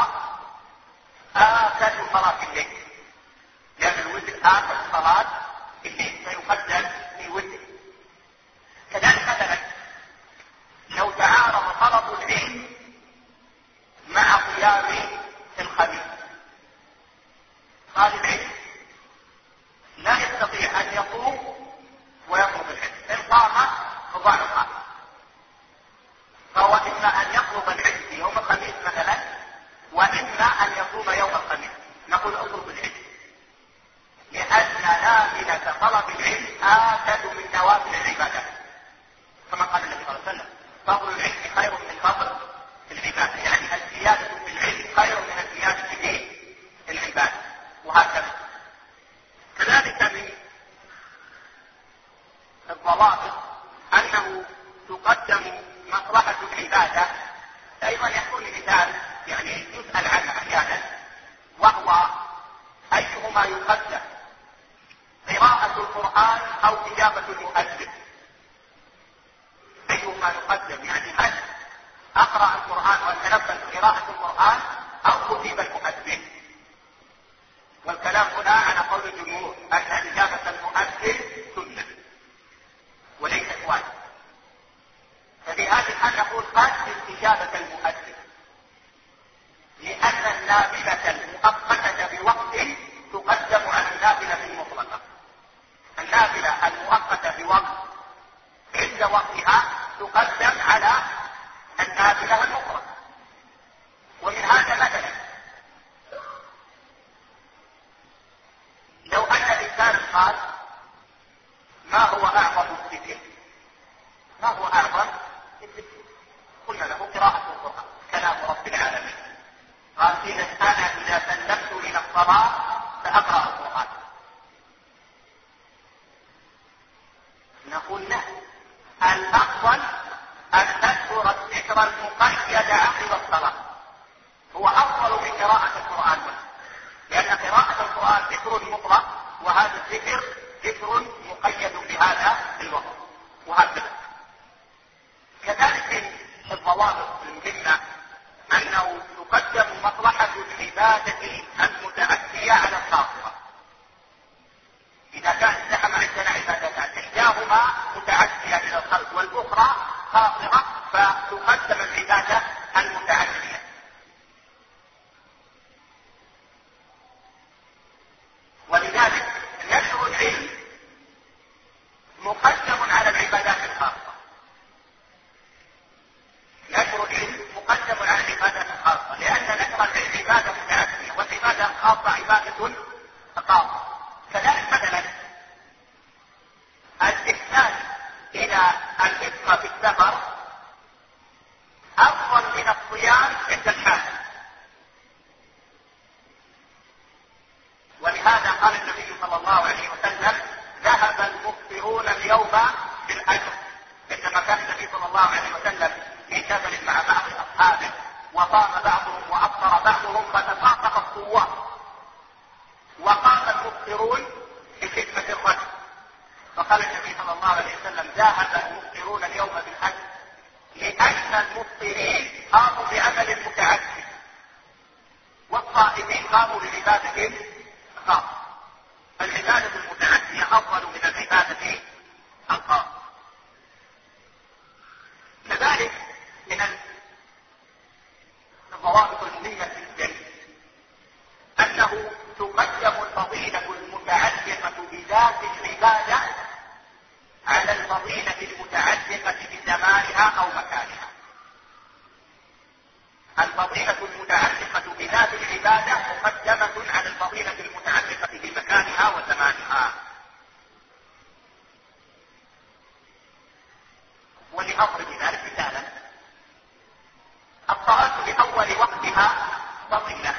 آكد صلاة الليل، لأن الوتر آكد صلاة الليل فيقدم الوتر. كذلك مثلا لو تعارض طلب العلم مع قيام الخميس، طالب العلم لا يستطيع أن يقوم ويطلب العلم، إن قام فضاع القام، فهو إما أن يطلب العلم في يوم الخميس مثلا، وإما أن يصوم يوم الخميس. نقول اطلب العلم، لأن نافلة طلب العلم آكد من نوافل العبادات، كما قال النبي صلى الله عليه وسلم: فضل العلم خير من فضل العبادة، يعني الزيادة في العلم خير من الزيادة في العبادة، وهكذا. كذلك من الضوابط أنه تقدم مصلحة العبادة. أيضا يكون مثال يعني يسأل عنه أحيانا، وهو أيهما يقدم، قراءة القرآن أو إجابة المؤذن؟ أيهما يقدم، يعني هل أقرأ القرآن وأتنفذ قراءة القرآن أو أجيب المؤذن؟ والكلام هنا على قول الجمهور أن إجابة المؤذن سنة وليست واجب، ففي هذه الحال نقول قدم إجابة المؤذن، لأن النافلة المؤقتة بوقت تقدم على النافلة المطلقة. النافلة المؤقتة بوقت عند وقتها تقدم على النافلة المطلقة. ومن هذا مثلا لو أن الإنسان قال: ما هو أعظم الذكر؟ ما هو أعظم الذكر؟ قلنا له قراءة القرآن، كلام رب العالمين. قال: إذا أنا إذا سلمت إلى الصلاة فأقرأ القرآن. نقول له الأفضل أن تذكر الذكر المقيد عقب الصلاة، هو أفضل من قراءة القرآن، لأن قراءة القرآن ذكر مطلق، وهذا الذكر ذكر مقيد بهذا الوقت، وهكذا. كذلك الضوابط المهمة أنه تقدم مصلحة العبادة المتأتية على الخاصة. إذا كان ازدحم عندنا عبادتان إحداهما متعدية إلى الخلق والأخرى خاصرة، فتقدم العبادة المتعدية. ولذلك نشر العلم مقدم على العبادات الخاصة. نشر الضوابط المهمة جدا أنه تقدم الفضيلة المتعلقة بذات العبادة على الفضيلة المتعلقة بزمانها أو مكانها. الفضيلة المتعلقة بذات العبادة مقدمة على الفضيلة المتعلقة بمكانها وزمانها. ولأضرب ذلك مثالا، الصلاة بأول وقتها فضيلة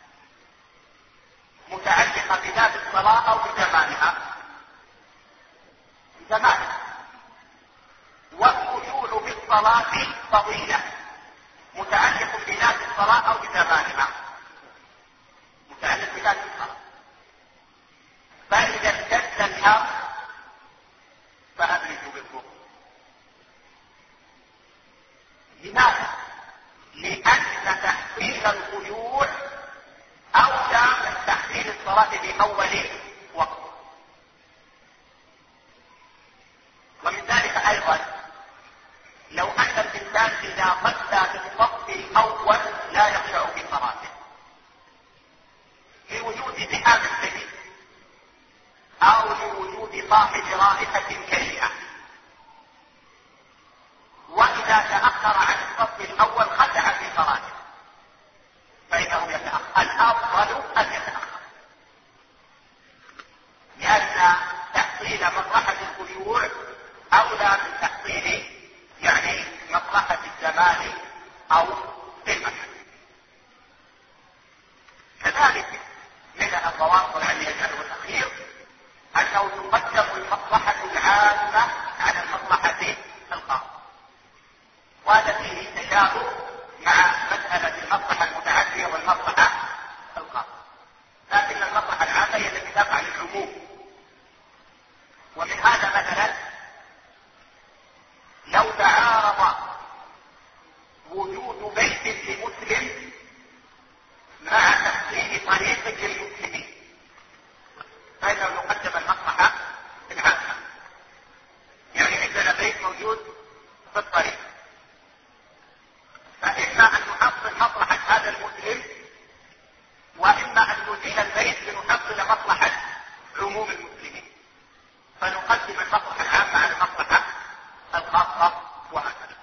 متعلقة بذات الصلاة أو بزمانها زمانها، والخشوع بالصلاة فضيلة متعلق بذات الصلاة أو بزمانها، متعلق بذات الصلاة. فإذا اشتد الحر فأبرزوا بالكفر. لماذا؟ لأن تحصيل الخشوع أولى من تحصيل الصلاة في أول وقت. ومن ذلك أيضا لو أن الإنسان إذا صلى في الصف الأول لا يخشع في صلاته لوجود ذئاب شديد أو لوجود صاحب رائحة كريهة، وإذا تأخر عن الصف الأول خشع في صلاته فإنه يتأخر. الأفضل أن يتأخر، لأن تحصيل مصلحة الخشوع أولى من تحصيل يعني مصلحة الزمان أو المكان. كذلك من الضوابط التي يجعل الأخير أنه تقدم المصلحة العامة على المصلحة الخاصة، وهذا فيه تشابه مع مسألة المصلحة المتعدية والمصلحة الخاصة، لكن المصلحة العامة هي التي تقع للعموم. ومن هذا مثلا لو تعارض وجود بيت لمسلم مع تحصيل طريق للمسلمين فإنه يقدم المصلحة العامة. يعني عندنا بيت موجود في الطريق، فإما أن نحصل مصلحة هذا المسلم وإما أن نزيل البيت لنحصل مصلحة عموم المسلمين، فنقدم المصلحة العامة على المصلحة الخاصة وهكذا.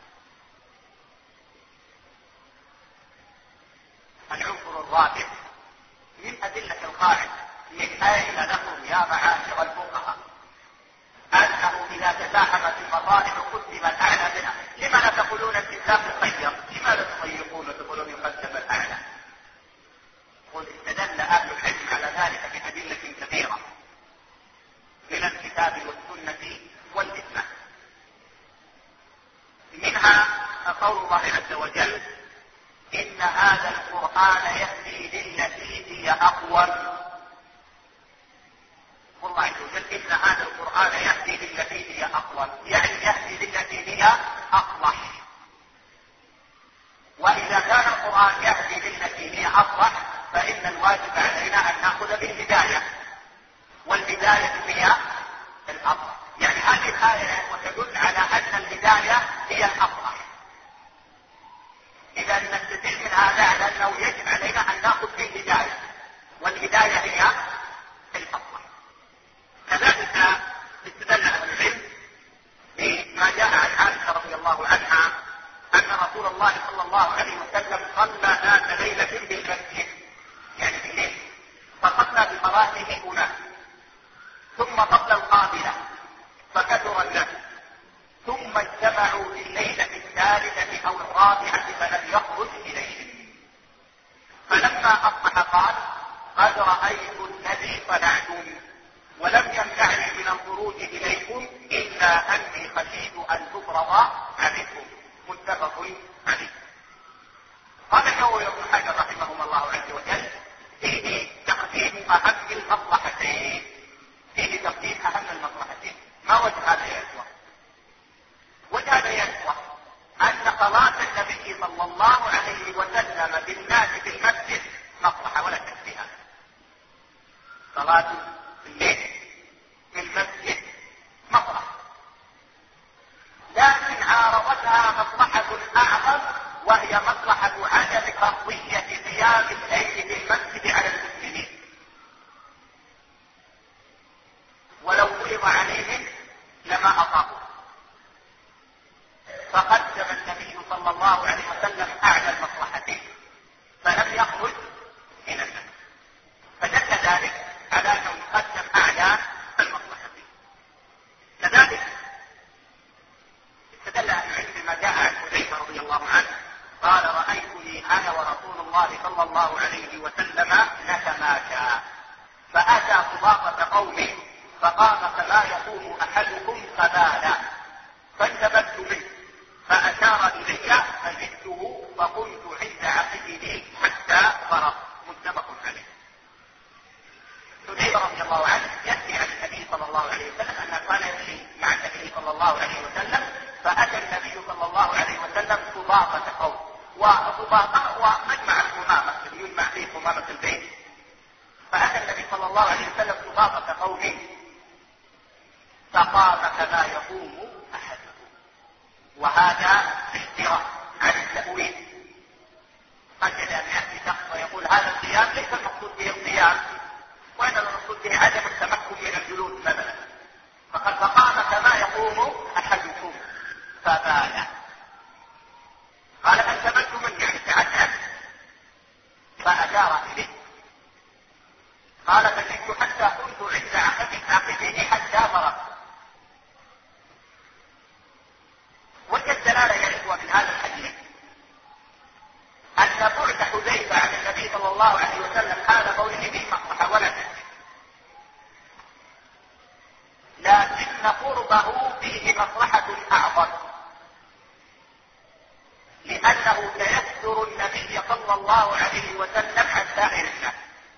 العنصر الرابع من أدلة القاعدة من أين لكم يا معاشر الفقهاء أنه إذا تزاحمت المصالح قدم الأعلى منها. لما لا تقولون الإسلام مخير؟ لما لا تضيقون وتقولون يقدم الأعلى؟ قل استدل أهل العلم على ذلك بأدلة كثيرة من الكتاب والسنة والإجماع. منها قول الله عز وجل إن هذا القرآن يهدي للتي هي أقوم. والله عز وجل إن هذا القرآن يهدي للتي هي أقوم، يعني يهدي للتي هي أصلح. وإذا كان القرآن يهدي للتي هي أصلح فإن الواجب علينا أن نأخذ بالهداية، والهداية هي الأصلح. يعني هذه الآية وتدل على أن الهداية هي الأصلح. إذا نستدل من هذا على أنه يجب علينا أن نأخذ بالهداية، والهداية هي الأصلح. كذلك استدل أهل العلم بما جاء عن عائشة رضي الله عنها أن رسول الله صلى الله عليه وسلم صلى ذات ليلة بالمسجد، يعني في الليل، فصلى بفراشه أناس، ثم صلى القابلة فكثر الناس، ثم اجتمعوا في الليلة الثالثة أو الرابعة فلم يخرج إليهم، فلما أصبح قال قد رأيت الذي صنعتم ولم يمنعني من الخروج إليكم إلا أني خشيت أن تفرض عليكم. متفق عليه. قال النووي بن حجر رحمه الله عز وجل فيه تقديم أهم المصلحتين، فيه تقديم أهم المصلحتين. ما وجه هذا يا إخوة؟ وجه هذا يا إخوة أن صلاة النبي صلى الله عليه وسلم بالناس في المسجد مصلحة ولا شك في هذا. صلاة الليل في المسجد مصلحة، لكن عارضتها مصلحة أعظم وهي مصلحة عدم فرض الله صلى الله عليه وسلم نتماشى، فأتى خطابة قومه فقام كما يقوم أحدكم فبالا، فانتبهت منه فأشار إلي فجئته فقمت عند عقبه حتى فرغ. متفق عليه. حذيفة رضي الله عنه يأتي عن النبي صلى الله عليه وسلم أنه كان يمشي مع النبي صلى الله عليه وسلم، فأتى النبي صلى الله عليه وسلم خطابة قوم، وخطابة ومجمع القمامة يجمع فيه قمامة البيت، فأتى النبي صلى الله عليه وسلم خطابة قومه فقام كما يقوم أحدهم، وهذا احتراف عن التأويل. قد يأتي شخص ويقول هذا القيام ليس المقصود به القيام، وإنما المقصود به عدم التمكن من الجلوس مثلا، فقد فقام كما يقوم أحدكم فبال. قال فانتبهت منه يعني تعجب فأشار إليه، قال فجئت حتى كنت عند عقبه حتى فرغ. وجه الدلالة يا إخوة من هذا الحديث أن بعد حذيفة عن النبي صلى الله عليه وسلم هذا قوله به مصلحة ولا شك، لكن قربه فيه مصلحة أعظم، لأنه سيستر النبي صلى الله عليه وسلم عن سائر الناس.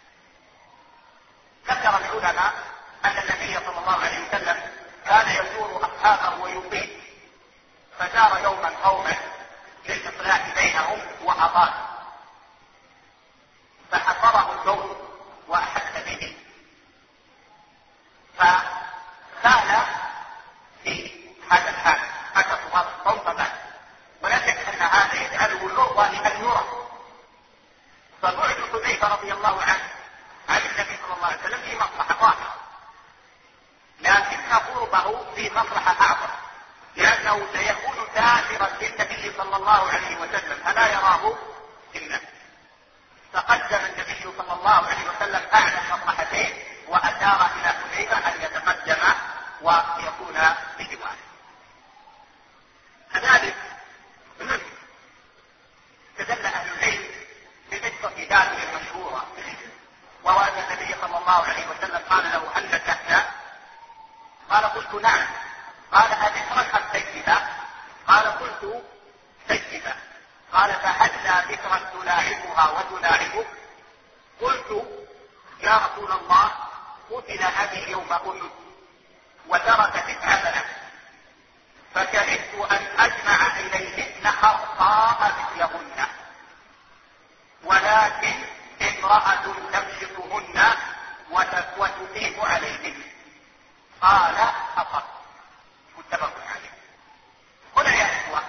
ذكر العلماء أن النبي صلى الله عليه وسلم كان يزور أصحابه ويقيم، فزار يوما قوما للإصلاح بينهم وأطال، فحضره الجو وأحس به، فقال في هذا الحال حتى صفات الصوم فبات، ولا شك أن هذا يجعله العرضة لأن يرى. فبعد حذيفة رضي الله عنه عن النبي صلى الله عليه وسلم في مصلحة واحدة، لكن قربه في مصلحة أعظم، لأنه سيكون سافرا للنبي صلى الله عليه وسلم فلا يراه الناس. تقدم النبي صلى الله عليه وسلم أعلى المصلحتين وأشار إلى حذيفة أن يتقدم ويكون بجواره. كذلك تدل أهل العلم بقصة جابر المشهورة، وهو أن النبي صلى الله عليه وسلم قال له هل نكحت؟ قال قلت نعم. قال أذكرا أم سيدة؟ قال قلت سيدة. قال فهلا ذكرا تلاعبها وتلاعبك؟ قلت يا رسول الله قتل أبي يوم أحد وترك تسع بنات، فكرهت أن أجمع إليهن خرقاء مثلهن، ولكن امرأة تمشطهن وتقيم عليهن. قال أصبت. متفق عليه. هنا يا إخوة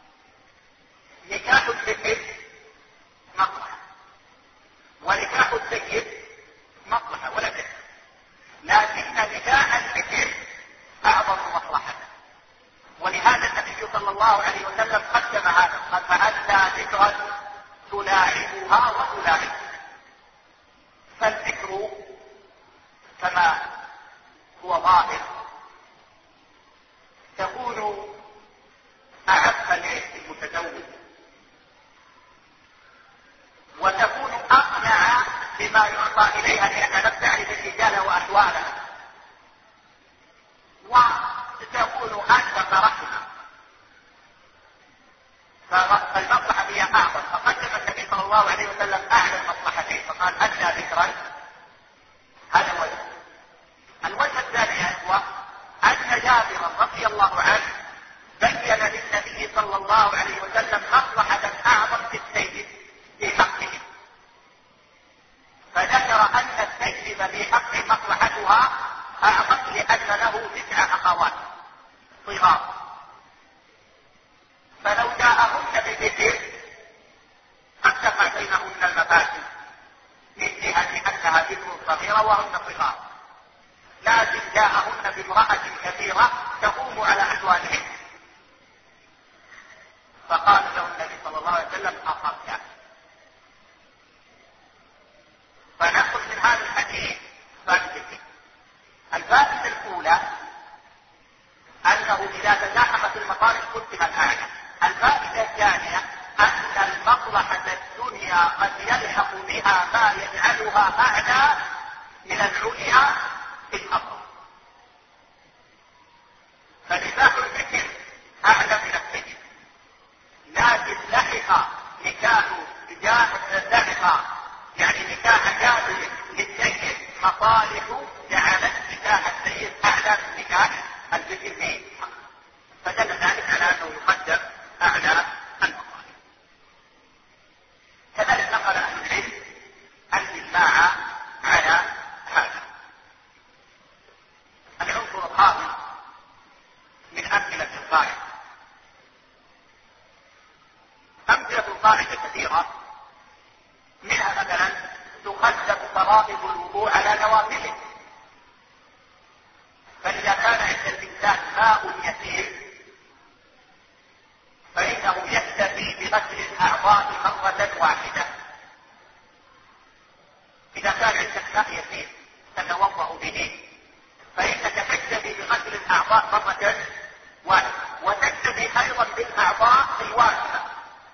نكاح الذكر مصلحة ونكاح السيد مصلحة ولا شك، لكن نكاح الذكر أعظم مصلحة، ولهذا النبي صلى الله عليه وسلم قدم هذا، قال فهلا ذكرا تلاعبها وتلاعبك. فالذكر كما هو ظاهر تكون أعف للمتزوج، وتكون أقنع بما يعطى إليها لأنها لم تعرف الرجال وأحوالها، وتكون أشرف رحمة. فالمصلحة هي أعظم، فقدم النبي صلى الله عليه وسلم أعلى المصلحتين فقال أدنى ذكرا. هذا وجه. الوجه الثاني يا إخوة أن جابر رضي الله عنه بين للنبي صلى الله عليه وسلم مصلحة أعظم في السيد في حقه، فذكر أن السيد في حقه مصلحتها أعظم لأن له تسع أخوات صغار، فلو جاءهن بذكر قد تقع بينهن المفاسد من جهة أنها ذكر صغيرة وهن صغار، لكن جاءهن بامرأة كبيرة تقوم على أحوالهن، فقال له النبي صلى الله عليه وسلم أصبت. فنأخذ من هذا الحديث فائدتين. الفائدة الأولى أنه إذا تزاحمت المصالح قدم الأعلى. الفائدة الثانية أن المصلحة الدنيا أنها قد يلحق بها ما يجعلها أعلى من العليا في الأصل. فنكاح البكر أعلى من السيد، لكن لحق نكاح لحق يعني نكاح جابر للسيد مصالح جعلت نكاح السيد أعلى من نكاح البكر فيه، فدل ذلك على أنه يقدم أعلى المصالح. كذلك نقل أهل العلم الإجماع على هذا. العنصر الخامس من أمثلة القاعدة، أمثلة القاعدة كثيرة، منها مثلا تقدم فرائض الوضوء على نوافله، فإذا كان عند الإنسان ماء يسير فإنه يكتفي بغسل الأعضاء مرة واحدة. إذا كان عندك ماء يسير تتوضأ به فإنك تكتفي بغسل الأعضاء مرة واحدة، وتكتفي أيضا بالأعضاء الواجبة،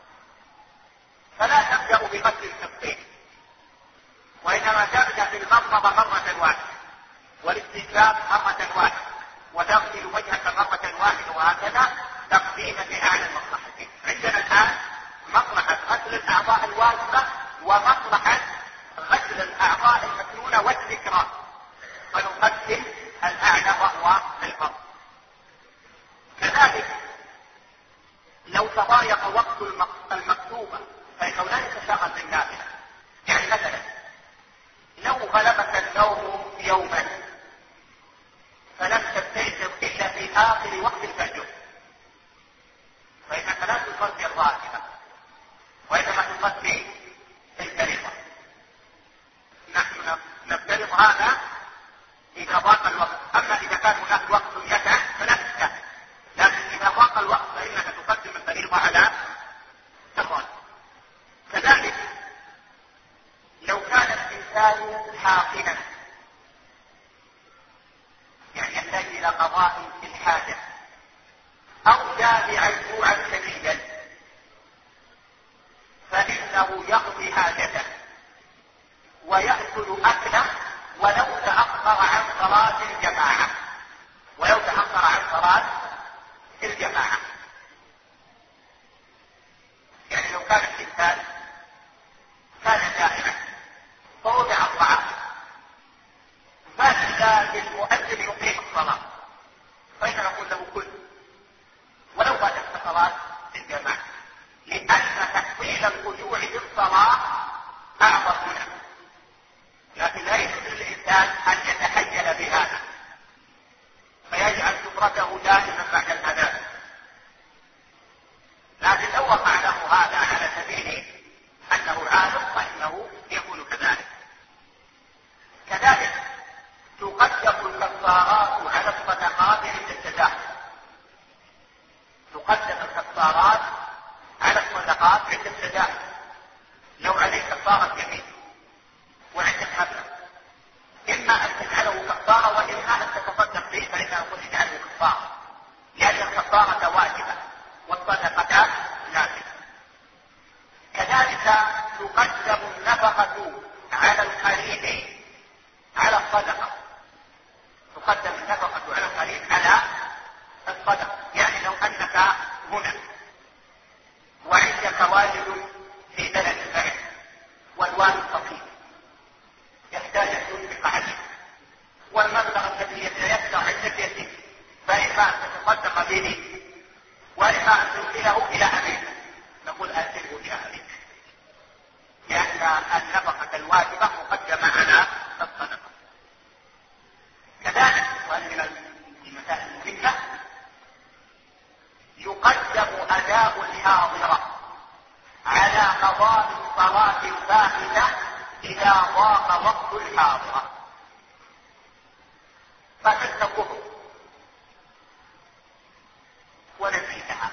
فلا تبدأ بغسل الكفين، وإنما تبدأ بالمضمضة مرة واحدة والاستنشاق مرة واحدة وتغسل وجهك مرة واحدة، وهكذا تقديما لأعلى المصلحتين. عندنا الآن مصلحة غسل الأعضاء الواجبة ومصلحة غسل الأعضاء المسنونة والذكرى، فنقدم الأعلى وهو الفرض. كذلك لو تضايق وقت المكتوبة فإنه لا يتشاغل بالنافلة. يعني مثلا لو غلبك النوم يوما فلم تستيقظ إلا في آخر وقت الفجر فإنك لا تصلي الراتبة وإنما تصلي الفريضة. نحن نفترض هذا إذا ضاق الوقت، أما إذا كان هناك وقت يسع فلا تستاهل، لكن إذا ضاق الوقت فإنك تقدم الفريضة على الراتبة. كذلك لو كان الإنسان حاقنا يعني يحتاج إلى قضاء في الحاجة أو جائعا جوعا شديدا فإنه يقضي حاجته ويأكل أكله ولو تأخر عن صلاة الجماعة ولو تأخر عن صلاة الجماعة. يعني لو كان الإنسان كان جائعا فوضع الطعام فإذا بالمؤذن يقيم الصلاة فإن نقول له كل ولو فاتت صلاة الجماعة، لأن تحصيل الخشوع في الصلاة أعظم منه، لكن لا يجوز للإنسان أن يتحيل بهذا فيجعل سفرته دائما بعد الأذان. لكن لو وقع له هذا على سبيل أنه عالم فإنه يكون كذلك. كذلك تقدم الكفارات على الصدقات عند التداخل، تقدم الكفارات على الصدقات عند التداخل. لو عليك كفارة يمين وعندك مبلغ إما أن تجعله كفارة وإما أن تتصدق به، فإنه يقول اجعله كفارة لأن الكفارة واجبة والصدقة نافلة. كذلك تقدم النفقة على القريب على الصدقة، تقدم النفقة على القريب على الصدقة. يعني لو أنك هنا وعندك والد في بلد بعيد والوالد فقير يحتاج أن تنفق عليه والمبلغ الذي يتيسر عندك يسير، فإما أن تتصدق به وإما أن ترسله إلى أبيك، نقول أرسله إلى أبيك لأن النفقة الواجبة مقدمة على الصدقة. كذلك وهذه من المسائل المهمة يقدم أداء الحاضرة على قضاء الصلاة الفائتة إذا ضاق وقت الحاضرة. فاتتك الظهر ونسيتها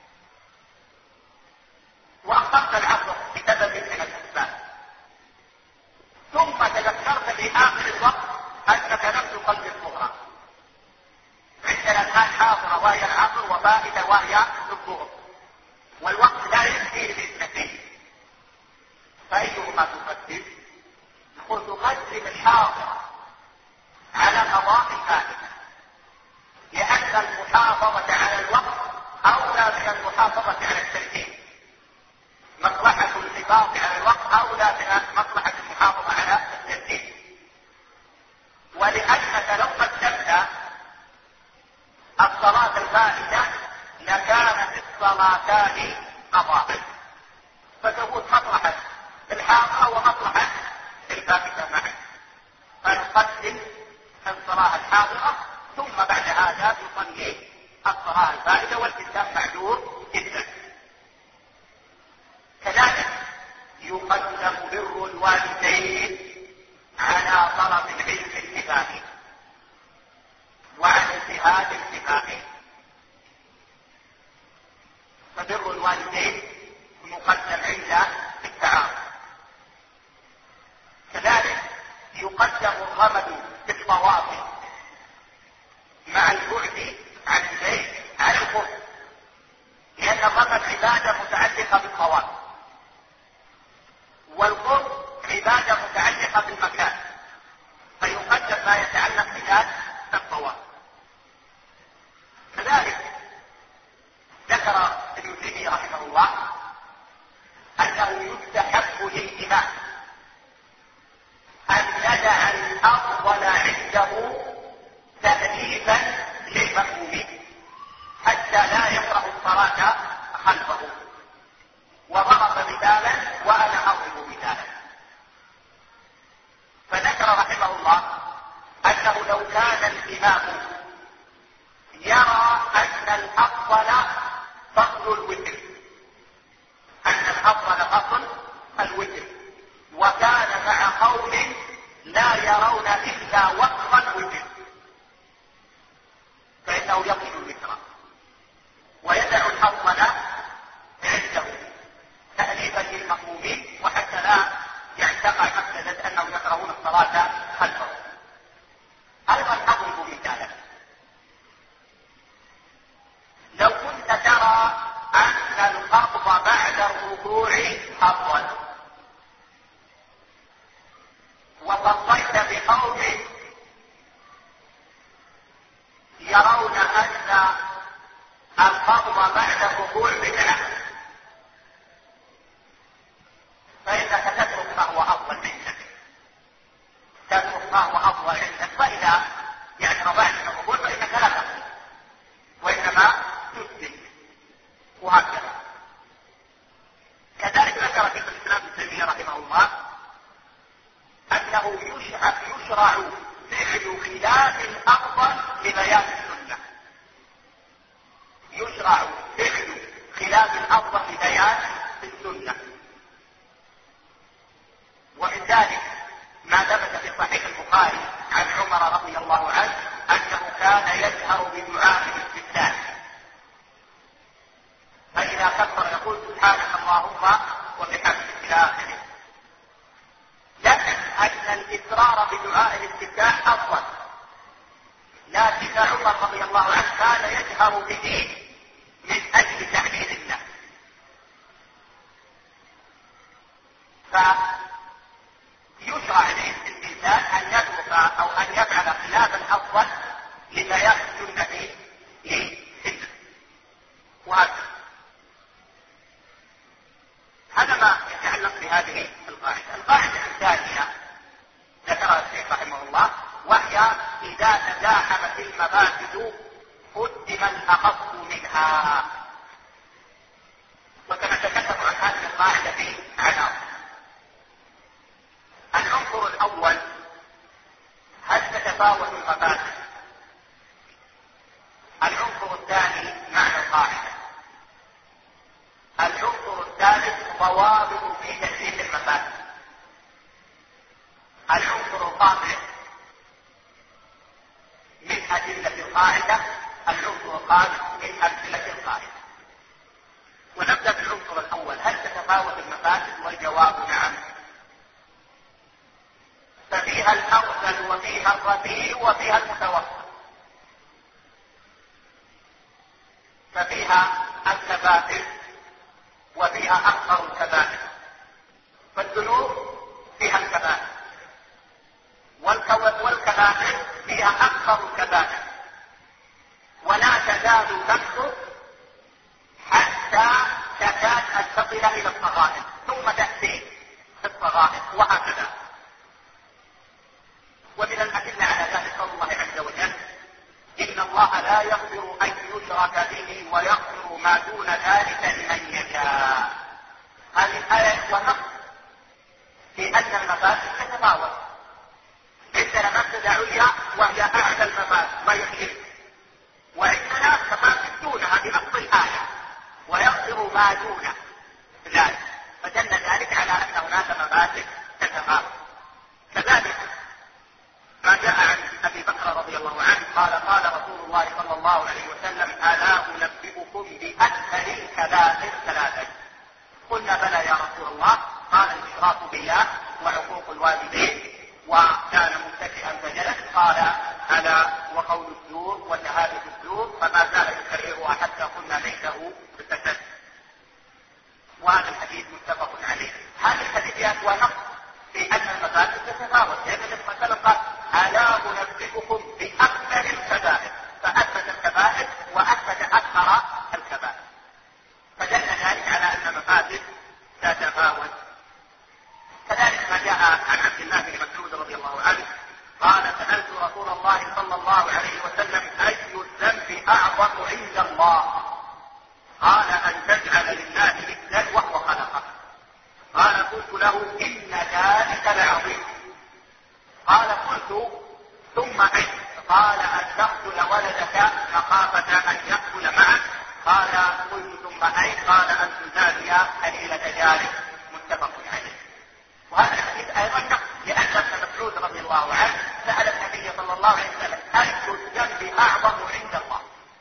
وأخرت العصر بسبب من الأسباب، ثم تذكرت في آخر الوقت أنك لم تصلي الظهر. عندنا الآن حاضرة وهي العصر وفائتة وهي الظهر، والوقت لا يكفي باثنتين، الحفاظ على الوقت أولى من مصلحة المحافظة على التسجيل. ولأنك لو قدمت الصلاة الفائتة لكانت الصلاتان قضاء، فتكون مصلحة الحاضرة ومصلحة الفائتة معا، فنقدم الصلاة الحاضرة ثم بعد هذا يصلي الصلاة الفائتة، والإنسان معذور جدا. كذلك يقدم بر الوالدين على طلب العلم الكفائي وعلى اجتهاد الكفائي، فبر الوالدين مقدم عند التعارض. كذلك يقدم الرمد بالطواف مع البعد عن البيت على القرب، لأن الرمد عبادة متعلقة بالطواف، والقرب عبادة متعلقة بالمكان، فيقدم ما يتعلق بذات الطواف. كذلك ذكر ابن تيمية رحمه الله أنه يستحب للإمام أن يدع الأفضل عنده تأليفا للمأمومين حتى لا يكره الصلاة خلفه، وضرب مثالا وأنا أضرب مثالا. فذكر رحمه الله أنه لو كان الإمام يرى أن الأفضل فصل الوتر، أن الأفضل فصل الوتر، وكان مع قوم لا يرون إلا وقف الوتر، فإنه يقل الوتر ويدع الأفضل عنده تأليفا للمأمومين، وحتى لا يعتقد مفسدة أنهم يكرهون الصلاة خلفه. أيضا أضرب مثالا، لو كنت ترى أن الخطب بعد الركوع أفضل، وصليت بقوم يرون أن الخطب بعد الركوع بدعة، فإنك تترك ما هو أفضل منك، تترك ما هو أفضل عندك، فإذا يعني رضعت من الركوع فإنك لا تقضي وإنما تسلم، وهكذا. كذلك ذكر شيخ الإسلام ابن تيمية رحمه الله أنه يشرع فعل خلاف الأفضل لبيان السنة، يشرع فعل خلاف الأفضل لبيان السنة. ومن ذلك ما ثبت في صحيح البخاري عن عمر رضي الله عنه أنه كان يجهر بدعاء الاستفتاح، فإذا كبر يقول سبحانك اللهم وبحمدك إلى آخره. لكن أن الإصرار بدعاء الاستفتاح أفضل، لكن عمر رضي الله عنه كان يجهر به من أجل تحميد الله، فيشرع للإنسان أن يترك أو أن يفعل خلاف الأفضل لبيان السنة لسنة، وهكذا. هذا ما يتعلق بهذه القاعدة. القاعدة الثانية ذكرها الشيخ رحمه الله، وهي إذا تزاحمت المفاسد قدم الأخف منها. وسنتكلم عن هذه القاعدة في عناصر. العنصر الأول، هل تتفاوت المفاسد؟ العنصر الثاني معنى القاعدة. العنصر الثالث ضوابط في تحديد المفاسد. العنصر الرابع من أدلة القاعدة. العنصر الخامس من أمثلة القاعدة. ونبدأ بالعنصر الأول، هل تتفاوت المفاسد؟ والجواب نعم. ففيها الأرذل وفيها الرديء وفيها المتوسط. ففيها الكبائر وفيها أكثر الكبائر. فالذنوب فيها الكبائر، والكبائر فيها أكثر الكبائر، ولا تزال تكثر حتى تكاد أن تصل إلى الصغائر، ثم تأتي هناك مفاسد تتفاوت. كذلك ما جاء عن أبي بكر رضي الله عنه قال قال رسول الله صلى الله عليه وسلم: ألا أنبئكم بأكثر الكبائر ثلاثة؟ قلنا: بلى يا رسول الله. قال: الإشراك بالله وعقوق الوالدين، وكان متكئا فجلس. قال: ألا وقول الزور وشهادة الزور، فما زال يكررها حتى قلنا ليته بسكت. وهذا الحديث متفق عليه. هذا الحديث يا اخوان نص في ان المفاسد تتفاوت، لان النبي صلى الله عليه وسلم قال: الا انبئكم باكثر الكبائر، فاثبت الكبائر واثبت اكثر الكبائر، فدل ذلك على ان المفاسد تتفاوت. كذلك ما جاء عن عبد الله بن مسعود رضي الله عنه قال: سالت رسول الله صلى الله عليه وسلم: اي الذنب اعظم عند الله؟ قال: أن تجعل لله ندا وهو خلقه. قال: قلت له: إن ذلك لعظيم. قال: قلت: ثم أي؟ قال: أن تقتل ولدك مخافة أن يقتل معك. قال: قلت: ثم أي؟ قال: أن تزاني قليلة جارك. متفق عليه. وهذا الحديث أيضا نقص، لأن ابن مسعود رضي الله عنه سأل النبي صلى الله عليه وسلم: أي الذنب أعظم عند الله؟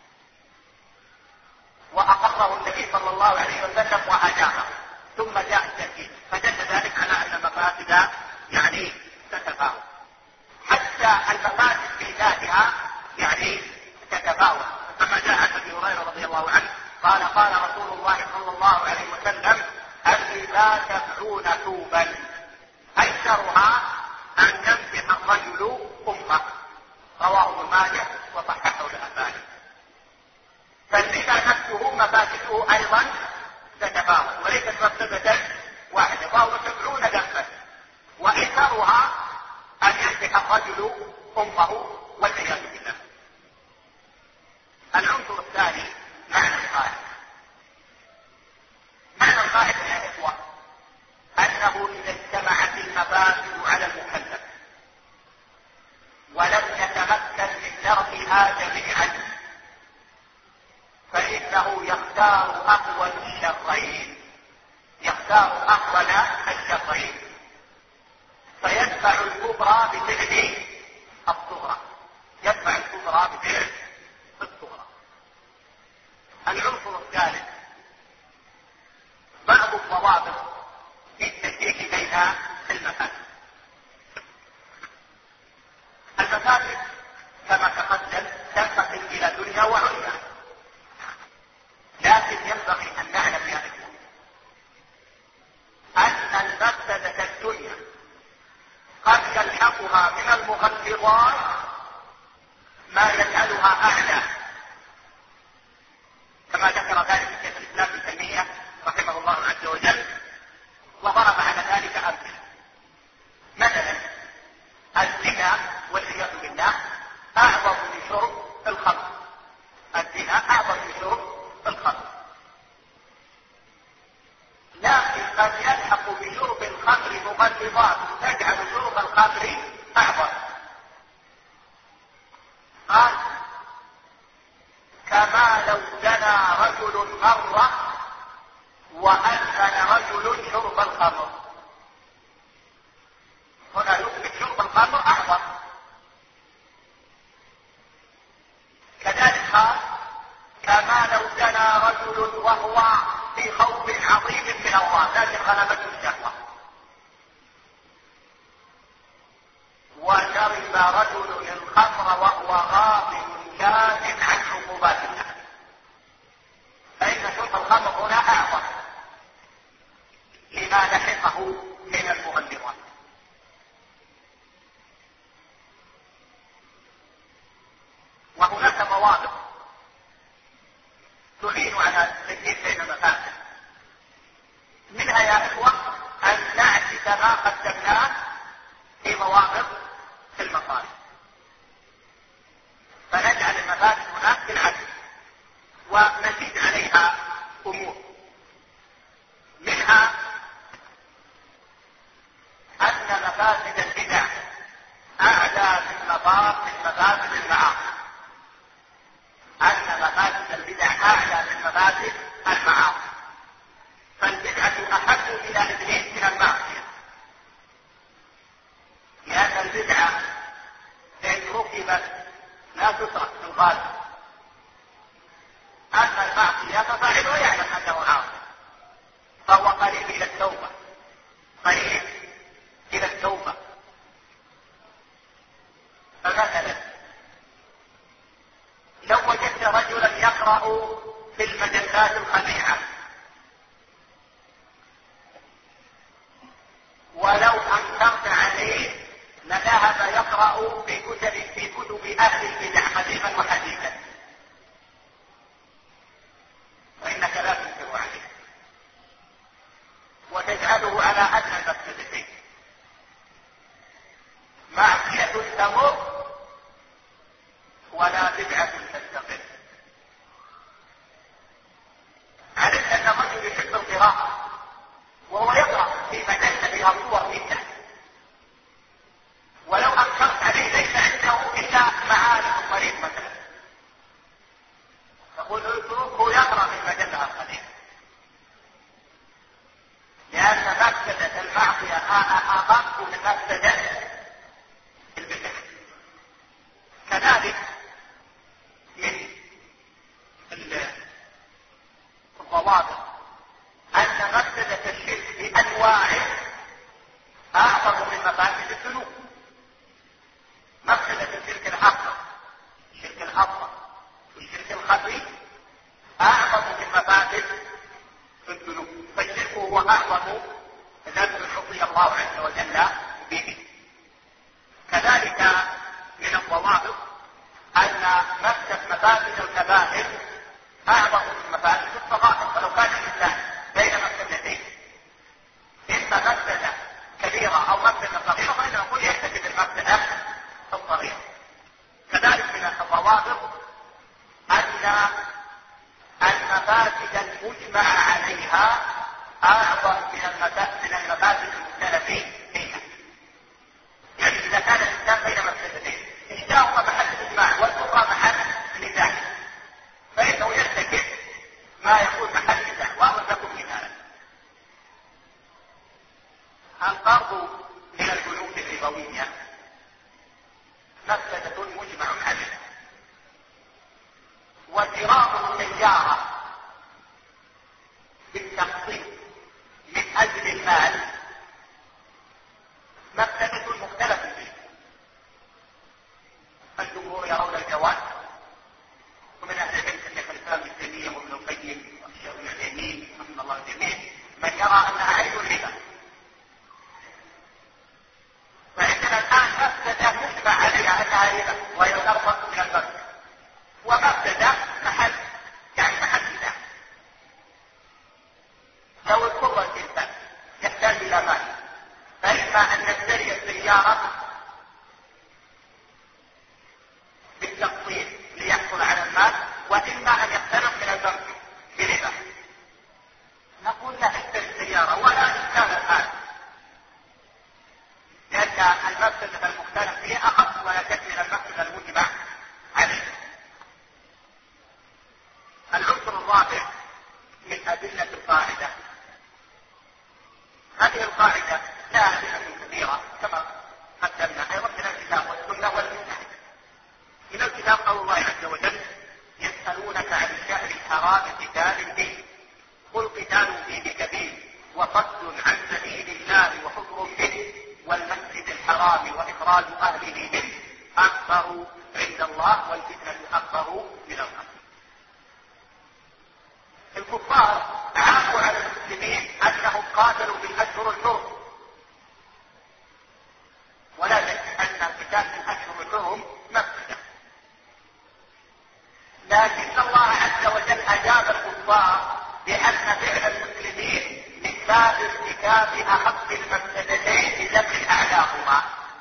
وأقره النبي صلى الله عليه وسلم وأجابه، ثم جاء التأكيد، فدل ذلك على أن المفاسد يعني تتفاوت. حتى المفاسد في ذاتها يعني تتفاوت، كما جاء عن أبي هريرة رضي الله عنه قال: قال رسول الله صلى الله عليه وسلم: الربا سبعون ثوبا، أيسرها أن يمسح الرجل أمه. رواه ابن ماجه وصححه الألباني. فالربا نفسه مفاسده ايضا تتفاوت، وليست مفسدة واحدة، فهو سبعون ذنبا، وايسرها ان يمسح الرجل امه والعياذ بالله. العنصر الثاني معنى القاعدة. معنى القاعدة يا اخوة انه اذا اجتمعت المفاسد على المكلف ولم يتمكن من تركها جميعا فإنه يختار أقوى الشرين، يختار أقوى الشرين، فيدفع الكبرى بفعل الصغرى، يدفع الكبرى بفعل الصغرى. العنصر الثالث بعض الضوابط في التشريك بين المفاسد. المفاسد كما تقدم تنقسم إلى دنيا وعليا، لكن ينبغي أن نعلم يا إخوة أن المفسدة الدنيا قد يلحقها من المغلظات ما يجعلها أعلى، كما ذكر ذلك شيخ الإسلام ابن تيمية رحمه الله عز وجل، وضرب على ذلك أمثلة. مثلا الزنا والعياذ بالله أعظم من شرب الخمر، الزنا أعظم من شرب الخمر، لكن قد يلحق بشرب الخمر مغلظات تجعل شرب الخمر أعظم. قال: كما لو زنى رجل مرة وأدمن رجل شرب الخمر، هنا يثبت شرب الخمر أعظم. كذلك قال: كما لو زنى رجل وهو في خوف عظيم من الله لكن غلبته الشهوة، وشرب رجل الخمر وهو غافل كاذب عن عقوبات الله، فإن شرب الخمر هنا أعظم لما لحقه من المغلظات. وهناك مواضع تعين على التمييز بين المفاسد، منها يا إخوة أن نعكس ما قدمناه في مواقف المصالح، فنجعل المفاسد هناك بالعكس ونزيد عليها أمور. منها أن مفاسد البدع أعلى من مفاسد المعاصي، أن مفاسد البدع أعلى من مفاسد المعاصي، فالبدعة أحب إلى إبليس من المعصية، يقال أما المعصية ففاعله يعلم أنه عاصي فهو قريب إلى التوبة، قريب إلى التوبة. فمثلا لو وجدت رجلا يقرأ في المجلات الخليعة ولو أنكرت عليه لذهب يقرأ في كتب في كتب أهل البدع قديما وحديثا، وإنك لا تنكر عليه وتجعله على أدنى المفسدتين، معصية تمر ولا بدعة تستقر. علمت أن الرجل يحب القراءة وهو يقرأ في مجلة فيها صور جدا، ولو أنكرت عليه ليس عنده إلا معارف الطريق مثلا، تقول اتركه يقرأ في المجلة الخليعة، لأن مفسدة المعصية أخف من مفسدة البدع. كذلك من الضوابط أن مفسدة الشرك بأنواعه أعظم من مفاسد الذنوب. مفسدة الشرك الأكبر، الشرك الأصغر والشرك الخفي أعظم من مفاسد الذنوب، فالشرك هو أعظم ذنب حصي الله عز وجل به. كذلك من الضوابط أن مفاسد الكبائر أعظم من مفاسد الصغائر، فلو كان الإنسان بين مفسدتين إما مفسدة كبيرة أو مفسدة صغيرة فإنه يقول يرتكب المفسدة الصغيرة. كذلك من الضوابط أن المفاسد المجمع عليها أعظم من المفاسد المختلفين فيها. يعني إذا كان الإنسان بين مفسدتين إحداهما محل الإجماع والأخرى محل النزاع فإنه يرتكب ما يكون محل النزاع. وأضرب لكم مثالا: القرض من البنوك الربوية مفسدة مجمع عليها، وشراء السيارة بالتقسيط من أجل المال مفسدة مختلف فيها. الجمهور يرون الجواز، ومن أهل العلم كشيخ الإسلام ابن تيمية وابن القيم والشيخ ابن عثيمين رحمه الله الجميع من يرى أنها عين الربا. فعندنا الآن مفسدة مجمع عليها أنها ربا وهي الأربع من البنك، ومفسدة محل يعني محل نزاع. لو اضطر الإنسان يحتاج إلى مال فإما أن نشتري السيارة بالتقسيط ليحصل على المال، وإما أن يقترض من البنك بربا. نقول لا اشتري السيارة ولا إشكال الآن، لأن المفسدة المختلف فيها أخف ولا شك من المفسدة المجمع عليه. العنصر الرابع من أدلة القاعدة، هذه القاعدة لها أدلة كثيرة كما قدمنا أيضا من الكتاب والسنة والإجماع. من الكتاب قول الله عز وجل: يسألونك عن الشهر الحرام قتال فيه قل قتال فيه كبير وصد عن سبيل الله وحفر به والمسجد الحرام وإخراج أهله منه أكبر عند الله والفتنة أكبر من القتل. الكفار عابوا على المسلمين أنهم قاتلوا في الأشهر الحرم، ولا شك أن القتال في الأشهر الحرم مفسدة، لكن الله عز وجل أجاب الكفار بأن فعل المسلمين من باب ارتكاب أخف المفسدتين لجمع أعلاهما.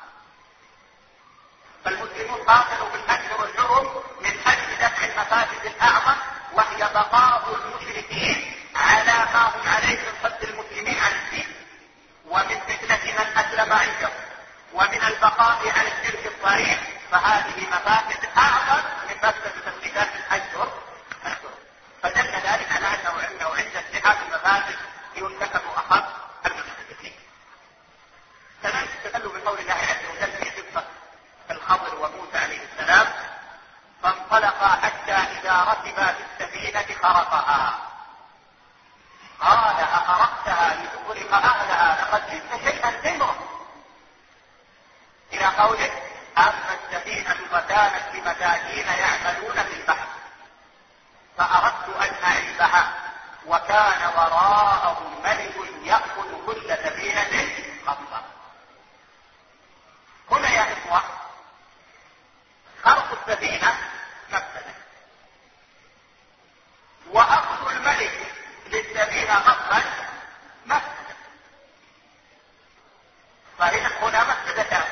فالمسلمون قاتلوا في الأشهر الحرم من أجل دفع المفاسد الأعظم، وهي بقاء المشركين على ما هم عليه من صد المسلمين عن الدين، ومن فتنة من أسلم عنده، ومن البقاء على الشرك الصريح. فهذه مفاسد أعظم من مفسدة القتال في الأشهر الحرم. فدل ذلك على أنه عنده عند اتحاد المفاسد يرتكب أخف المفسدتين. كذلك استدلوا بقول الله عز وجل في قصة الخضر وموسى عليه السلام: فانطلق خرقها. قال أخرقتها لتغرق أهلها لقد جئت شيئا نمرا، إلى قوله أما السفينة فكانت لمساكين يعملون في البحر فأردت أن أعيبها وكان وراءهم ملك يأخذ كل سفينة غصبا. هنا يا إخوة خرق السفينة مفسدة، وأخذ الملك للسفينة غصبا مفسدة، فهنا مفسدتان،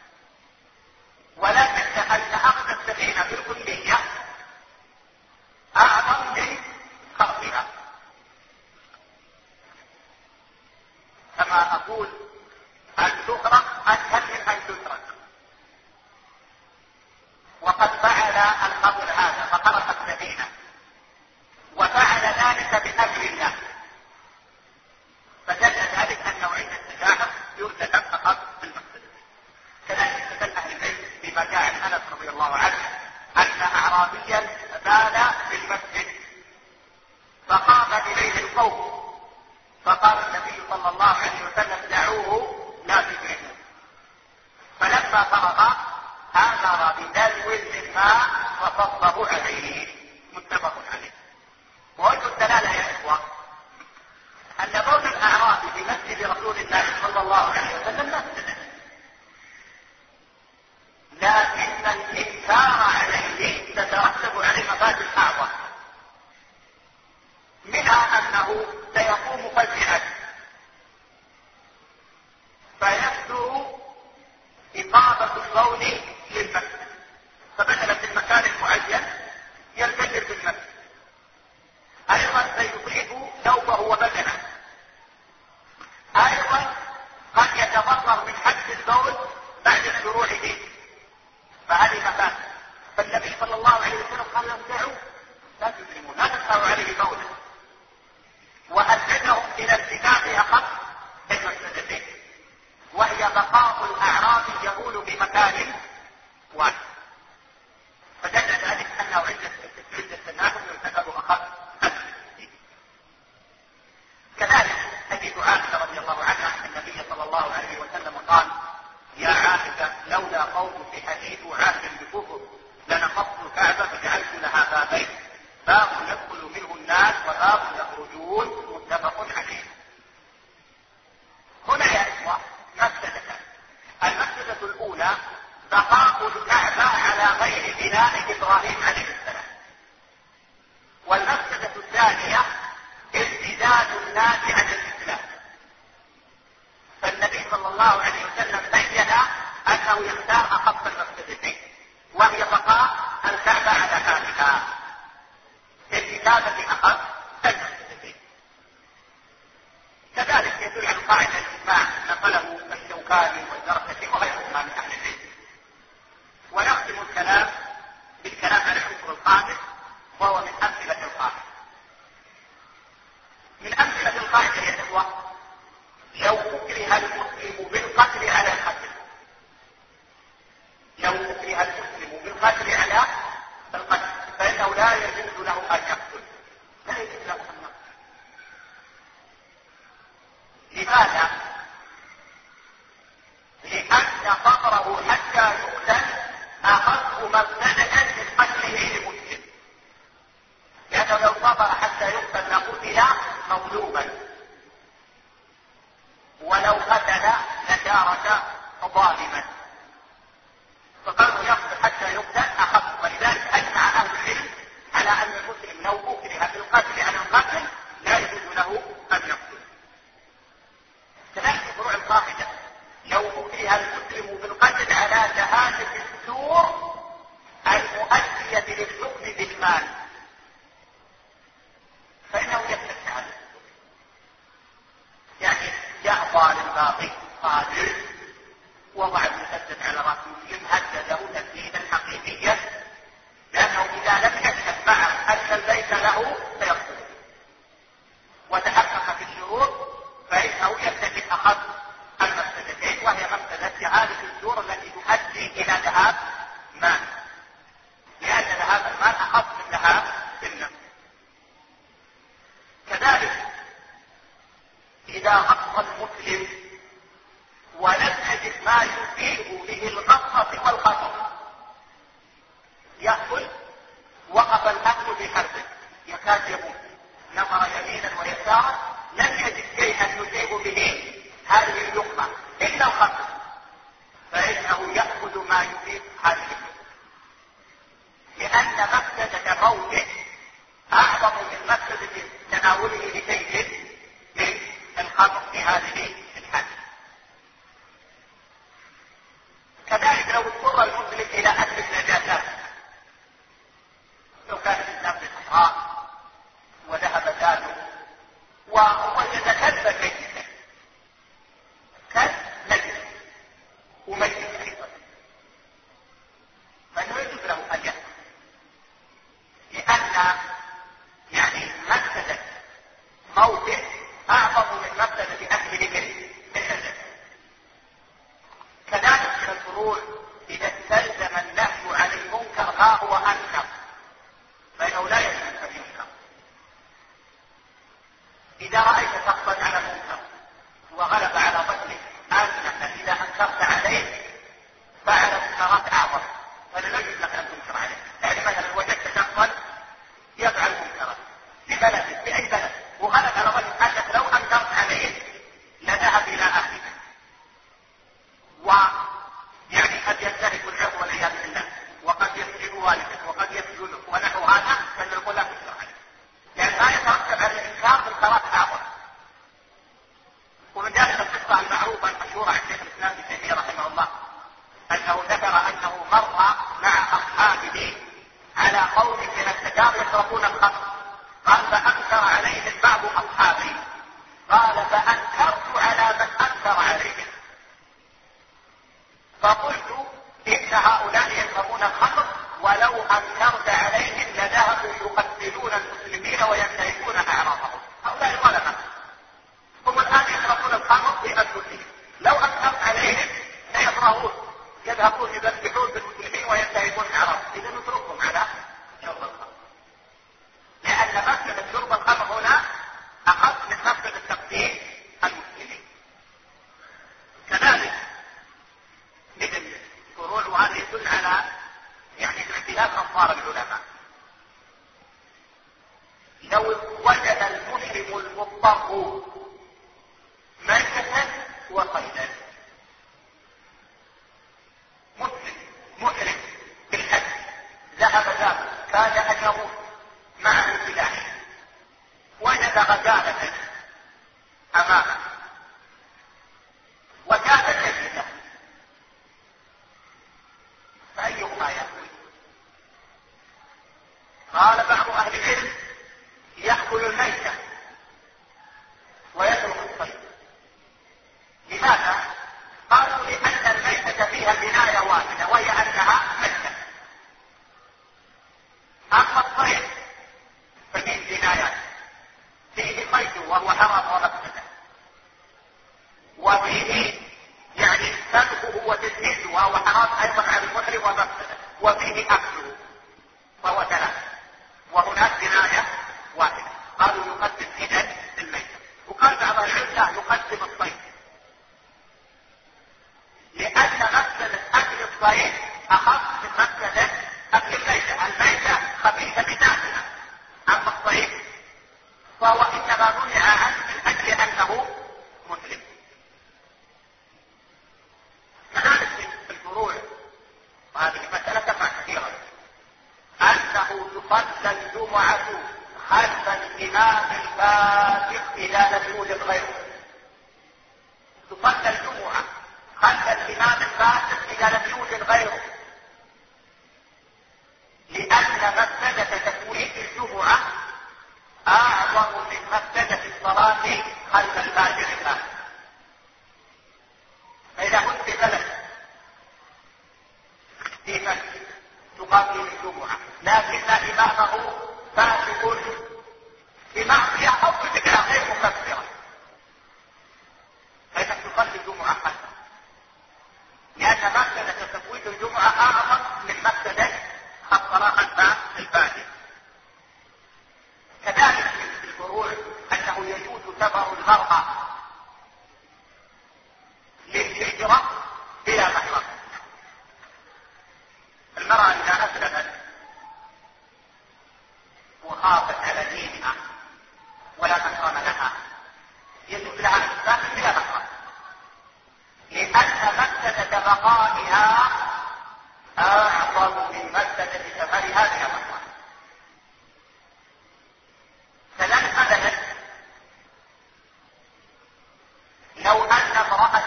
ولكن أن أخذ السفينة بالكلية أعظم من خرقها. كما أقول أن تخرق أسهل من أن تترك، وقد فعل الخضر هذا فخرق السفينة وفعل ذلك بأمر الله، فدل ذلك أنه عند التجاهل يرتكب فقط بالمفسدة. كذلك استدل أهل العلم بما جاء عن أنس رضي الله عنه أن أعرابيا بال في المسجد فقام إليه القوم فقال النبي صلى الله عليه وسلم دعوه لا تجرموه، فلما فرغ آمر بدلو الماء فصبه عليه، متفق عليه. ووجه الدلالة يا إخوة أن بول الأعراب في مسجد رسول الله صلى الله عليه وسلم مفسدة، لكن الإنكار عليه تترتب عليه مفاسد أعظم، منها أنه سيقوم فجأة فيكثر إصابة البول للمسجد، فبدل في المكان المعين ينتشر في المسجد. أيضا سيصيب ثوبه وبدنه، أيضا قد يتضرر من حبس البول بعد الشروع فيه، فهذه مفاسد. فالنبي صلى الله عليه وسلم قال لهم دعوا لا تجرموا لا تدفعوا عليه بولا، وأرشدهم إلى ارتكاب أخف المفسدتين، وهي بقاء الأعراب يقول في مكان واحد، فدل ذلك أنه عند التناهم يرتكب أخف المفسدتين. كذلك حديث عائشة رضي الله عنها أن النبي صلى الله عليه وسلم قال يا عائشة لولا قوم في حديث عهد بكفر لنقضت الكعبة فجعلت لها بابين، باب يدخل منه الناس وباب يخرجون، متفق عليه. هنا يا إخوة مفسدتان، المفسدة الأولى بقاء الكعبة على غير بناء إبراهيم عليه السلام، والمفسدة الثانية ارتداد الناس عن الإسلام. فالنبي صلى الله عليه وسلم بين أنه يختار أخف المفسدتين، وهي بقاء الكعبة على حالها ارتكابا أخف المفسدتين. كذلك يدل على قاعدة الإجماع نقله الشوكاني والزرقشي وغيرهما من أهل العلم. ونختم الكلام بالكلام على العنصر الخامس وهو من أمثلة القاعدة. من أمثلة القاعدة يا إخوة لو أكره المسلم بالقتل على القتل، لو أكره المسلم بالقتل على القتل فإنه لا يجوز له أن يقتل، لا يجوز له أن يقتل. لماذا؟ لأن فقره حتى يقتل أخذ مبتدأ من قتله لمسلم، لأنه لو صبر حتى يقتل لقتل مظلوما، ولو قتل لشارك ظالما، فقالوا يقتل حتى يقتل أخذ. ولذلك أجمع أهل العلم على أن المسلم لو أكره بالقتل على القتل لا يجوز له أن يقتل. كذلك فروع القاعدة لو أكره المسلم بالقتل على شهادة الزور المؤدية للحكم بالمال فإنه يكتب شهادة الزور، يعني جاء ظالم باغي قادر وضع المسدس على رأس مسلم هدده تهديدا حقيقيا، لأنه إذا لم يشهد معه أن البيت له سيقتله وتحقق في الشروط فإنه يرتكب أخذ المفسدتين، وهي مفسدة شهادة الزور التي تؤدي إلى ذهاب مال، لأن ذهاب المال أخف من ذهاب النفس. المسلم ولم يجد ما يفيد به الغصة والخطر يأكل، وقف الأكل بحربه يكاد يموت، نظر يمينا ويسارا لم يجد شيئا يصيب به هذه اللقمة إلا الخطر، فإنه يأخذ ما يفيد هذه اللقمة، لأن مفسدة موته أعظم من مفسدة تناوله لشيء من الخطر في هذه الحالة. كذلك لو اضطر المسلم إلى أكل النجاسات، لو كان الإسلام بالصحراء وذهب ذاته ووجد كلبا ميتا كلب نجس وميت أيضا، فإنه يجوز له أن يأكل، لأن يعني مفسدة موته أعظم من مفسدة أكله من النجس. كذلك من الفروع إذا استلزم النهي عن المنكر ما هو أنكر فإنه لا يجوز أن ينكر. إذا رأيت شخصا على منكر وغلب على ظنك أنك إذا أنكرت عليه فعل منكرات أعظم فلا يجوز لك أن تنكر عليه. يعني مثلا وجدت شخصا يفعل منكرا في بلد في أي بلد وغلب على ظنك أنك لو أنكرت عليه لذهب إلى أهلك ويعني قد ينتهك العرض والعياذ بالله وقد يسجن والدك وقد يسجنك ونحو هذا فنقول لا تنكر عليه، يعني ما يترتب على الإنكار منكرات أعظم. ومن ذلك القصة المعروفة المشهورة عن شيخ الإسلام ابن تيمية رحمه الله أنه ذكر أنه مر مع أصحابه على قوم من التجار يشربون الخمر، قال فأنكر عليهم بعض أصحابي، قال فأنكرت على من أنكر عليهم، فقلت إن هؤلاء يشربون الخمر ولو أنكرت عليهم لذهبوا يقتلون المسلمين وينتهكون أعراضهم، هؤلاء ظلمة هم الآن يشربون الخمر في أنفسهم، لو أنكرت عليهم سيكرهون يذهبون يذبحون بالمسلمين وينتهكون أعراضهم، إذا نتركهم على شرب الخمر، لأن مفسدة شرب الخمر هنا أخف من مفسدة تقتيل المسلمين. كذلك من الفروع وهذا يدل على يعني اختلاف أنظار العلماء، لو وجد المسلم المضطر ميتة وصيدا، مسلم محرم بالحج ذهب ذهب كاد أن يموت معه سلاح وجد غزالة أمامه وكانت ميتة فأيهما يأكل؟ قال بعض أهل العلم يأكل الميتة ويترك الصيد. لماذا؟ قالوا لأن الميتة فيها بناية واحدة وهي أنها ميتة، أما الصيد ففيه بنايات، فيه صيد وهو حرام ومفسدة، وفيه يعني سلبه وتجهيزه وهو حرام أيضا على المحرم ومفسدة، وفيه أكله فهو ثلاثة، وهناك بناية واحدة. قالوا يقدم إذن الميتة، وقال بعض العلم لا يقدم الصيد، لأن مفسدة أكل الصيد أخف من مفسدة أكل الميتة، الميتة خبيثة بذاتها، أما الصيد فهو إنما منع عنه من أجل أنه مسلم. كذلك في الفروع وهذه المسألة تقع كثيرا أنه تصلى الجمعة خلف الإمام الفاسق إذا لم يوجد غيره، تصلى الجمعة خلف الإمام الفاسق إذا لم يوجد غيره، لأن مفسدة تفويت الجمعة أعظم من مفسدة الصلاة خلف الفاجر الفاسق. فإذا كنت في بلد في مسجد تقام فيه الجمعة لكن إمامه فاسق بمعصية أو بفكرة غير مكفرة، فإنك تصلي الجمعة خلفه، لأن مفسدة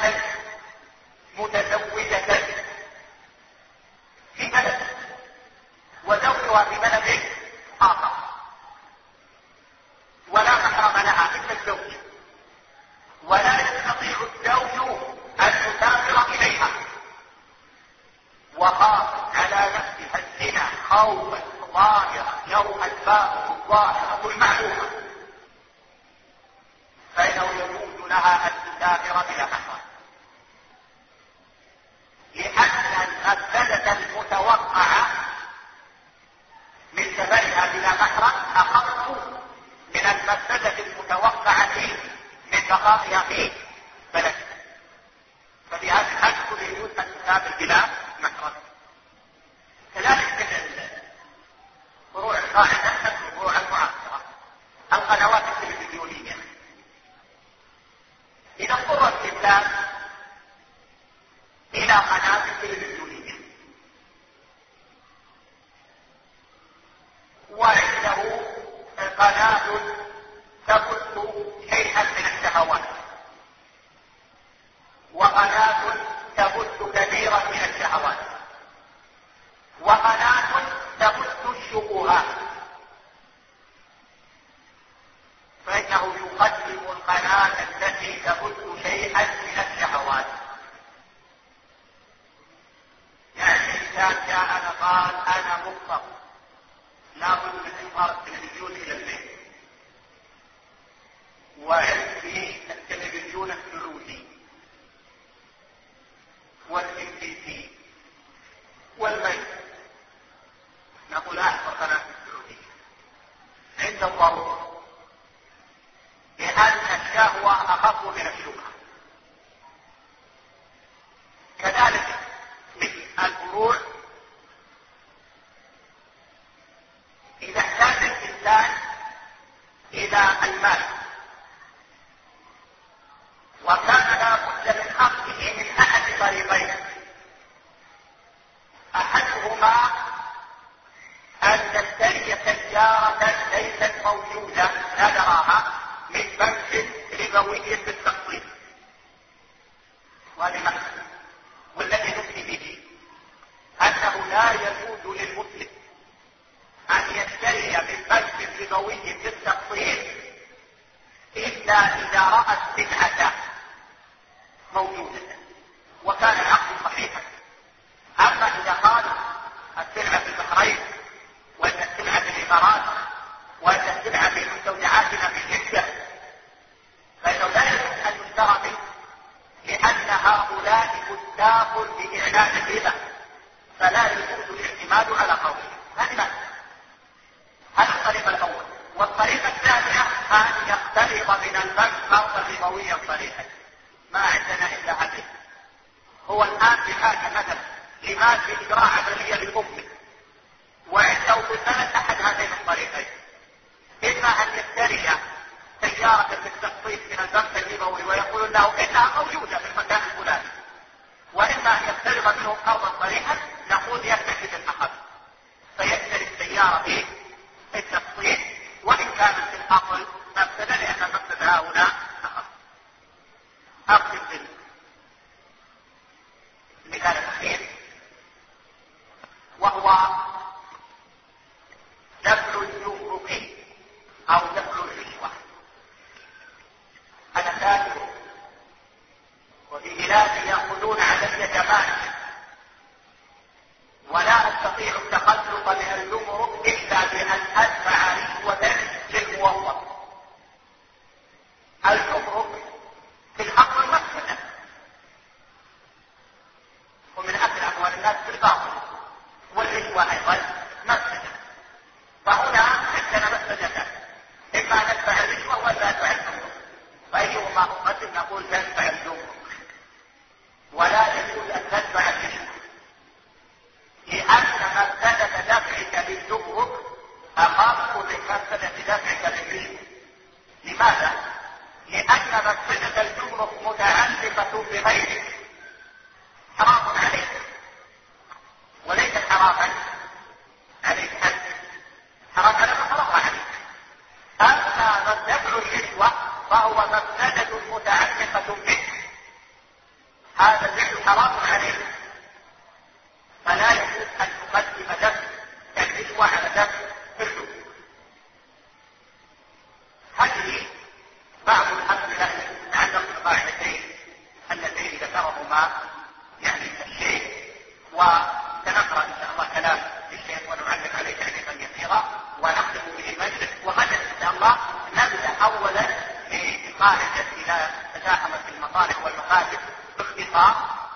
امرأة متزوجة في بلد وزوجها في بلد آخر ولا محرم لها إلا الزوج، ولا يستطيع الزوج أن يسافر إليها، وخاف على نفسها الزنا خوفا ظاهرا له أسبابه الظاهرة المعلومة، فإنه يجوز لها أن تسافر بلا محرم، لأن المفسدة المتوقعة من سفرها بلا محرم أخف من المفسدة المتوقعة من بقائها في بلد، فبهذا الحد يجوز أن تسافر بلا محرم. كذلك من فروع القاعدة الفروع المعاصرة القنوات التلفزيونية. إذا اضطر الإنسان إلى قناة تلفزيونية وعنده قناة تبث شيئا من الشهوات وقناة تبث كثيرا من الشهوات وقناة تبث الشبهات، فإنه يقدم القناة التي تبث شيئا من الشهوات. يعني إنسان جاءنا قال أنا مضطر لابد من إظهار التلفزيون إلى البيت، وعندي التلفزيون السعودي والام بي سي والميت، نقول أحضر قناة السعودية عند الضرورة، لأن الشهوة أخف من الشبهة. كذلك مثل الفروع، إذا احتاج الإنسان إلى المال وكان لا بد من أخذه من أحد طريقين، أحدهما أن تشتري سيارة ليست موجودة لا نراها من بنك ربوي بالتقسيط، وهذه مكسب، والذي نفتي به أنه لا يجوز للمسلم أن يشتري من بنك ربوي بالتقسيط إلا إذا رأى السلعة موجودة وكان العقد صحيحا. أما إذا قال السلعة في البحرين وأن السلعة في الإمارات وأن السلعة في مستودعاتنا في جدة، فإنه لا يجوز أن يشترى منه، لأن هؤلاء مستاق بإعلان الربا، فلا يجوز الاعتماد على قوله. هذه معنى هذا الطريق الأول. والطريقة الثانية أن يقترض من البنك قرضا ربويا صريحا، ما عندنا إلا هذه. هو الآن بحاجة مثلا لمال في إجراء عملية للأم، وعنده في البلد أحد هذين الطريقين، إما أن يشتري سيارة بالتقسيط من البنك الربوي ويقول له إنها موجودة في المكان الفلاني، وإما أن يقترض منه قرضا صريحا نقول يكتفي بالأخذ فيشتري السيارة به التقسيط، وإن كانت في الأصل مفسدة، لأن المفسدة هنا أخذ. أقسم بالله المثال الأخير وهو دفع الجمرك أو دفع الرشوة. أنا تاجر وفي بلادي يأخذون علي جمارك ولا أستطيع التخلص من الجمرك إلا بأن أدفع رشوة للموظف. الجمرك في الأصل مفسدة ومن أكل أموال الناس بالباطل، والرشوة أيضا مفسدة، فهنا عندنا مفسدتان، إما ندفع الرشوة ولا ندفع الجمرك، فأيهما أقدم نقول ندفع الجمرك، ولا يجوز أن تدفع الرشوة، لأن مفسدة دفعك للجمرك أخف من مفسدة دفعك للرشوة. لماذا؟ لأن مفسدة الجمرك متعلقة بغيرك، حرام عليك وليس حراما عليك أنت، حرام على من فرض عليك. أما دفع الرشوة فهو مفسدة متعلقة بك، هذا الفعل حرام عليه، فلا يجوز أن تقدم دم النسوة على دم الحب. هذه بعض الأمثلة تتعلق بالقاعدتين اللتين ذكرهما يعني الشيخ، وسنقرأ إن شاء الله كلام الشيخ ونعلق عليه تعليقا يسيرا ونختم به المجلس. وغدا إن شاء الله نبدأ أولا بقاعدة إلى تزاحمت المصالح والمفاسد باختصار،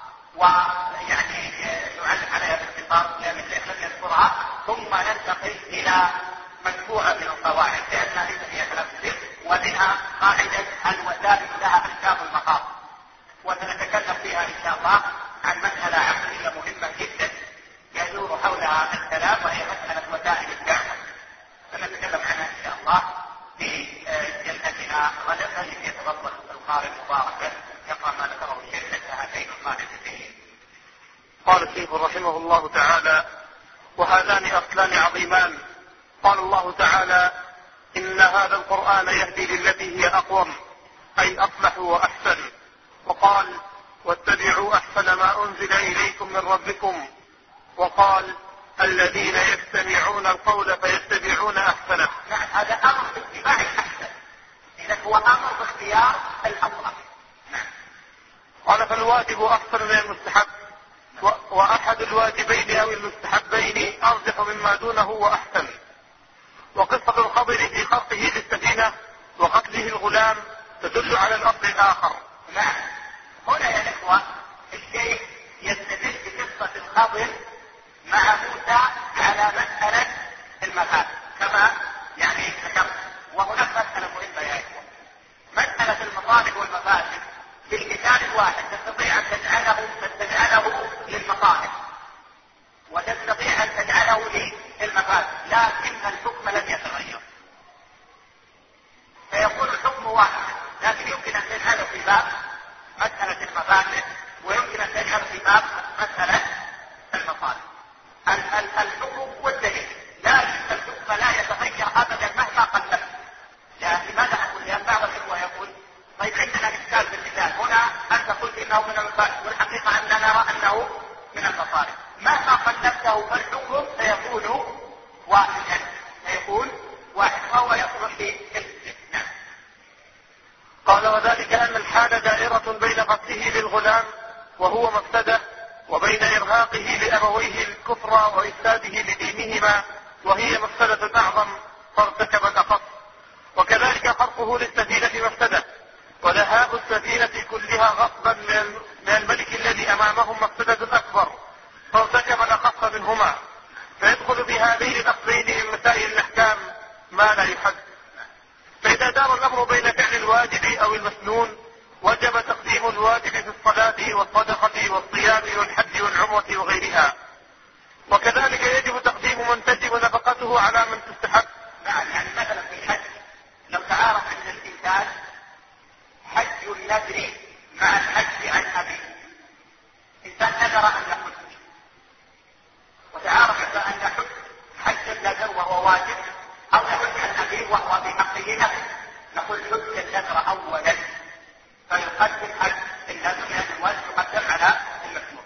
ويعني نعلق عليها باختصار لأن الشيخ لم يذكرها، ثم ننتقل إلى مجموعة من القواعد لأنها ليس فيها كلام كثير، ومنها قاعدة الوسائل لها أحكام المقاصد، وسنتكلم فيها إن شاء الله عن مسألة عقلية مهمة جدا يدور حولها الكلام، وهي مسألة وسائل الدعوة، سنتكلم عنها إن شاء الله في جلستنا غدا. فليتفضل القارئ مباركا يقرأ ما ذكره الشيخ حتى هاتين القاعدتين. قال الشيخ رحمه الله تعالى: وهذان أصلان عظيمان. قال الله تعالى: إن هذا القرآن يهدي للتي هي أقوم، أي أصلح وأحسن. وقال: واتبعوا أحسن ما أنزل إليكم من ربكم. وقال: الذين يستمعون القول فيتبعون أحسنه. نعم، هذا أمر باتباع الأحسن، إذا هو أمر باختيار الأفضل. نعم. قال: فالواجب أحسن من المستحب، وأحد الواجبين أو المستحبين أرجح مما دونه وأحسن. وقصة الخضر في خلقه للسفينة وقتله الغلام تدل على الأصل الآخر. نعم، هنا يا إخوة الشيخ يستدل بقصة الخضر مع موسى على مسألة المفاسد كما يعني ذكرت. وهناك مسألة مهمة يا إخوة، مسألة المصالح والمفاسد في المثال الواحد تستطيع أن تجعله تجعله للمصالح وتستطيع أن تجعله للمفاسد، لكن الحكم لم يتغير، فيكون الحكم واحد، لكن يمكن أن تجعله في باب مسألة المفاسد ويمكن أن تجعله في باب مسألة المصالح. الحكم والدليل، لكن الحكم لا يتغير أبدا مهما قلت. يعني لماذا أقول؟ لأن بعض الإخوة يقول: طيب عندنا إشكال في المثال، هنا أنت قلت إنه من المفاسد والحقيقة أننا نرى أنه من المصالح. مهما قلبته فالحكم سيكون واحدا، سيكون واحد، وهو يصلح للإسلام. قال: وذلك أن الحال دائرة بين قتله للغلام وهو مفسدة، وبين إرهاقه لأبويه الكفر وإفساده لدينهما وهي مفسدة أعظم فارتكب الأخف. وكذلك خرقه للسفينة مفسدة، وذهاب السفينة كلها غصبا من الملك الذي أمامهم مفسدة أكبر فارتكب الأخف منهما. فيدخل بهذين الأصلين من مسائل الأحكام ما لا يحد. فإذا دار الأمر بين فعل الواجب أو المسنون وجب تقديم الواجب في الصلاة والصدقة والصيام والحج والعمرة وغيرها. وكذلك يجب تقديم من تجب نفقته على من تستحق. نعم، يعني مثلا في الحج لو تعارف عند الإنسان حج النذر مع الحج عن أبيه، إنسان نذر أن يحج وتعارف أن يحج حج النذر وهو واجب، أو يحج عن أبيه وهو في حقه نفسه، نقول حج النذر أولا فيقدم حج النذر لأن الواجب يقدم على المسنون.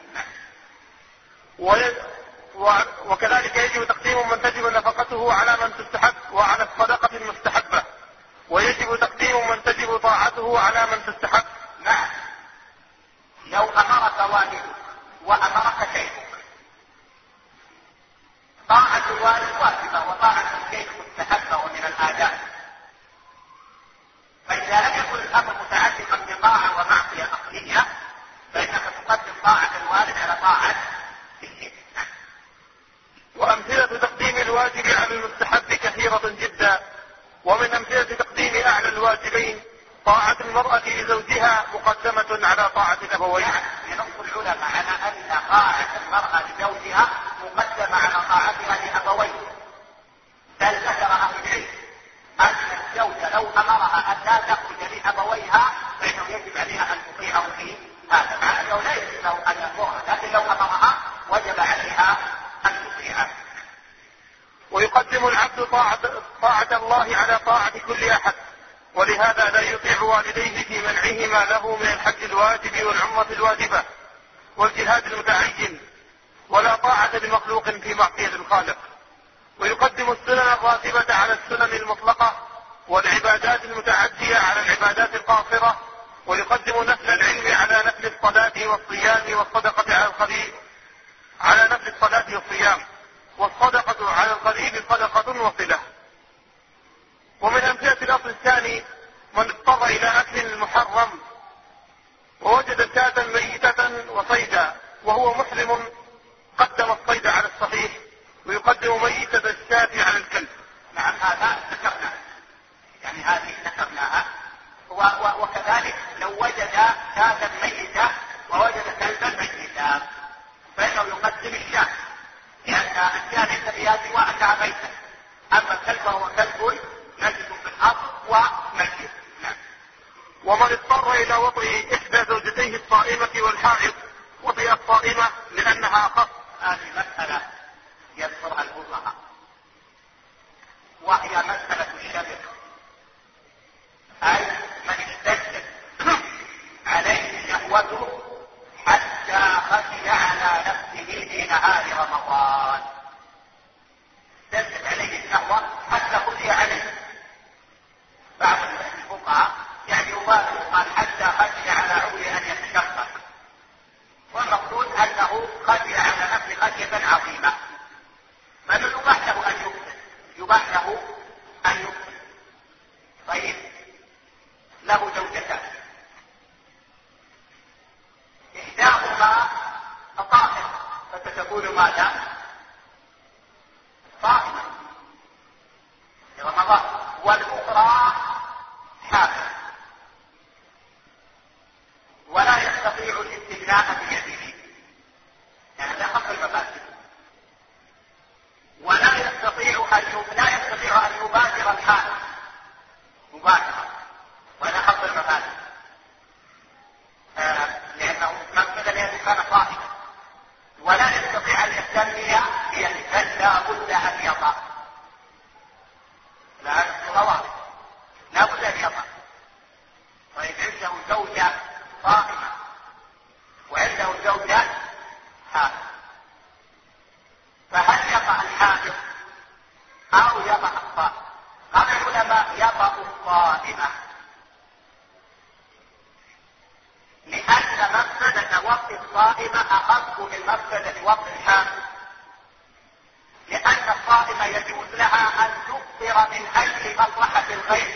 وكذلك يجب تقديم من تجب نفقته على من تستحب وعلى الصدقة المستحبة، ويجب تقديم من تجب طاعته على من تستحب. نعم، لو أمرك والدك وأمرك شيخك، طاعة الوالد واجبة وطاعة الشيخ مستحبة ومن الآداب، فإذا لم يكن الأمر متعلقا بطاعة ومعصية أصلية فإنك تقدم طاعة الوالد على طاعة الشيخ. وأمثلة تقديم الواجب على المستحب كثيرة جدا، ومن أمثلة تقديم أعلى الواجبين طاعة المرأة لزوجها مقدمة على طاعة الأبوين. ينص العلماء على أن طاعة المرأة لزوجها مقدمة على طاعتها لأبوين، بل ذكر أهل العلم أن الزوجة لو أمرها أن لا تخرج لأبويها فإنه يجب عليها أن تطيعه في هذا، مع أنه لا يجب له أن يأمرها، لكن لو أمرها وجب عليها أن تطيعه. ويقدم العبد طاعة, طاعة الله على طاعة كل أحد، ولهذا لا يطيع والديه في منعهما له من الحج الواجب والعمرة الواجبة والجهاد المتعين، ولا طاعة لمخلوق في معصية الخالق. ويقدم السنن الراتبة على السنن المطلقة والعبادات المتعدية على العبادات القاصرة، ويقدم نفل العلم على نفل الصلاة والصيام والصدقة على القريب على نفل الصلاة والصيام، والصدقة على القريب صدقة وصلة. ومن أمثلة الأصل الثاني من اضطر إلى أكل المحرم ووجد شاة ميتة وصيدا وهو محرم قدم الصيد على الصحيح، ويقدم ميتة الشاة على الكلب. نعم، هذا ذكرنا، يعني هذه ذكرناها. وكذلك لو وجد شاة ميتة ووجد كلبا ميتا فإنه يقدم الشاة، لأن الشاة ليس فيها سوى أنها ميتة، أما الكلب هو كلب نجد في الأصل وميت. نعم. ومن اضطر إلى وطئ إحدى زوجتيه الصائمة والحائض وطئ الصائمة لأنها أخف. هذه مسألة يذكرها الفقهاء، وهي مسألة الشبك، أي من اشتدت عليه شهوته حتى خشي على نفسه في نهار رمضان. اشتدت عليه الشهوة حتى خشي عليه. بعض الفقهاء يعني يبالغ، قال حتى خشي على عقله أن يتشقق، والمقصود أنه خشي على نفسه خشية عظيمة، فإنه يباح له أن يفطر، يباح له أن يفطر. طيب، له زوجتان، إحداهما طاهر فتكون ماذا؟ صائمة في رمضان، والأخرى حامل ولا يستطيع الاستغناء بيده، يعني لا خف المفاسد، ولا يستطيع أن لا يستطيع أن يباشر الحامل مباشرة ولا خف المفاسد، آه لأنه مقصد لأنه كان صائما، ولا يستطيع أن يستنبي بيده، بل لا بد أن يضع، لا واضح، لا بد أن يضع. طيب، عنده زوجة صائمة وعنده زوجة حامل، فهل يضع الحامل أو يضع الصائم؟ قال العلماء يضع الصائمة، لأن مفسدة وقت الصائمة أخف من مفسدة وقت الحامل، لأن الصائمة يجوز لها أن تفطر من أجل مصلحة الغير،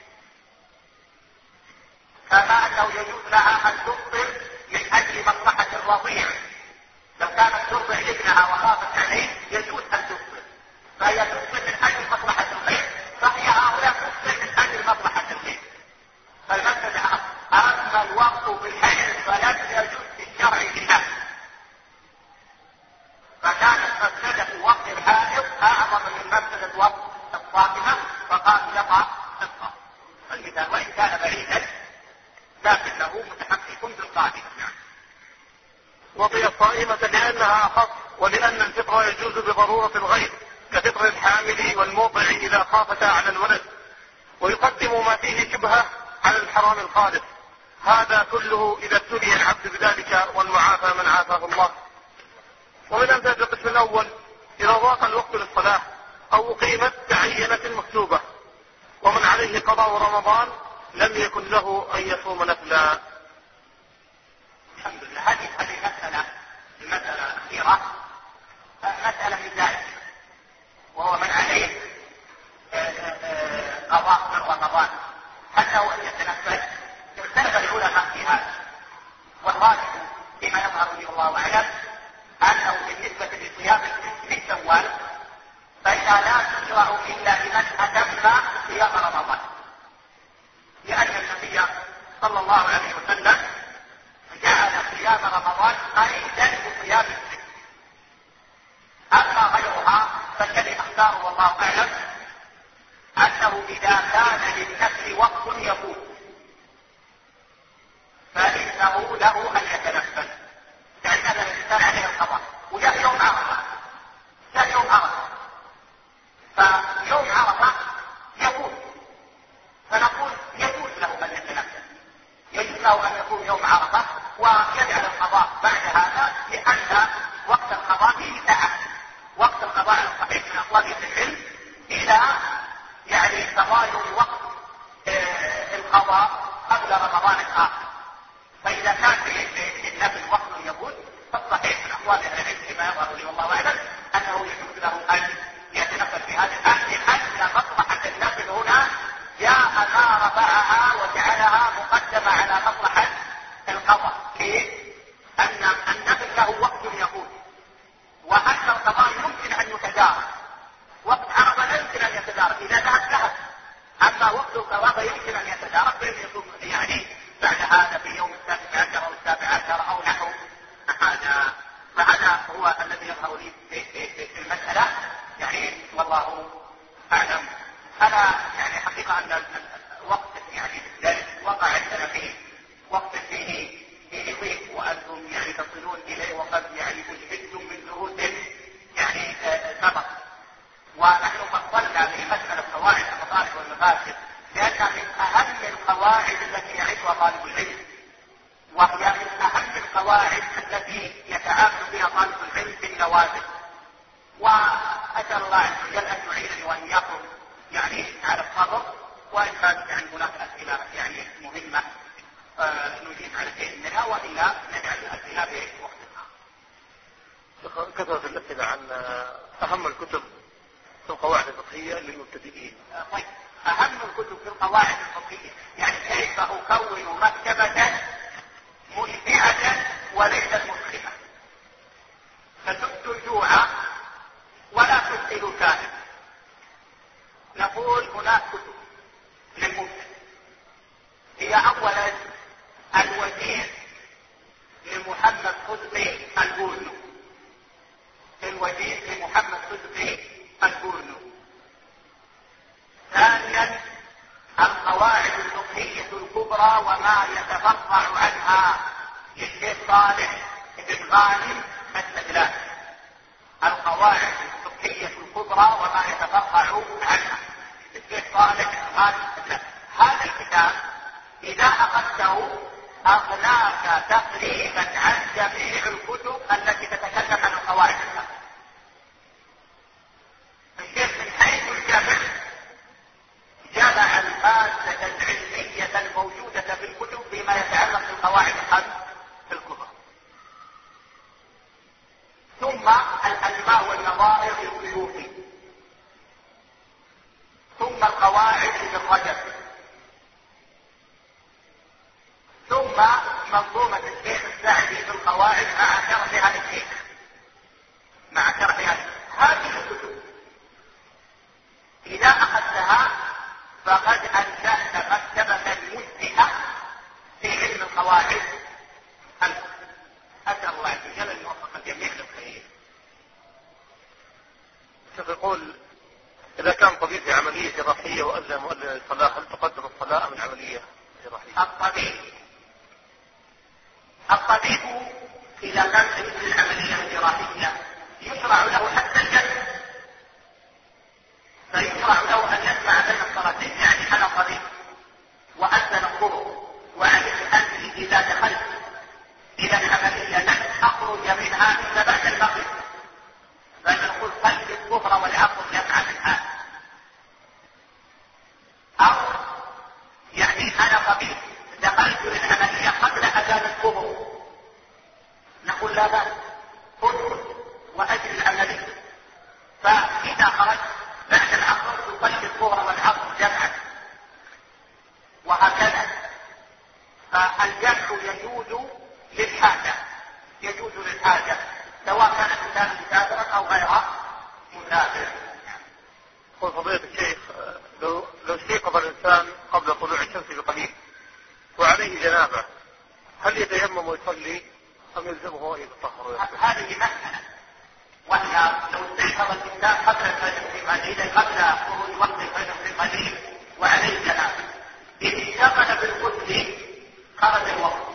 كما أنه يجوز لها أن تفطر من أجل مصلحة الرضيع. لو كانت ترضع ابنها وخافت عليه يجوز أن تفطر، فهي تفطر من أجل مصلحة الغير، فهي هؤلاء تفطر من أجل مصلحة الغير. فالمسألة أما الوقت في الحيض فلم يجوز في الشرع بها، فكانت مفسدة وقت الحائض أعظم من مفسدة وقت الصائمة، فقال يقع الصائم. المثال وإن كان بعيدا لكنه متحقق بالقاعدة. وطئ الصائمة لأنها أخف، ولأن الفطر يجوز بضرورة الغير كفطر الحامل والموضع إذا خافتا على الولد، ويقدم ما فيه شبهة على الحرام الخالص. هذا كله إذا ابتلي العبد بذلك والمعافى من عافاه الله. ومن أمثلة القسم الأول إذا ضاق الوقت للصلاة أو أقيمت تعينت المكتوبة ومن عليه قضاء رمضان لم يكن له أن يصوم نفلا. الحمد لله. هذه هذه مسألة المسألة الأخيرة مسألة من ذلك، وهو من عليه قضاء من رمضان حتى وأن يتنفس. اختلف العلماء في هذا، والراجح فيما يظهر به الله أعلم أنه بالنسبة لصيام من شوال فإنها لا تشرع إلا لمن أتم صيام رمضان، لأن النبي صلى الله عليه وسلم جعل صيام رمضان قيدا بصيام الست. أما غيرها فالذي اختاره والله أعلم أنه إذا كان للنفل وقت يفوت فإنه له أن يتنفل، يعني هذا الإنسان عليه القضاء وجاء يوم عرفة، جاء يوم عرفة، فيوم عرفة يفوت، فنقول أقوال أهل العلم فيما يظهر لي والله أعلم أنه يجوز له أن يتنفل في هذا الأمر، لأن مصلحة النفل هنا جاء ما رفعها وجعلها مقدمة على مصلحة القضاء. كيف؟ أن النفل له وقت يقول، وأن القضاء يمكن أن يتدارك. وقت عرفة لا يمكن أن يتدارك، إذا ذهب ذهب. أما وقت القضاء يمكن أن يتدارك، فإن يكون يعني بعد هذا في يوم السابع عشر أو السابع عشر أو نحو هذا. فهذا هو الذي يظهر لي في, في, في المسألة يعني والله أعلم. أنا يعني حقيقة أن الوقت يعني ذلك وقع عندنا فيه وقت فيه فيه ضيق، وأنتم يعني تصلون إليه وقد يعني أجهدتم من دروس يعني سبق، ونحن فصلنا في مسألة قواعد المصالح والمفاسد لأنها من أهم القواعد التي يعيشها طالب العلم، وهي من أهم القواعد التي يتعامل بها طالب العلم في النوازل. وأسأل الله عز وجل أن يعينني وإياكم يعني على الصبر، وإن كانت يعني هناك أسئلة يعني مهمة آه نجيب على شيء منها، وإلا نجعل الأسئلة في وقتها. كثرة الأسئلة عن أهم الكتب في القواعد الفقهية للمبتدئين. آه طيب، أهم الكتب في القواعد الفقهية يعني كيف أكون مكتبة مشبعة وليست مسخفة، فتبدو الجوع ولا تسئل كائن. نقول هناك كتب للمبتدئ، هي أولا الوجيز لمحمد صدقي البورنو، الوجيز لمحمد صدقي البورنو. ثانيا القواعد الفقهية الكبرى وما يتفرع عنها للشيخ صالح بن غانم السجلاني، القواعد الفقهية الكبرى وما يتفرع عنها للشيخ صالح بن غانم السجلاني. هذا الكتاب إذا أخذته أغناك تقريبا عن جميع الكتب التي تتكلم عن القواعد الفقهية. الشيخ من حيث الجمع جمع المادة العلمية الموجودة في الكتب فيما يتعلق بالقواعد الخمس الكبرى، ثم الأسماء والنظائر للسيوطي، ثم القواعد للرجب، ثم منظومة الشيخ السعدي في القواعد مع شرحها للشيخ مع شرحها. هذه الكتب إذا أخذتها فقد أنشأت مكتبة مجزئة في علم القواعد. أسأل الله عز وجل أن يوفق الجميع للخير. شيخ يقول إذا كان طبيب في عملية جراحية وأذن مؤذن الصلاة هل تقدم الصلاة من عملية جراحية؟ الطبيب الطبيب إذا كان في العملية الجراحية يشرع له حتى الجسد، فيشرع له أن يسمع بين الصلاتين، يعني أنا طبيب وأذن الظهر وعلمت أني إذا دخلت إلى العملية لن أخرج منها إلا بعد المغرب، فنقول صلي الظهر والعصر يسعى الآن. أو يعني أنا طبيب دخلت للعملية قبل أذان الظهر، نقول لا بأس ادخل وأجل العملية، فإذا خرجت بعد العصر تصلي الظهر والعصر جمعا، وهكذا. فالجمع يجوز للحاجة يجوز للحاجة سواء كان الإنسان مسافرا أو غير مسافر. قل فضيلة الشيخ لو لو استيقظ الإنسان قبل طلوع الشمس بقليل وعليه جنابة هل يتيمم ويصلي أم يلزمه أن يتطهر؟ هذه مسألة، وهي لو استيقظ الإنسان قبل الفجر بقليل قبل خروج وقت الفجر بقليل وعليه جنابة، إن اشتغل بالغسل خرج الوقت،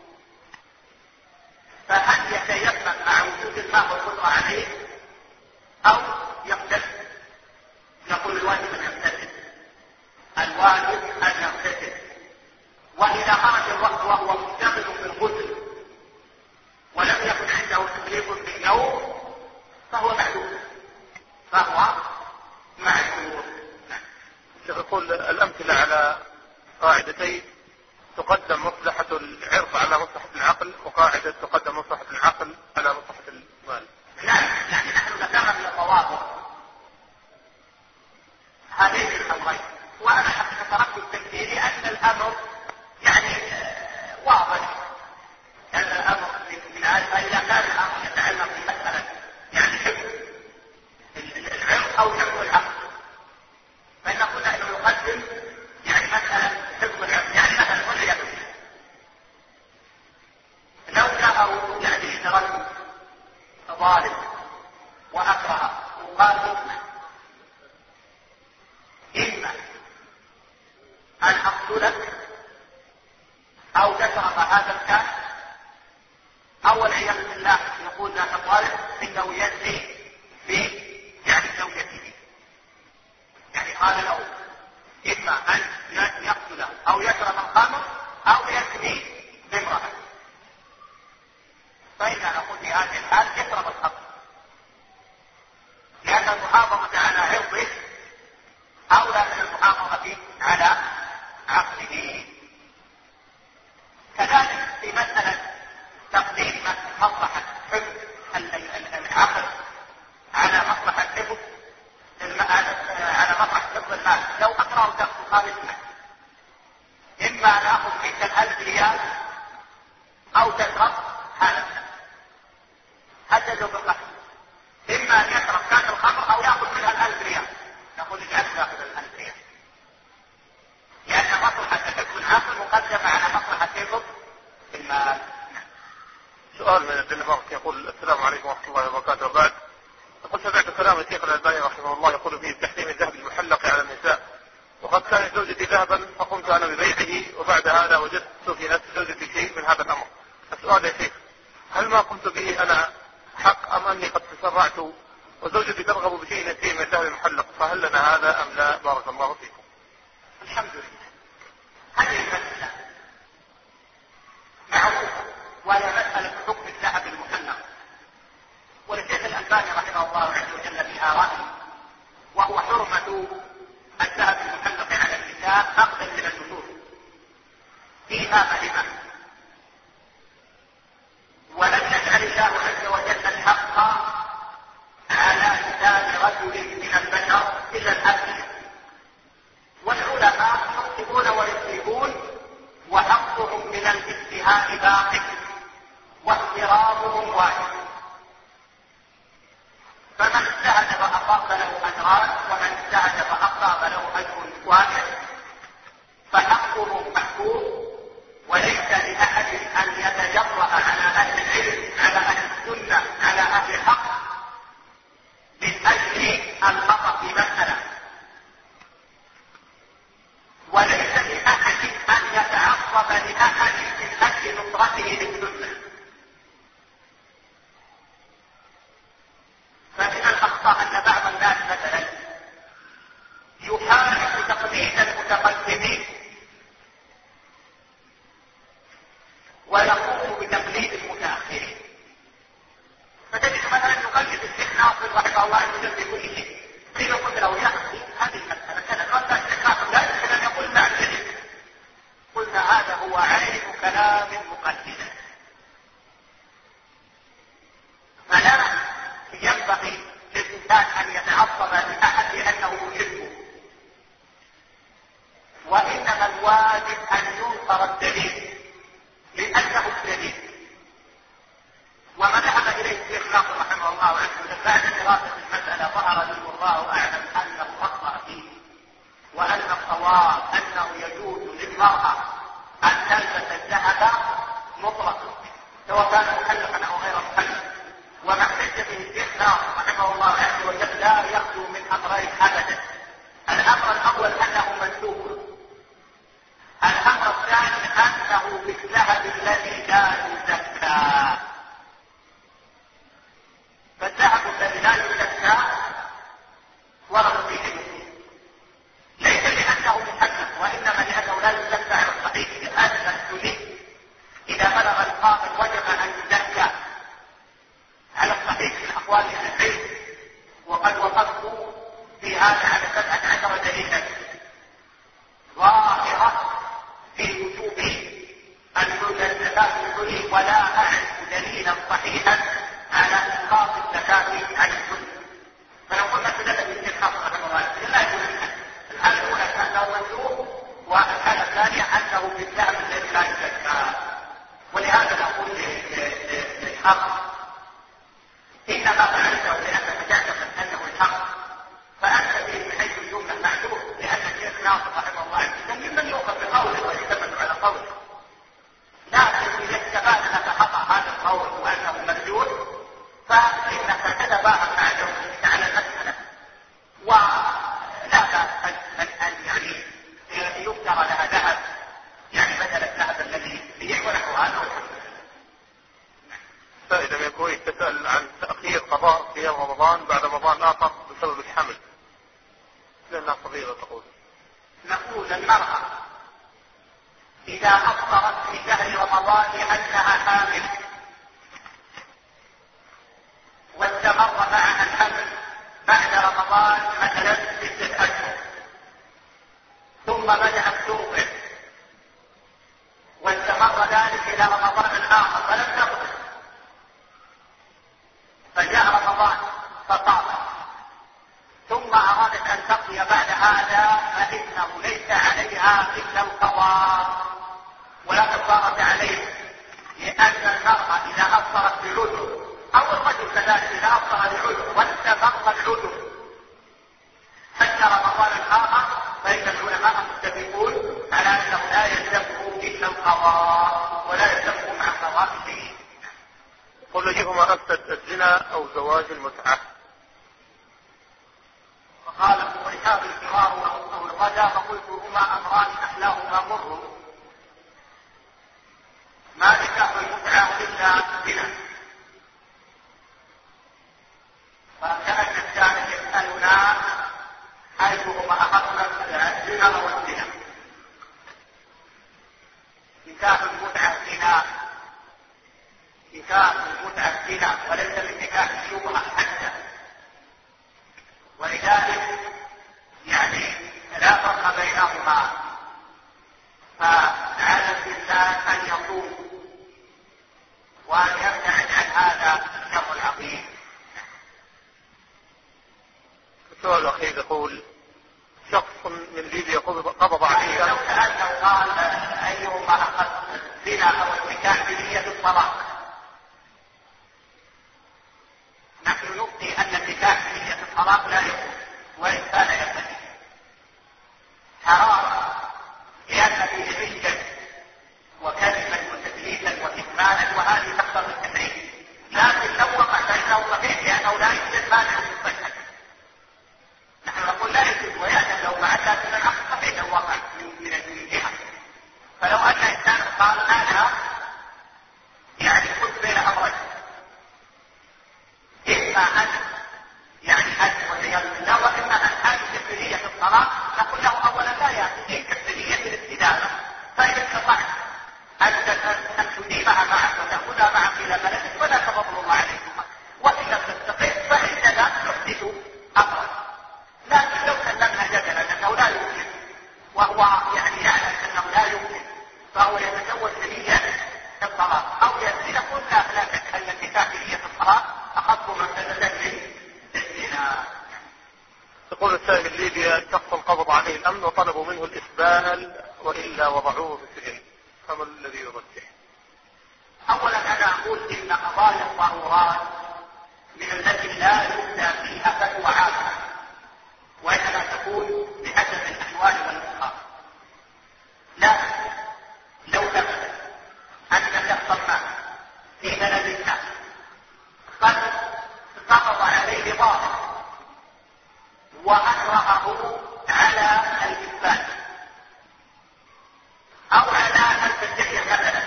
فهل يتيمم مع وجود الماء والقدرة عليه أو يغتسل؟ نقول الواجب أن يغتسل، الواجب أن يغتسل. وإذا خرج الوقت وهو مشتغل بالغسل ولم يكن عنده تكليف بالنوم فهو معذور فهو معذور. يقول الأمثلة على قاعدتين تقدم مصلحة العرف على مصلحة العقل، وقاعدة تقدم مصلحة العقل على مصلحة طالب وأكره وقال إما إما أن أقتلك أو تشرب هذا الكاس، أو والعياذ بالله يقول ذاك الطالب إنه يزني في يعني زوجته، يعني قال له إما أن يقتله أو يشرب الخمر أو يزني بامرأة. فإذا نقول في هذه الحال يشرب الخمر، لأن المحافظة على عرضه أولى من المحافظة على عقله. كذلك في مسألة تقديم مصلحة حفظ العقل على مصلحة حفظ على مصلحة حفظ المال، لو أقرأ شخص قال اسمع إما أن أخذ منك الألف ريال أو تشرب هذا حتى لو بالله، إما أن يشرب كاس الخمر أو يأخذ منها الألف ريال، نقول اجعله يأخذ الألف ريال، لأن مصلحة حفظ العقل مقدمة على مصلحة حفظ المال. سؤال من الدنمارك يقول: السلام عليكم ورحمة الله وبركاته. وبعد، لقد سمعت كلام الشيخ الألباني رحمه الله يقول فيه بتحريم الذهب المحلق على النساء، وقد كان زوجتي ذهبا فقمت أنا ببيعه، وبعد هذا وجدت في نفس زوجتي شيء من هذا الأمر. السؤال يا شيخ: هل ما قمت به أنا حق أم أني قد تسرعت وزوجتي ترغب بشيء يسير من الذهب المحلق، فهل لنا هذا أم لا؟ بارك الله فيكم. الحمد لله. هذه المسألة معروفة وهي مسألة حكم الذهب المحلق، وللشيخ الألباني رحمه الله عز وجل فيها رأي، وهو حرمة الذهب المحلق على النساء أخذا من النصوص فيها فهمة، ولم يجعل الله عز وجل الحق على لسان رجل من البشر إلا الأبنية، والعلماء يخطئون ويصيبون وحقهم من الاجتهاد باق واحترامهم واجب، فمن اجتهد فأصاب له أجران، ومن اجتهد فأصاب له أجر واحد، فحقه محفوظ، وليس لأحد أن يتجرأ على أهل العلم على أهل السنة على أهل الحق من أجل الخطأ في مسألة، وليس لأحد أن يتعصب لأحد من أجل نصرته للسنة. فمن الأخطاء أن بعض الناس مثلا يحارب تقليد المتقدمين ويقوم بتقليد المتأخرين، فتجد مثلا يقلد الشيخ ناصر رحمه الله عز وجل في كل شيء، قيل قلت له يا أخي هذه المسألة كذا، قال لا الشيخ ناصر لا يمكن أن يقول لا الجديد، قلنا هذا هو عين كلام مقلد، فلا ينبغي للإنسان أن يتعصب لأحد لأنه يحبه، وإنما الواجب أن ينصر الدليل لأنه الدليل. وما ذهب إليه الشيخ ناصر رحمه الله عز وجل بعد دراسة المسألة ظهر له والله أعلم أنه أخطأ فيه، وأن الصواب أنه يجوز للمرأة أن تلبس الذهب مطلقا سواء كان محلقا أو غير محلق، وما احتج به الشيخ ناصر رحمه الله عز وجل لا يخلو من أمرين أبدا. الأمر الأول أنه منسوخ، الأمر الثاني أنه بالذهب الذي لا يزكى، فالذهب الذي لا يزكى ورد فيه المسلم، ليس لأنه محلق وإنما لأنه لا يزكى على الصحيح، لأن السني إذا بلغ القابل وجب أن يزكى على الصحيح من أقوال أهل العلم، وقد وقفت في هذا على سبعة عشر دليلا ظاهرة في وجوب الزكاة الحلي، ولا أعرف دليلا صحيحا على إسقاط الزكاة عن الحلي. فلو قلنا سدد بالشيخ ناصر رحمه الله لا يجوز الحالة الأولى أنه منسوخ، والحالة الثانية أنه بالذهب الذي لا يزكى. ولهذا نقول للحق إنما فعلته لأنك تعتقد أنه الحق، فأنت به من حيث الجملة معذور، لأن الشيخ ناصر رحمه الله عز وجل ممن يؤخذ بقوله ويعتمد على قوله، لكن إذا استفاد لك خطأ هذا القول وأنه مردود فإن قضاء صيام رمضان بعد رمضان آخر بسبب الحمل لأنها صغيرة تقول. نقول المرأة إذا أفطرت في شهر رمضان لأنها حامل واستمر معها الحمل بعد رمضان مثلا ستة أشهر ثم بدأت توقف واستمر ذلك إلى رمضان آخر فلم تقف فجاء رمضان فطافت ثم أرادت أن تقضي بعد هذا فإنه ليس عليها إلا القضاء ولا كفارة عليه، لأن المرأة إذا أفطرت بعذر أو الرجل كذلك إذا أفطر بعذر واستمر العذر حتى رمضان آخر فإن العلماء متفقون على أنه لا يلزمه إلا القضاء ولا يلزمه مع قضاء شيء. قل أيهما أفسد الزنا أو زواج المتعة؟ فقال الرحاب الكرام أو الغدا فقلت هما أمران أحلاهما مر ما نكاح المتعة إلا زنا. فكأن الثالث يسألنا أيهما أخذنا الزنا أو الزنا. نكاح المتعة زنا نكاح المتعة زنا وليس من نكاح الشبهة حتى، ولذلك يعني لا فرق بينهما، فعلى الإنسان أن يصوم وأن يبتعد عن هذا الشر العظيم. السؤال الأخير يقول شخص من ليبيا قبض عليه لو سألته قال أيهما أخذ الزنا أو النكاح بنية الطلاق، نحن نبقي أن النكاح بنية الطلاق لا يكون وإن كان ينبغي حرام لأن فيه رجا وكذبا وتدليسا وكتمانا وهذه تقتضي التحريم، لكن لو وقع فإنه صحيح لأنه لا يوجد مانع مستشهد. نحن نقول لا يوجد ويأتي لو بعد لكن الأمر صحيح لو وقع من الجهة. فلو أن إنسان قال أنا يعني كنت بين أمرين، إما أن يعني أن والعياذ بالله وإما أن هذه كفرية الطلاق، نقول له أولا لا يأتي كفرية الاستدامة، فإذا استطعت أن تديمها معك وتأخذها معك إلى بلدك ولا تفضل الله عليكم، وإن لم تستطع فإننا نحدث أمرا. لكن لو سلمنا جدلا أنه لا يمكن وهو يعني يعلم أنه لا يمكن فهو يتزوج بنية الطلاق أو يأتي نقول لا لا شك أن النكاح بنية الطلاق أخذ مفسدة للزنا. يقول السائل من ليبيا شخص قبض عليه الأمن وطلبوا منه الإسبال وإلا وضعوه في السجن، فما الذي يرجح؟ أولا أنا أقول إن قضايا الضرورات من التي لا يفتى فيها فتوى عامة، وإنما تكون بحسب الأحوال والأسباب. لكن لو ثبت أن شخصا ما في بلد ما قد سقط عليه ضابط وأكرهه على الإثبات أو على أن تستحي مثلا،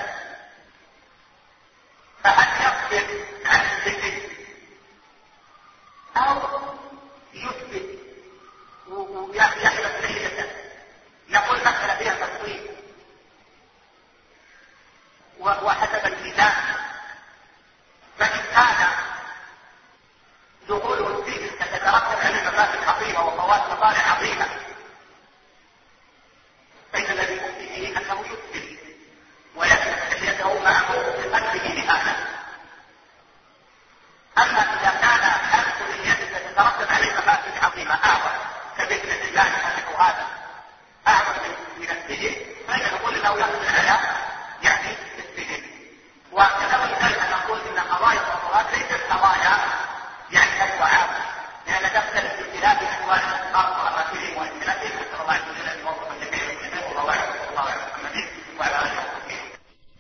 فهل يصبر عن الذكر أو يثبت ويحلف ليلة؟ نقول مسألة فيها تفصيل وحسب الميزان، فإن كان دخوله السجن تترتب عليه مفاسد عظيمة وفوات مصالح عظيمة فإن الذي يفتي فيه أنه يثبت ويحلف ليته معه بقلبه لهذا. أما إذا كان حلف ليته تترتب عليه مفاسد عظيمة أعظم كبدنة الله أنه هذا أعظم من السجن، فإن نقول أنه يحصل على يعني السجن. وكذلك أن نقول إن قضايا الضرورات ليست قضايا يعني فتوى عامة، لأن تختلف باختلاف أحوال الأشخاص